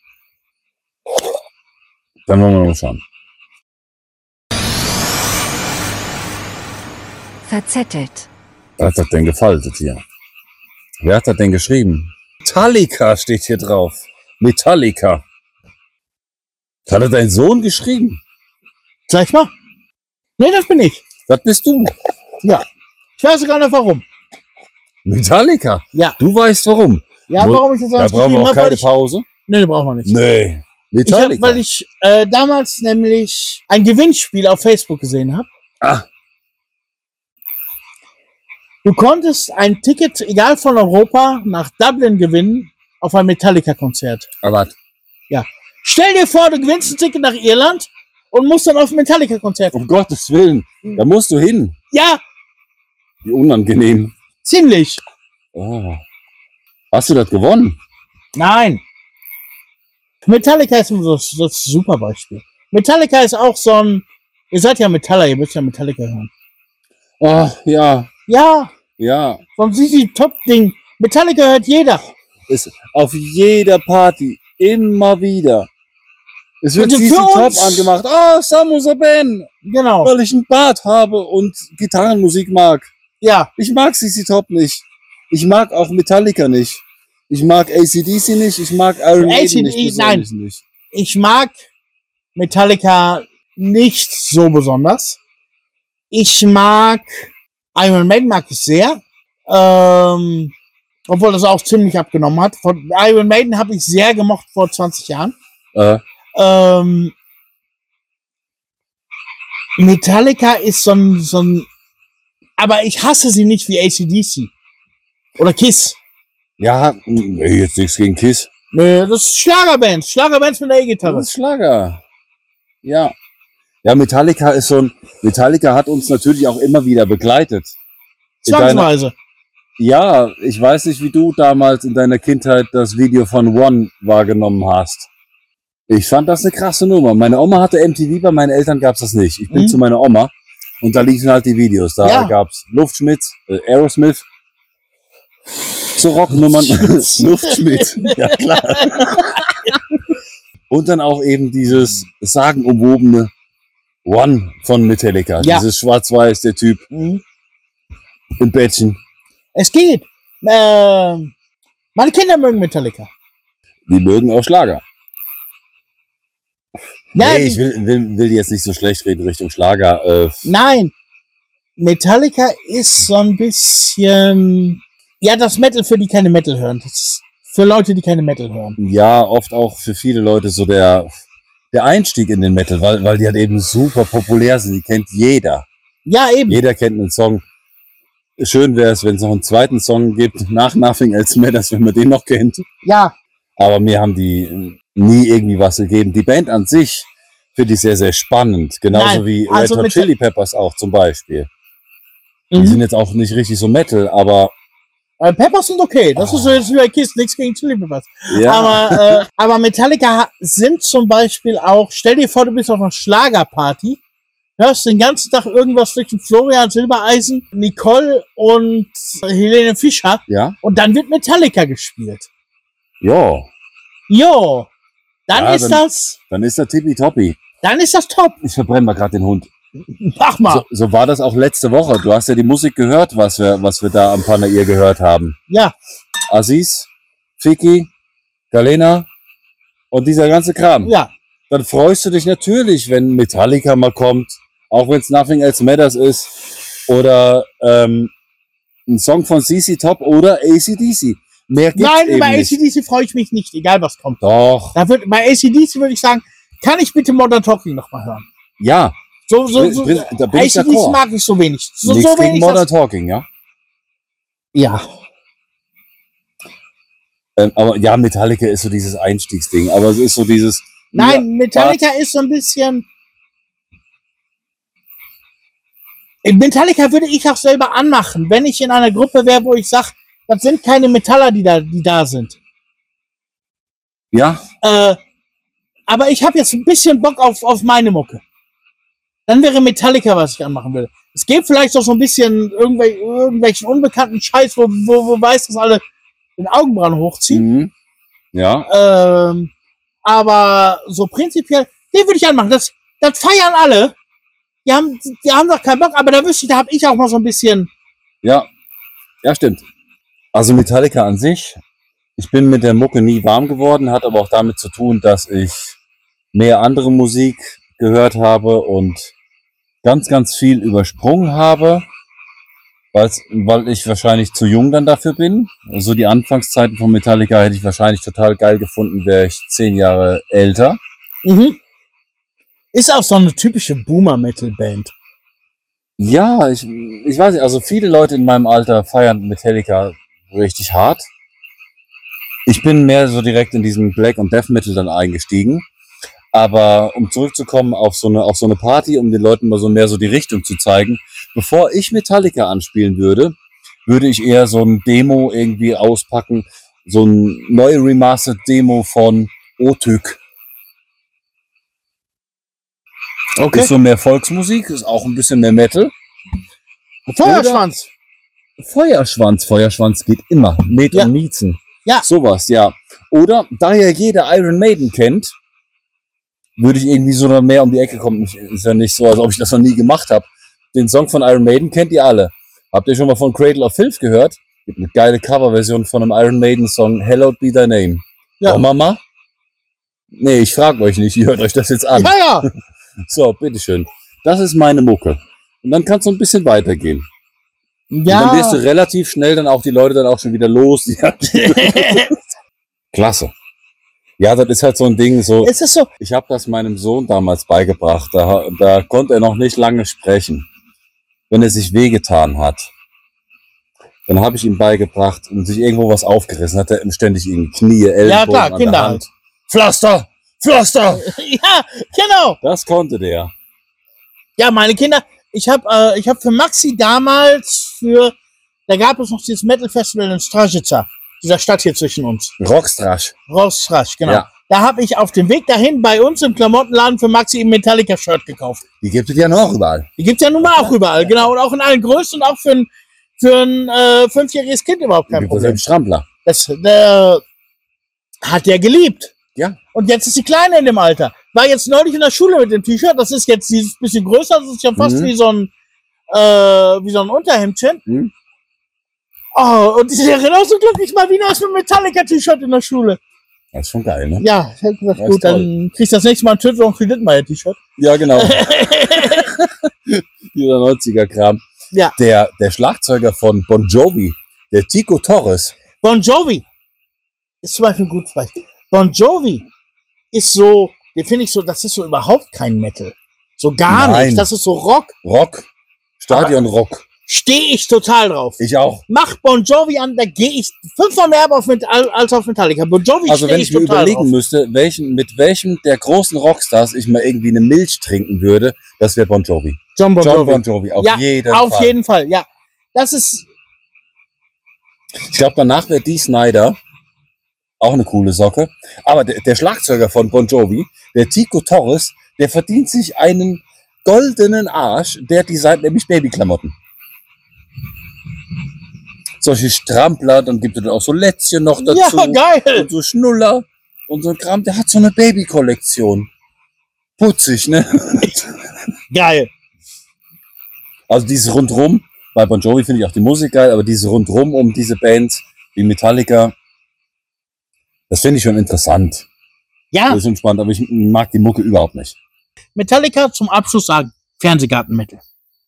Dann wollen wir mal schauen. Verzettelt. Was hat das denn gefaltet hier? Wer hat das denn geschrieben? Metallica steht hier drauf. Metallica. Hat er dein Sohn geschrieben? Sag ich mal? Nee, das bin ich. Das bist du. Ja. Ich weiß sogar nicht warum. Metallica? Ja. Du weißt warum. Ja, warum ich das Da alles brauchen wir geschrieben auch habe, weil keine ich... Pause. Nee, die brauchen wir nicht. Nee. Ich hab, Metallica. weil ich äh, damals nämlich ein Gewinnspiel auf Facebook gesehen habe. Ah. Du konntest ein Ticket, egal von Europa, nach Dublin gewinnen auf ein Metallica-Konzert. Aber was? Stell dir vor, du gewinnst ein Ticket nach Irland und musst dann auf ein Metallica-Konzert. Um Gottes Willen. Da musst du hin. Ja, Wie unangenehm. ziemlich. Oh. Hast du das gewonnen? Nein. Metallica ist das, das super Beispiel. Metallica ist auch so ein... Ihr seid ja Metaller, ihr müsst ja Metallica hören. Oh, ja. Ja, Ja. vom Z Z Top-Ding. Metallica hört jeder. Ist auf jeder Party. Immer wieder. Es wird Also C C für Top uns- angemacht. Ah, Samus Ben. Genau. Weil ich einen Bart habe und Gitarrenmusik mag. Ja, Ich mag C C Top nicht. Ich mag auch Metallica nicht. Ich mag A C D C nicht. Ich mag Iron A C Maiden D C, nicht. nein. persönlich Nicht. ich mag Metallica nicht so besonders. Ich mag Iron Maiden mag ich sehr. Ähm, obwohl das auch ziemlich abgenommen hat. Von Iron Maiden habe ich sehr gemocht vor zwanzig Jahren. Äh, Ähm, Metallica ist so ein, so ein, aber ich hasse sie nicht wie A C D C. Oder Kiss. ja, nee, jetzt nichts gegen Kiss. Nö, das ist Schlagerbands. Schlagerbands mit der E-Gitarre. Das ist Schlager. Ja. Ja, Metallica ist so ein, Metallica hat uns natürlich auch immer wieder begleitet. In deiner, Zwangsweise. ja, ich weiß nicht, wie du damals in deiner Kindheit das Video von One wahrgenommen hast. Ich fand das eine krasse Nummer. Meine Oma hatte M T V, bei meinen Eltern gab's das nicht. Ich bin Mhm. zu meiner Oma und da liefen halt die Videos. Da Ja. gab's Luftschmitz, äh, Aerosmith, so Rocknummern, Luftschmitz, ja klar. Und dann auch eben dieses sagenumwobene One von Metallica. Ja. Dieses Schwarz-Weiß, der Typ Mhm. im Bettchen. Es geht. Ähm, meine Kinder mögen Metallica. Die mögen auch Schlager. Ja, nee, ich will, will, will jetzt nicht so schlecht reden Richtung Schlager. Äh, Nein. Metallica ist so ein bisschen, ja, das Metal für die keine Metal hören. Das ist für Leute, die keine Metal hören. ja, oft auch für viele Leute so der, der Einstieg in den Metal, weil, weil die halt eben super populär sind. Die kennt jeder. Ja, eben. Jeder kennt einen Song. Schön wäre es, wenn es noch einen zweiten Song gibt, nach Nothing Else Matters, wenn man den noch kennt. Ja, Aber mir haben die nie irgendwie was gegeben. Die Band an sich finde ich sehr, sehr spannend. Genauso Nein, wie Red also Hot mit- Chili Peppers auch zum Beispiel. Die mhm. sind jetzt auch nicht richtig so Metal, aber äh, Peppers sind okay. Das ist so jetzt wie bei Kiss, nichts gegen Chili Peppers. ja, Aber, äh, aber Metallica ha- sind zum Beispiel auch, stell dir vor, du bist auf einer Schlagerparty, hörst den ganzen Tag irgendwas zwischen Florian Silbereisen, Nicole und Helene Fischer ja, und dann wird Metallica gespielt. ja, Jo, dann Ja, ist dann- das, dann ist das tippitoppi. dann ist das top. Ich verbrenne mal gerade den Hund. Mach mal. So, so war das auch letzte Woche. Du hast ja die Musik gehört, was wir, was wir da am Panair gehört haben. Ja, Aziz, Fiki, Galena und dieser ganze Kram. ja, Dann freust du dich natürlich, wenn Metallica mal kommt, auch wenn es Nothing Else Matters ist, oder ähm, ein Song von C C Top oder A C D C. Mehr gibt's nein, eben bei nicht. A C D C freue ich mich nicht, egal was kommt. Doch, Da wird, bei A C D C würde ich sagen, kann ich bitte Modern Talking nochmal hören? ja, So, so, Brin- so, Brin- da bin ich A C D C d'accord. mag ich so wenig. So, nichts so gegen wenig. Modern Das, Talking, ja. ja. Ähm, aber ja, Metallica ist so dieses Einstiegsding, aber es ist so dieses. Nein, Metallica ist so ein bisschen. Metallica würde ich auch selber anmachen, wenn ich in einer Gruppe wäre, wo ich sage, das sind keine Metaller, die da, die da sind. Ja, Äh, aber ich habe jetzt ein bisschen Bock auf, auf meine Mucke. Dann wäre Metallica, was ich anmachen würde. Es gibt vielleicht auch so ein bisschen irgendwel irgendwelchen unbekannten Scheiß, wo, wo, wo weiß, dass alle den Augenbrauen hochziehen. mhm. ja, Ähm, aber so prinzipiell, den würde ich anmachen. Das, das feiern alle. Die haben, die haben doch keinen Bock, aber da wüsste ich, da habe ich auch mal so ein bisschen, ja. Ja, stimmt. Also Metallica an sich, ich bin mit der Mucke nie warm geworden, hat aber auch damit zu tun, dass ich mehr andere Musik gehört habe und ganz, ganz viel übersprungen habe, weil's, weil ich wahrscheinlich zu jung dann dafür bin. Also die Anfangszeiten von Metallica hätte ich wahrscheinlich total geil gefunden, wäre ich zehn Jahre älter. Mhm. Ist auch so eine typische Boomer-Metal-Band. Ja, ich, ich weiß nicht, also viele Leute in meinem Alter feiern Metallica richtig hart. Ich bin mehr so direkt in diesen Black- und Death Metal dann eingestiegen. Aber um zurückzukommen auf so eine, auf so eine Party, um den Leuten mal so mehr so die Richtung zu zeigen, bevor ich Metallica anspielen würde, würde ich eher so ein Demo irgendwie auspacken, so ein neu remastered Demo von Otük. Okay. Ist so mehr Volksmusik, ist auch ein bisschen mehr Metal. Feuerschwanz. Feuerschwanz, Feuerschwanz geht immer. Med Ja. und Miezen. Ja. Sowas, ja. Oder, da ja jeder Iron Maiden kennt, würde ich irgendwie so noch mehr um die Ecke kommen. Ist ja nicht so, als ob ich das noch nie gemacht habe. Den Song von Iron Maiden kennt ihr alle. Habt ihr schon mal von Cradle of Filth gehört? Gibt eine geile Coverversion von einem Iron Maiden Song, Hallowed Be Thy Name. Ja. Oh, Mama? Nee, ich frage euch nicht, ihr hört euch das jetzt an. Ja, ja. So, bitteschön. Das ist meine Mucke. Und dann kannst du ein bisschen weitergehen. Und dann wirst du Ja. relativ schnell dann auch die Leute dann auch schon wieder los. Ja. Klasse. Ja, das ist halt so ein Ding, so, Es ist so. ich habe das meinem Sohn damals beigebracht. Da, da konnte er noch nicht lange sprechen. Wenn er sich wehgetan hat, dann habe ich ihm beigebracht und sich irgendwo was aufgerissen hat, er ihm ständig irgendwie Knie, Ellenbogen Ja, klar, an der Kinder Hand. Pflaster! Pflaster! Ja, genau. Das konnte der. Ja, meine Kinder. Ich habe äh, ich hab für Maxi damals für, da gab es noch dieses Metal Festival in Stražica, dieser Stadt hier zwischen uns. Rockstrasch. Rostrasch, genau. Ja. Da habe ich auf dem Weg dahin bei uns im Klamottenladen für Maxi ein Metallica-Shirt gekauft. Die gibt es ja noch überall. Die gibt's ja nun mal auch überall, genau. Und auch in allen Größen und auch für ein, für ein äh, fünfjähriges Kind überhaupt Die kein gibt es Problem. im Strampler. Das der, hat der geliebt. Ja. Und jetzt ist die Kleine in dem Alter. War jetzt neulich in der Schule mit dem T-Shirt. Das ist jetzt dieses bisschen größer. Das ist ja fast Mhm. wie so ein, äh, wie so ein Unterhemdchen. Hm? Oh, und die sind ja genauso glücklich mal wie aus mit einem Metallica-T-Shirt in der Schule. Das ist schon geil, ne? Ja, ich hab gesagt, Das ist gut, dann kriegst du das nächste Mal ein Tüttel und Kreditmeier-T-Shirt. Ja, genau. Dieser neunziger-Kram. Ja. Der, der Schlagzeuger von Bon Jovi, der Tico Torres. Bon Jovi ist zum Beispiel ein gutes Beispiel. Bon Jovi ist so, den finde ich so, das ist so überhaupt kein Metal. So gar Nein. nicht. Das ist so Rock. Rock. Stadion-Rock. Stehe ich total drauf. Ich auch. Mach Bon Jovi an, da gehe ich fünfmal mehr auf mit, als auf Metallica. Bon Jovi Also stehe wenn ich ich mir total überlegen drauf. müsste, welchen, mit welchem der großen Rockstars ich mal irgendwie eine Milch trinken würde, das wäre Bon Jovi. John Bon John Jovi. Bon Jovi, auf ja, jeden auf Fall. jeden Fall, ja. Das ist, Ich glaube, danach wäre Dee Snider auch eine coole Socke. Aber der, der Schlagzeuger von Bon Jovi, der Tico Torres, der verdient sich einen goldenen Arsch. Der designt nämlich Babyklamotten. Solche Strampler, dann gibt es dann auch so Lätzchen noch dazu. ja, geil. Und so Schnuller und so ein Kram. Der hat so eine Babykollektion. Putzig, ne? Geil. Also dieses Rundrum, bei Bon Jovi finde ich auch die Musik geil, aber diese Rundrum um diese Bands wie Metallica, das finde ich schon interessant. Ja, Das ist schon spannend, aber ich mag die Mucke überhaupt nicht. Metallica zum Abschluss sagen, Fernsehgarten-Metal.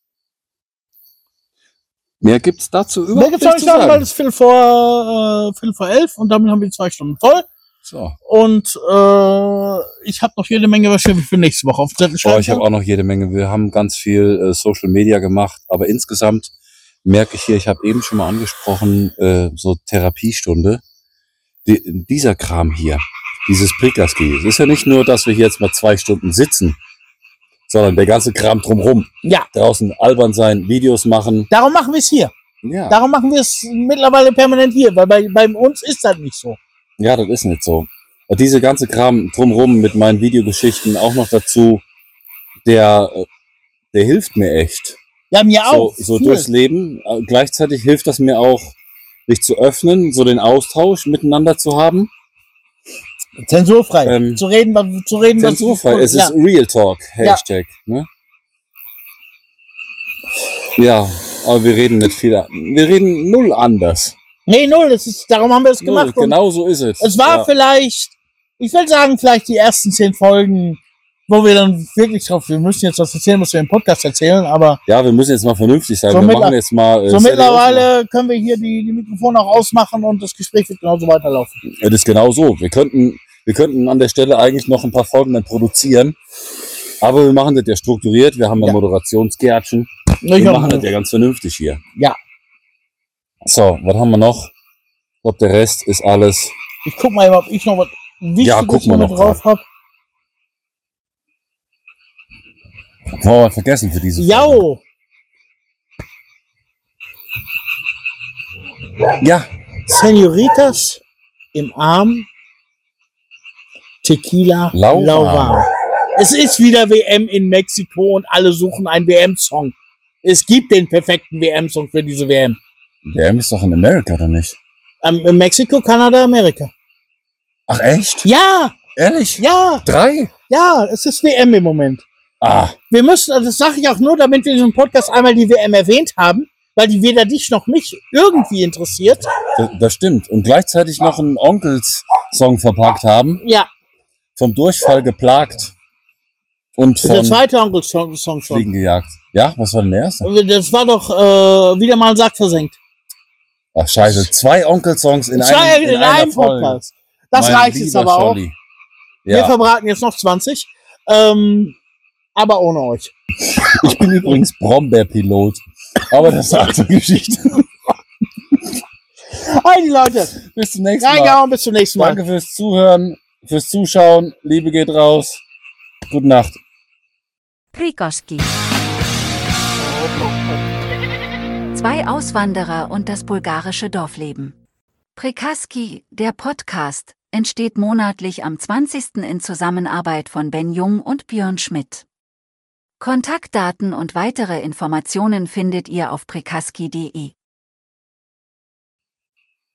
Mehr gibt's dazu Mehr überhaupt gibt's nicht auch zu nicht sagen, weil sagen. es Viertel vor, äh, Viertel vor elf und damit haben wir die zwei Stunden voll. So. Und äh, ich habe noch jede Menge was für, für nächste Woche auf den Zettel Oh, schreiben. ich habe auch noch jede Menge. Wir haben ganz viel äh, Social Media gemacht, aber insgesamt merke ich hier, ich habe eben schon mal angesprochen, äh, so Therapiestunde. Die, dieser Kram hier, dieses Prikaski, es ist ja nicht nur, dass wir hier jetzt mal zwei Stunden sitzen, sondern der ganze Kram drumherum. Ja, Draußen albern sein, Videos machen. darum machen wir es hier. Ja, Darum machen wir es mittlerweile permanent hier, weil bei, bei uns ist das nicht so. ja, das ist nicht so. Und diese ganze Kram drumherum mit meinen Videogeschichten auch noch dazu, der, äh, der hilft mir echt. Ja, mir So, auch. so viel. durchs Leben. Äh, Gleichzeitig hilft das mir auch, mich zu öffnen, so den Austausch miteinander zu haben. Zensurfrei. Ähm, zu reden, was, zu reden, was- Zensurfrei. Es ja. ist Real Talk, Hashtag. Ne? Ja, Aber wir reden nicht viel, wir reden null anders. Nee, null, das ist, darum haben wir es gemacht. Null, genau so ist es. Es war ja. vielleicht, ich will sagen, vielleicht die ersten zehn Folgen, wo wir dann wirklich drauf, wir müssen jetzt was erzählen, was wir im Podcast erzählen, aber Ja, wir müssen jetzt mal vernünftig sein. So wir mittler- machen jetzt mal. Äh, so Steady mittlerweile können wir hier die, die Mikrofone auch ausmachen und das Gespräch wird genauso weiterlaufen. aufmachen. Das ist genau so. Wir könnten, wir könnten an der Stelle eigentlich noch ein paar Folgen dann produzieren. Aber wir machen das ja strukturiert. Wir haben ja, Ja. Moderationsgärtchen. Ich Wir hab- machen das ja ganz vernünftig hier. Ja. So, was haben wir noch? Ich glaube, der Rest ist alles. Ich guck mal, ob ich noch was Wichtiges Ja, guck mal hier mit noch drauf habe. Haben wir was vergessen für diese Folge? Jau, Ja, Senoritas im Arm, Tequila Lauwarm. lauwarm. Es ist wieder W M in Mexiko und alle suchen einen W M-Song. Es gibt den perfekten W M-Song für diese W M. der ist doch in Amerika, oder nicht? Ähm, in Mexiko, Kanada, Amerika. Ach, echt? Ja, Ehrlich? ja, Drei? ja, es ist W M im Moment. Ah, Wir müssen, also das sage ich auch nur, damit wir in diesem Podcast einmal die W M erwähnt haben, weil die weder dich noch mich irgendwie interessiert. das, das stimmt. Und gleichzeitig noch einen Onkels-Song verpackt haben. Ja, Vom Durchfall geplagt. Und der vom zweite Onkel-Song Song schon. Fliegen gejagt. Ja, was war denn der erste? Das war doch äh, wieder mal ein Sack versenkt. Ach, scheiße. Zwei Onkel-Songs in, Zwei einem, in, in einer einem Folge. Podcast. Das Mein reicht jetzt lieber aber auch. Scholli. Wir Ja. verbraten jetzt noch zwanzig. Ähm, aber ohne euch. Ich bin übrigens Brombeerpilot. Aber das ist eine andere Geschichte. Hey, Leute. Bis zum nächsten Mal. Reingehauen, bis zum nächsten Mal. Danke fürs Zuhören, fürs Zuschauen. Liebe geht raus. Gute Nacht. Prikoski. Zwei Auswanderer und das bulgarische Dorfleben. Prikaski, der Podcast, entsteht monatlich am zwanzigsten in Zusammenarbeit von Ben Jung und Björn Schmidt. Kontaktdaten und weitere Informationen findet ihr auf prikaski punkt de.